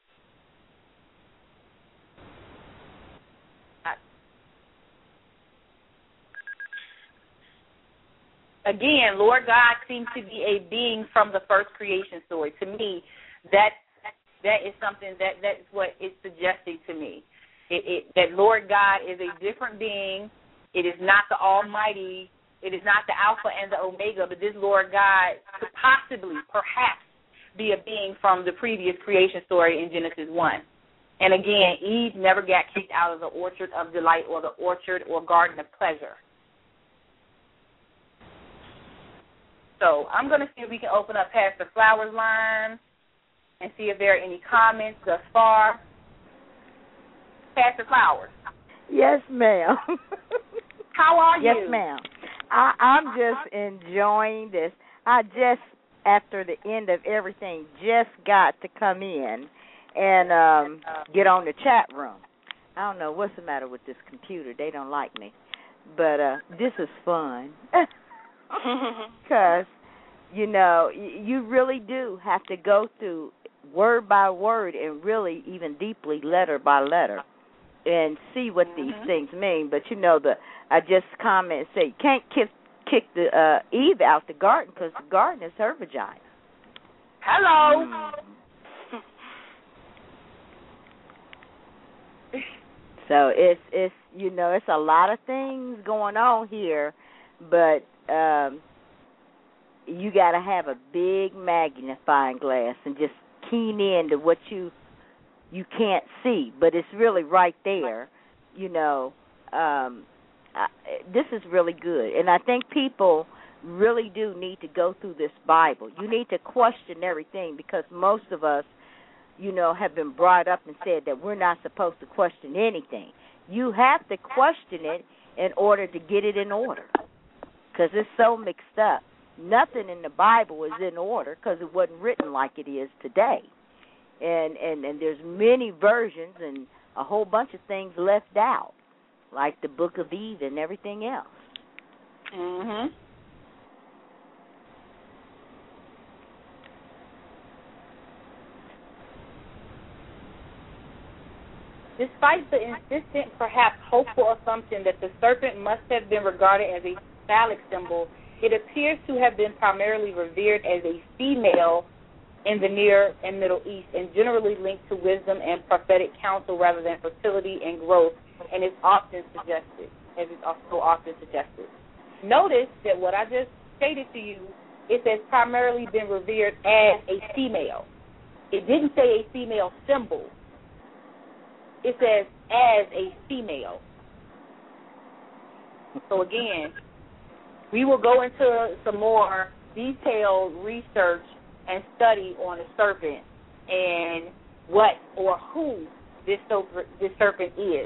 Again, Lord God seems to be a being from the first creation story. To me, that that is something that that's what it's suggesting to me. It, it, that Lord God is a different being. It is not the Almighty. It is not the Alpha and the Omega, but this Lord God could possibly, perhaps, be a being from the previous creation story in Genesis one. And again, Eve never got kicked out of the orchard of delight or the orchard or garden of pleasure. So I'm going to see if we can open up Pastor Flowers' line and see if there are any comments thus far. Pastor Flowers. Yes, ma'am. How are you? Yes, ma'am. I, I'm just enjoying this. I just, after the end of everything, just got to come in and um, get on the chat room. I don't know what's the matter with this computer. They don't like me. But uh, this is fun. Because, you know, you really do have to go through word by word and really even deeply letter by letter and see what mm-hmm. these things mean. But, you know, the I just comment and say, you can't kick, kick the uh, Eve out the garden because the garden is her vagina. Hello. Mm. So it's, it's you know, it's a lot of things going on here, but um, you got to have a big magnifying glass and just keen in to what you you can't see, but it's really right there. You know, um, I, this is really good, and I think people really do need to go through this Bible. You need to question everything because most of us, you know, have been brought up and said that we're not supposed to question anything. You have to question it in order to get it in order because it's so mixed up. Nothing in the Bible is in order because it wasn't written like it is today. And, and, and there's many versions and a whole bunch of things left out, like the Book of Eve and everything else. Mm-hmm. Despite the insistent, perhaps hopeful assumption that the serpent must have been regarded as a phallic symbol, it appears to have been primarily revered as a female in the Near and Middle East and generally linked to wisdom and prophetic counsel rather than fertility and growth, and is often suggested, as is also often suggested. Notice that what I just stated to you, it says primarily been revered as a female. It didn't say a female symbol. It says as a female. So again, we will go into some more detailed research and study on the serpent and what or who this serpent, this serpent is.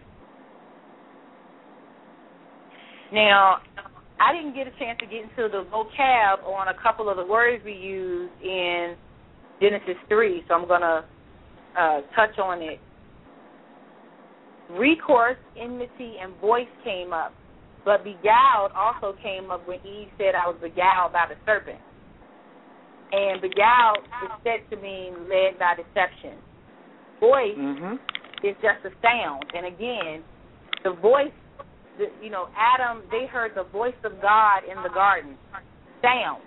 Now, I didn't get a chance to get into the vocab on a couple of the words we use in Genesis three, so I'm going to uh, touch on it. Recourse, enmity, and voice came up, but beguiled also came up when Eve said, I was beguiled by the serpent. And beguiled is said to mean led by deception. Voice mm-hmm. is just a sound. And again, the voice, the, you know, Adam, they heard the voice of God in the garden. Sound.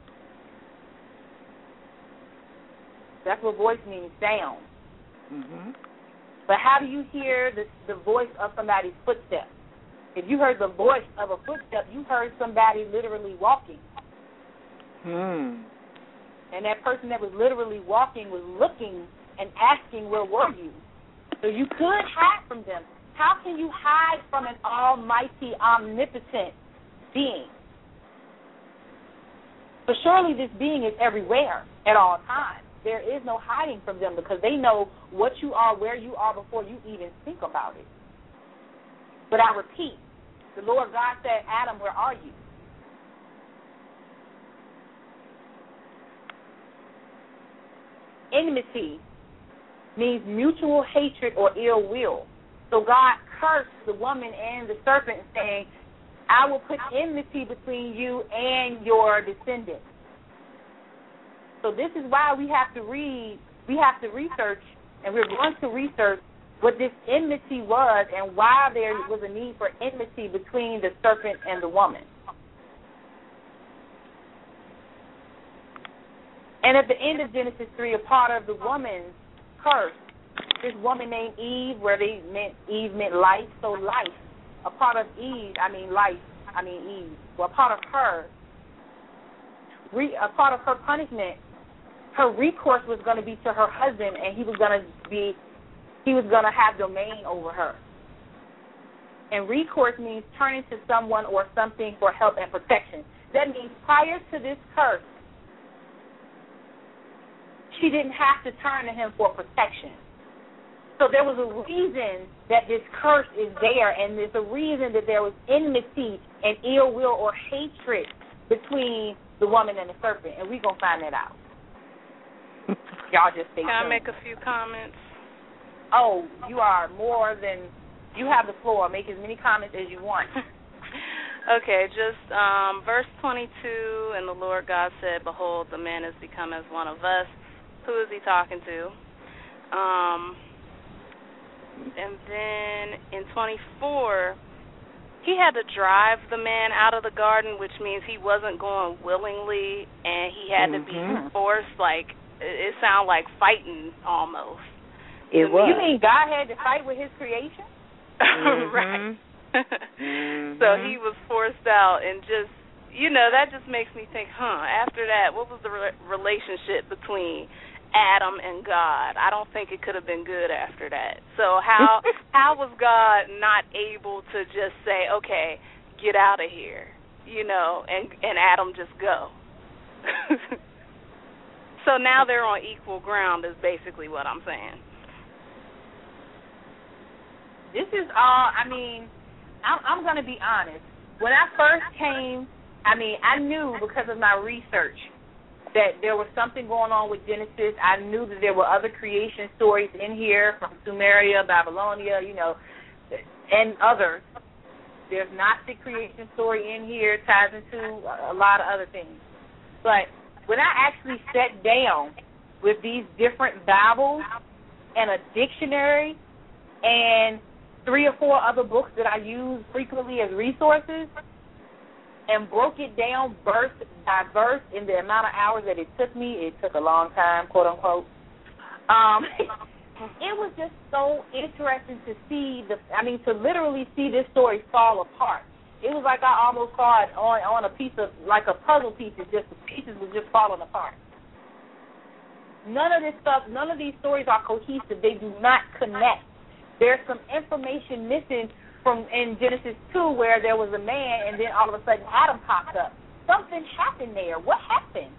That's what voice means, sound. Mm-hmm. But how do you hear the, the voice of somebody's footsteps? If you heard the voice of a footstep, you heard somebody literally walking. Hmm. And that person that was literally walking was looking and asking, where were you? So you could hide from them. How can you hide from an almighty, omnipotent being? But surely this being is everywhere at all times. There is no hiding from them because they know what you are, where you are before you even think about it. But I repeat, the Lord God said, Adam, where are you? Enmity means mutual hatred or ill will. So God cursed the woman and the serpent saying, I will put enmity between you and your descendants. So this is why we have to read, we have to research, and we're going to research what this enmity was and why there was a need for enmity between the serpent and the woman. And at the end of Genesis three, a part of the woman's curse, this woman named Eve, where they meant Eve meant life, so life. A part of Eve, I mean life, I mean Eve. Well, a part of her, re, a part of her punishment, her recourse was going to be to her husband, and he was going to be, he was going to have domain over her. And recourse means turning to someone or something for help and protection. that means prior to this curse, she didn't have to turn to him for protection. So there was a reason that this curse is there, and there's a reason that there was enmity and ill will or hatred between the woman and the serpent, and we're going to find that out. Y'all just stay tuned. Can I make a few comments? Oh, you are more than, you have the floor. Make as many comments as you want. Okay, just um, verse twenty-two, and the Lord God said, behold, the man has become as one of us. Who is he talking to? Um, and then in twenty-four, he had to drive the man out of the garden, which means he wasn't going willingly, and he had mm-hmm. to be forced. Like, it, it sounded like fighting almost. It was. You mean God had to fight with his creation? Mm-hmm. Right. mm-hmm. So he was forced out, and just, you know, that just makes me think, huh, after that, what was the re- relationship between Adam and God? I don't think it could have been good after that. So how how was God not able to just say, okay, get out of here, you know, and, and Adam just go? So now they're on equal ground is basically what I'm saying. This is all, I mean, I'm, I'm going to be honest. When I first came, I mean, I knew because of my research that there was something going on with Genesis. I knew that there were other creation stories in here from Sumeria, Babylonia, you know, and others. There's Gnostic creation story in here, ties into a lot of other things. But when I actually sat down with these different Bibles and a dictionary and three or four other books that I use frequently as resources and broke it down verse by verse in the amount of hours that it took me, it took a long time, quote unquote. Um, it was just so interesting to see the, I mean, to literally see this story fall apart. It was like I almost saw it on, on a piece of, like a puzzle piece, just the pieces were just falling apart. None of this stuff, none of these stories are cohesive. They do not connect. There's some information missing from in Genesis two where there was a man and then all of a sudden Adam popped up. Something happened there. What happened?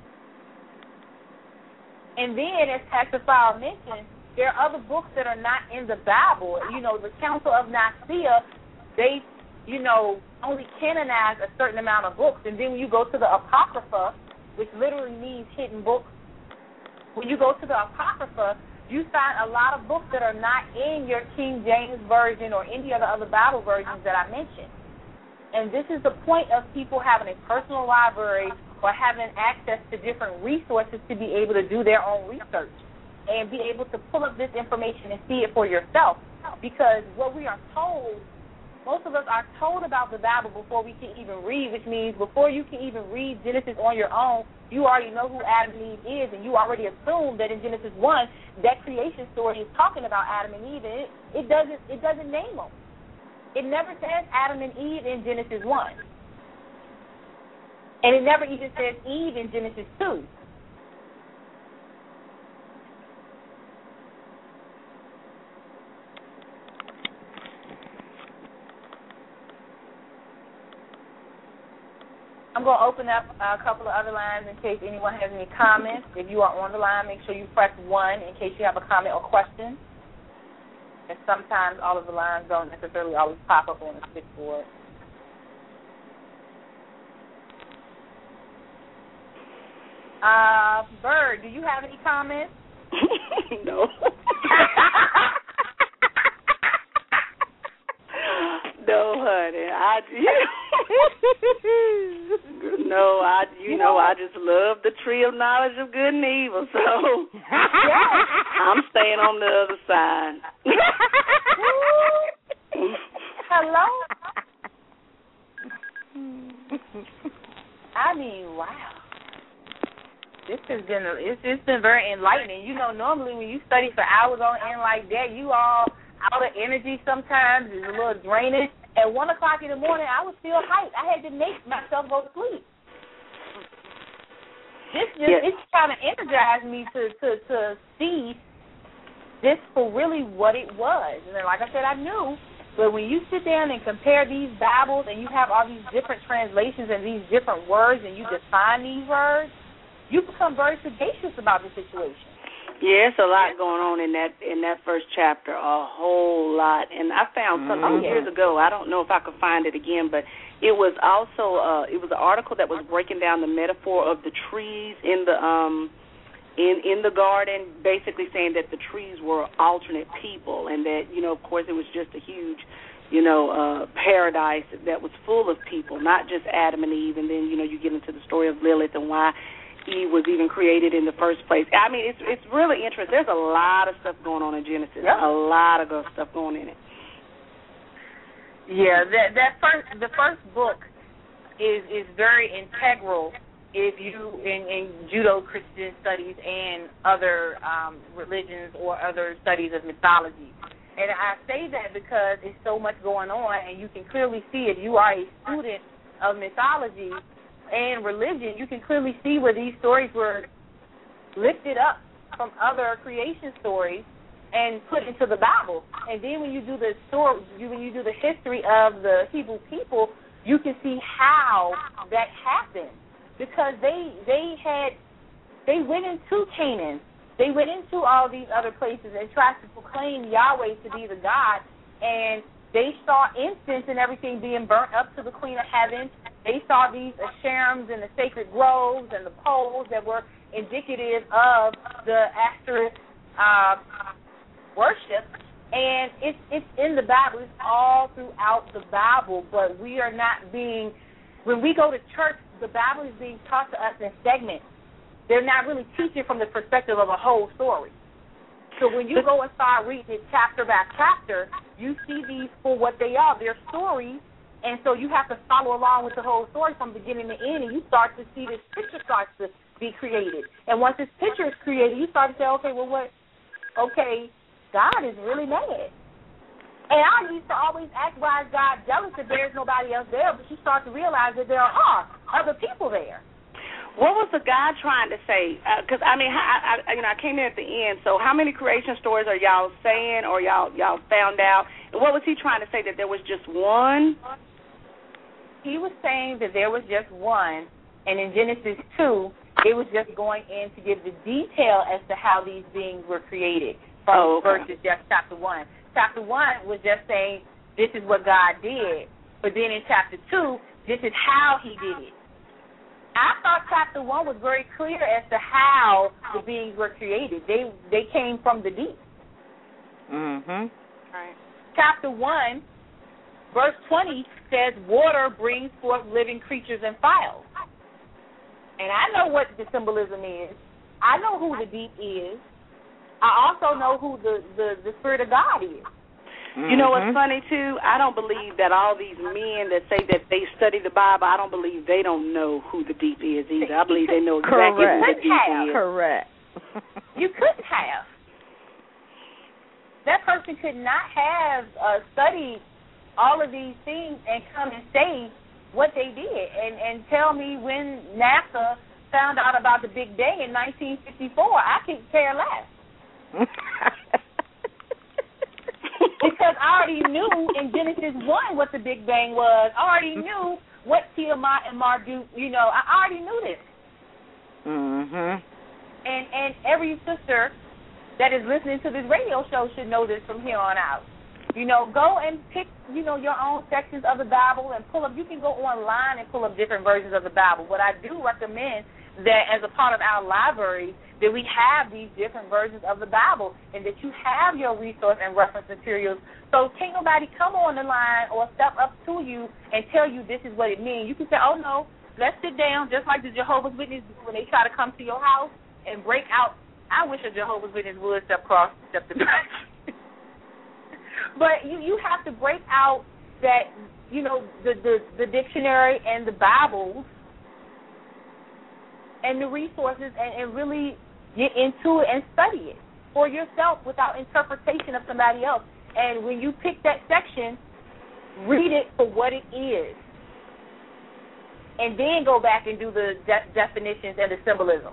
And then, as Pastor Fowler mentioned, there are other books that are not in the Bible. You know, the Council of Nicaea, they, you know, only canonize a certain amount of books. And then when you go to the Apocrypha, which literally means hidden books, when you go to the Apocrypha, you find a lot of books that are not in your King James Version or any of the other Bible versions that I mentioned. And this is the point of people having a personal library or having access to different resources to be able to do their own research and be able to pull up this information and see it for yourself. Because what we are told, most of us are told about the Bible before we can even read, which means before you can even read Genesis on your own, you already know who Adam and Eve is, and you already assume that in Genesis one, that creation story is talking about Adam and Eve, and it, it doesn't it doesn't name them. It never says Adam and Eve in Genesis one. And it never even says Eve in Genesis two. I'm going to open up a couple of other lines in case anyone has any comments. If you are on the line, make sure you press one in case you have a comment or question. And sometimes all of the lines don't necessarily always pop up on the switchboard. Uh, Bird, do you have any comments? No. No, honey. I no, I you, you know, know I just love the tree of knowledge of good and evil, so I'm staying on the other side. Hello. I mean, wow. This has been it's it's been very enlightening. You know, normally when you study for hours on end like that, you all out of energy sometimes, it's a little draining. At one o'clock in the morning, I was still hyped. I had to make myself go to sleep. This just yes. It's kind of energized me to, to, to see this for really what it was. And then, like I said, I knew But when you sit down and compare these Bibles and you have all these different translations and these different words and you define these words, you become very sagacious about the situation. Yeah, it's a lot going on in that in that first chapter, a whole lot. And I found something mm-hmm. years ago. I don't know if I could find it again, but it was also uh, it was an article that was breaking down the metaphor of the trees in the um in in the garden, basically saying that the trees were alternate people, and that, you know, of course, it was just a huge, you know, uh, paradise that was full of people, not just Adam and Eve. And then, you know, you get into the story of Lilith and why Eve was even created in the first place. I mean, it's it's really interesting. There's a lot of stuff going on in Genesis. Yep. A lot of good stuff going in it. Yeah, that that first the first book is is very integral if you in, in Judeo-Christian studies and other um, religions or other studies of mythology. And I say that because it's so much going on, and you can clearly see if you are a student of mythology and religion, you can clearly see where these stories were lifted up from other creation stories and put into the Bible. And then when you do the story, when you do the history of the Hebrew people, you can see how that happened, because they they had they went into Canaan, they went into all these other places and tried to proclaim Yahweh to be the God, and they saw incense and everything being burnt up to the Queen of Heaven. They saw these Asherims and the sacred groves and the poles that were indicative of the Asterisk uh, worship. And it's it's in the Bible. It's all throughout the Bible. But we are not being, when we go to church, the Bible is being taught to us in segments. They're not really teaching from the perspective of a whole story. So when you go and start reading it chapter by chapter, you see these for what they are. They're stories. And so you have to follow along with the whole story from beginning to end, and you start to see this picture starts to be created. And once this picture is created, you start to say, okay, well, what? Okay, God is really mad. And I used to always ask, why is God jealous if there's nobody else there? But you start to realize that there are other people there. What was the God trying to say? Because uh, I mean, I, I, you know, I came in at the end. So, how many creation stories are y'all saying, or y'all y'all found out? And what was he trying to say? That there was just one? He was saying that there was just one, and in Genesis two, it was just going in to give the detail as to how these beings were created from oh, okay. versus just chapter one. Chapter one was just saying this is what God did, but then in chapter two, this is how He did it. I thought chapter one was very clear as to how the beings were created. They they came from the deep. Mhm. Right. Chapter one, verse twenty says, "Water brings forth living creatures and fowls." And I know what the symbolism is. I know who the deep is. I also know who the, the, the Spirit of God is. Mm-hmm. You know what's funny, too? I don't believe that all these men that say that they study the Bible, I don't believe they don't know who the deep is either. I believe they know exactly Correct. who the deep have. is. Correct. You couldn't have. That person could not have uh, studied all of these things and come and say what they did and, and tell me when NASA found out about the Big Bang in nineteen fifty-four. I could care less. Because I already knew in Genesis one what the Big Bang was. I already knew what Tiamat and Marduk, you know, I already knew this. Mhm. And and every sister that is listening to this radio show should know this from here on out. You know, go and pick, you know, your own sections of the Bible and pull up. You can go online and pull up different versions of the Bible. But I do recommend that as a part of our library that we have these different versions of the Bible and that you have your resource and reference materials. So can't nobody come on the line or step up to you and tell you this is what it means. You can say, oh, no, let's sit down, just like the Jehovah's Witnesses do when they try to come to your house and break out. I wish a Jehovah's Witness would step across, step the But you, you have to break out that, you know, the, the, the dictionary and the Bibles and the resources and, and really get into it and study it for yourself without interpretation of somebody else. And when you pick that section, read it for what it is. And then go back and do the de- definitions and the symbolism.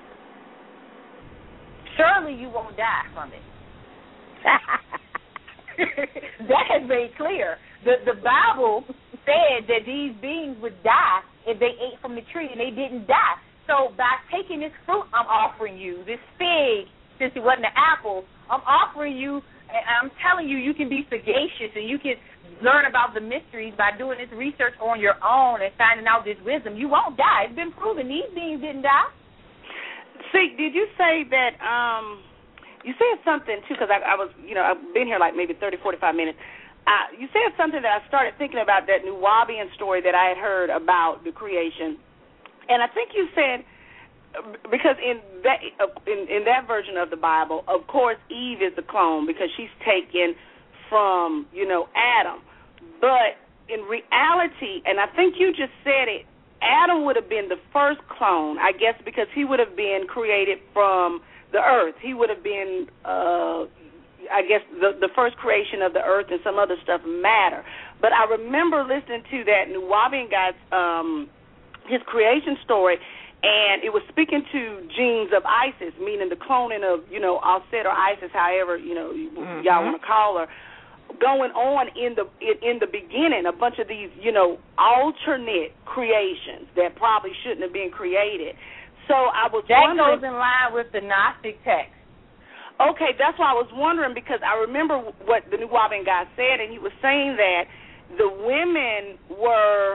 Surely you won't die from it. that has made clear. The the Bible said that these beings would die if they ate from the tree, and they didn't die. So by taking this fruit I'm offering you, this fig, since it wasn't an apple, I'm offering you, and I'm telling you, you can be sagacious and you can learn about the mysteries by doing this research on your own and finding out this wisdom. You won't die. It's been proven. These beings didn't die. See, did you say that, um, you said something, too, because I, I was, you know, I've been here like maybe thirty, forty-five minutes. Uh, you said something that I started thinking about, that Nuwaubian story that I had heard about the creation. And I think you said, because in that in, in that version of the Bible, of course, Eve is the clone because she's taken from, you know, Adam. But in reality, and I think you just said it, Adam would have been the first clone, I guess, because he would have been created from the earth. He would have been, uh, I guess, the, the first creation of the earth, and some other stuff matter. But I remember listening to that Nuwaubian guy's um, his creation story, and it was speaking to genes of Isis, meaning the cloning of, you know, Alset or Isis, however, you know, mm-hmm. y'all want to call her, going on in the in, in the beginning, a bunch of these, you know, alternate creations that probably shouldn't have been created. So I was that wondering, goes in line with the Gnostic text. Okay, that's why I was wondering, because I remember what the Nuwaubian guy said, and he was saying that the women were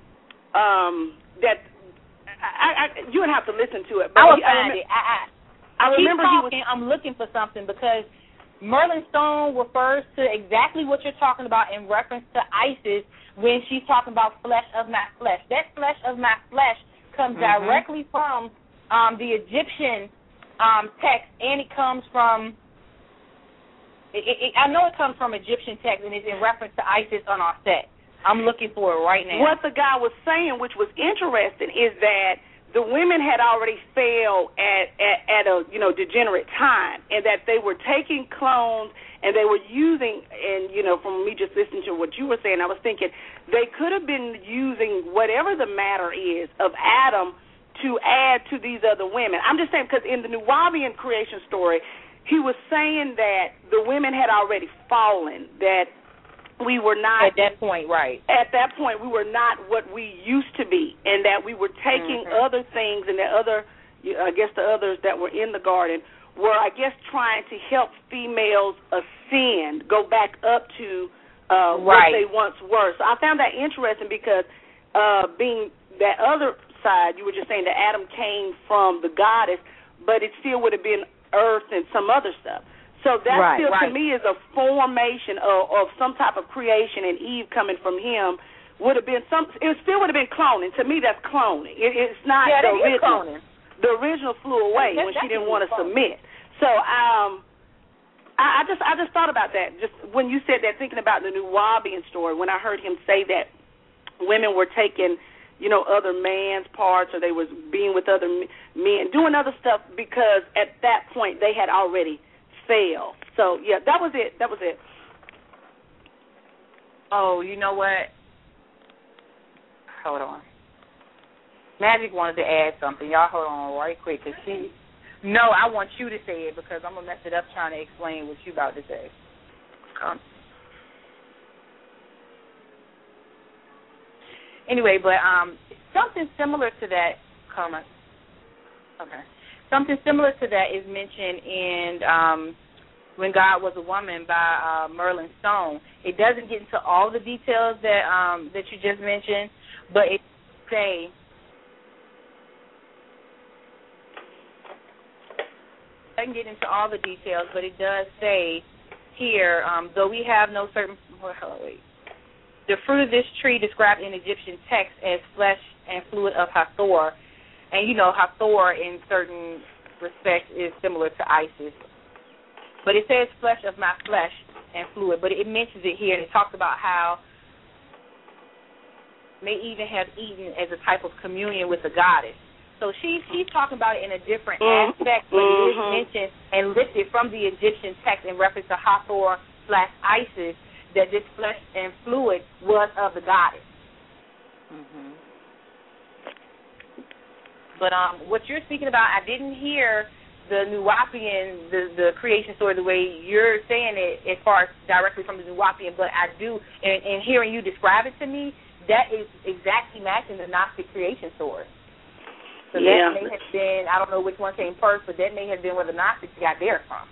um, that. I, I, you would have to listen to it. But I will he, find I it. I, I, I remember talking, he was. I'm looking for something because Merlin Stone refers to exactly what you're talking about in reference to Isis when she's talking about flesh of my flesh. That flesh of my flesh comes mm-hmm. directly from um, the Egyptian um, text, and it comes from. It, it, I know it comes from Egyptian text, and it's in reference to Isis on our set. I'm looking for it right now. What the guy was saying, which was interesting, is that the women had already failed at, at, at a, you know, degenerate time, and that they were taking clones and they were using, and, you know, from me just listening to what you were saying, I was thinking they could have been using whatever the matter is of Adam to add to these other women. I'm just saying, because in the Nuwaubian creation story, he was saying that the women had already fallen, that we were not at that point, right? At that point, we were not what we used to be, and that we were taking mm-hmm. other things, and the other, I guess, the others that were in the garden were, I guess, trying to help females ascend, go back up to uh, right. what they once were. So I found that interesting because, uh, being that other side, you were just saying that Adam came from the goddess, but it still would have been earth and some other stuff. So that right, still, right. to me, is a formation of, of some type of creation, and Eve coming from him would have been some. It still would have been cloning. To me, that's cloning. It, it's not yeah, the original. Cloning. The original flew away that, when she didn't want to cloning. submit. So um, I, I just I just thought about that. Just when you said that, thinking about the Nuwaubian story, when I heard him say that women were taking, you know, other man's parts, or they was being with other men, doing other stuff because at that point they had already fail. So, yeah, that was it. That was it. Oh, you know what? Hold on. Magic wanted to add something. Y'all hold on right quick. Cause she, no, I want you to say it because I'm going to mess it up trying to explain what you about to say. Um, anyway, but um, something similar to that, comment. Okay. Something similar to that is mentioned in um, When God Was a Woman by uh, Merlin Stone. It doesn't get into all the details that um, that you just mentioned, but it say doesn't get into all the details, but it does say here, um, though we have no certain well, wait, the fruit of this tree described in Egyptian text as flesh and fluid of Hathor. And, you know, Hathor in certain respects is similar to Isis. But it says flesh of my flesh and fluid. But it mentions it here, and it talks about how may even have eaten as a type of communion with the goddess. So she, she's talking about it in a different mm-hmm. aspect, but it is mentioned and listed from the Egyptian text in reference to Hathor slash Isis that this flesh and fluid was of the goddess. Mm-hmm. But um, what you're speaking about, I didn't hear the Nuwapian, the the creation story, the way you're saying it, as far as directly from the Nuwapian, but I do, and, and hearing you describe it to me, that is exactly matching the Gnostic creation story. So yeah. that may have been, I don't know which one came first, but that may have been where the Gnostics got theirs from.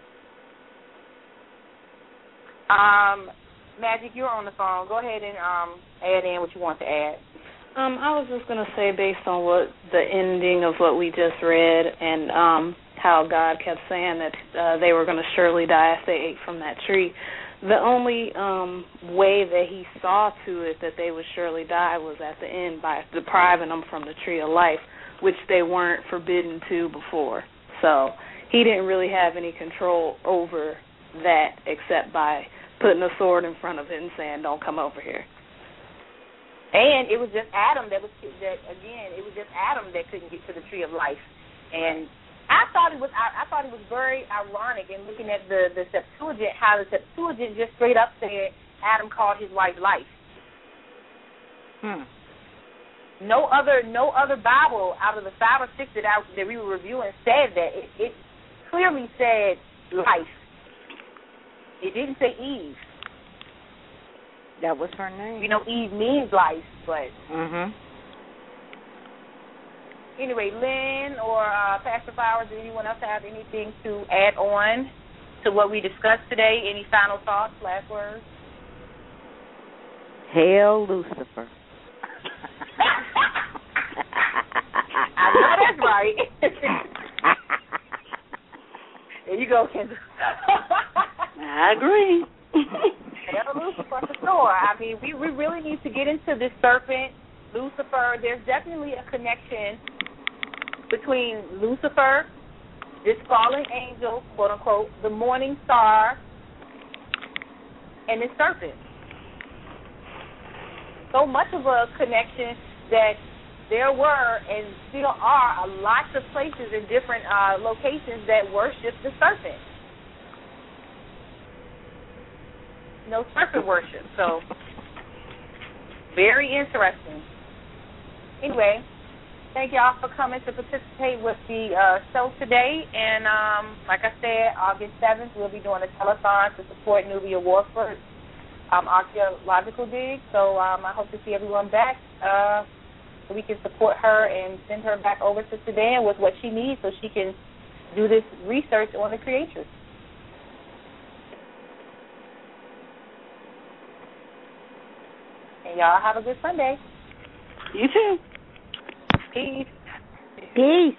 Um, Magic, you're on the phone. Go ahead and um, add in what you want to add. Um, I was just going to say, based on what the ending of what we just read and um, how God kept saying that uh, they were going to surely die if they ate from that tree, the only um, way that he saw to it that they would surely die was at the end by depriving them from the tree of life, which they weren't forbidden to before. So he didn't really have any control over that except by putting a sword in front of it and saying, don't come over here. And it was just Adam that was, that again, it was just Adam that couldn't get to the tree of life. And I thought it was, I, I thought it was very ironic in looking at the, the Septuagint, how the Septuagint just straight up said Adam called his wife life. Hmm. No other, no other Bible out of the five or six that I, that we were reviewing said that. It, it clearly said life. It didn't say Eve. That was her name. You know, Eve means life, but Mhm. Anyway, Lynn or uh, Pastor Flowers, does anyone else have anything to add on to what we discussed today? Any final thoughts, last words? Hail Lucifer. I know that's right. There you go, Kendra. I agree. Hail Lucifer for sure. I mean, we, we really need to get into this serpent, Lucifer. There's definitely a connection between Lucifer, this fallen angel, quote unquote, the morning star, and this serpent. So much of a connection that there were and still are lots of places in different uh, locations that worship the serpent. No serpent worship. So, very interesting. Anyway, thank y'all for coming to participate with the uh, show today. And um, like I said, August seventh, we'll be doing a telethon to support Nubia Warford's um, archaeological dig. So um, I hope to see everyone back uh, so we can support her and send her back over to Sudan with what she needs so she can do this research on the creators. And y'all have a good Sunday. You too. Peace. Peace.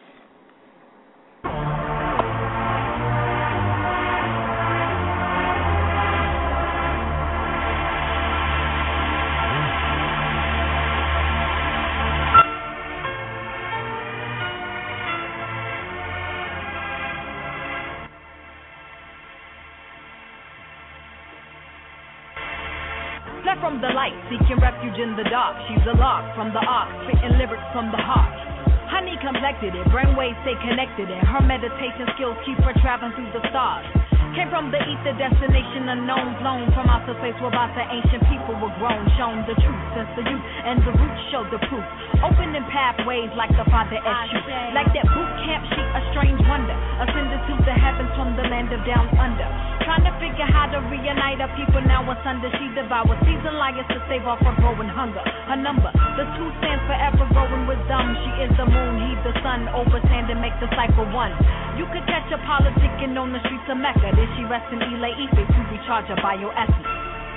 Fled from the light, seeking refuge in the dark. She's a lark from the ark, spitting lyrics from the heart. Honey complected it, brainwaves stay connected it. Her meditation skills keep her traveling through the stars. Came from the ether, destination unknown, blown from outer space where about the ancient people were grown. Shown the truth since the youth, and the roots showed the proof. Opening pathways like the Father Eshu. Like that boot camp sheet, a strange wonder. Ascended to the heavens from the land of down under. Trying to figure how to reunite our people now asunder. She devours seasoned lions to save off her growing hunger. Her number, the two stands forever growing wisdom. She is the moon, he the sun. Over sand and make the cycle one. You could catch her politicking on the streets of Mecca. Then she rests in Ile Ife to recharge her bioessence.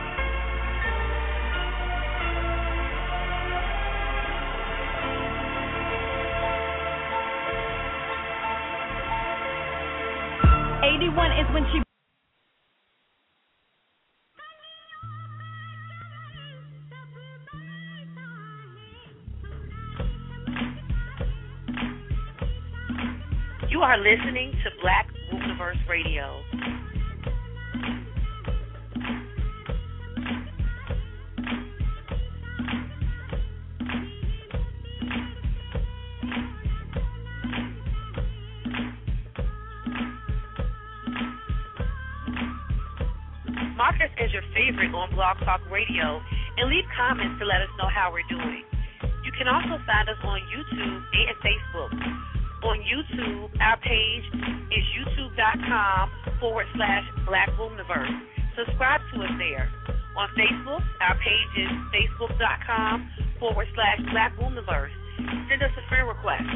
eighty-one is when she You are listening to Black Universe Radio. Mark us as your favorite on Blog Talk Radio and leave comments to let us know how we're doing. You can also find us on YouTube and Facebook. On YouTube, our page is youtube.com forward slash Black Womaniverse. Subscribe to us there. On Facebook, our page is facebook.com forward slash Black Womaniverse. Send us a friend request.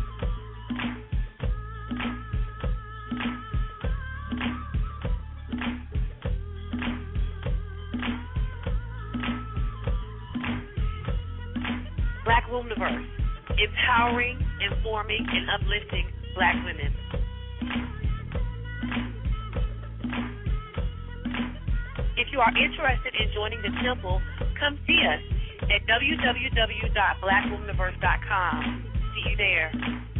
Black Womaniverse, empowering, informing, and uplifting Black women. If you are interested in joining the temple, come see us at w w w dot black womaniverse dot com. See you there.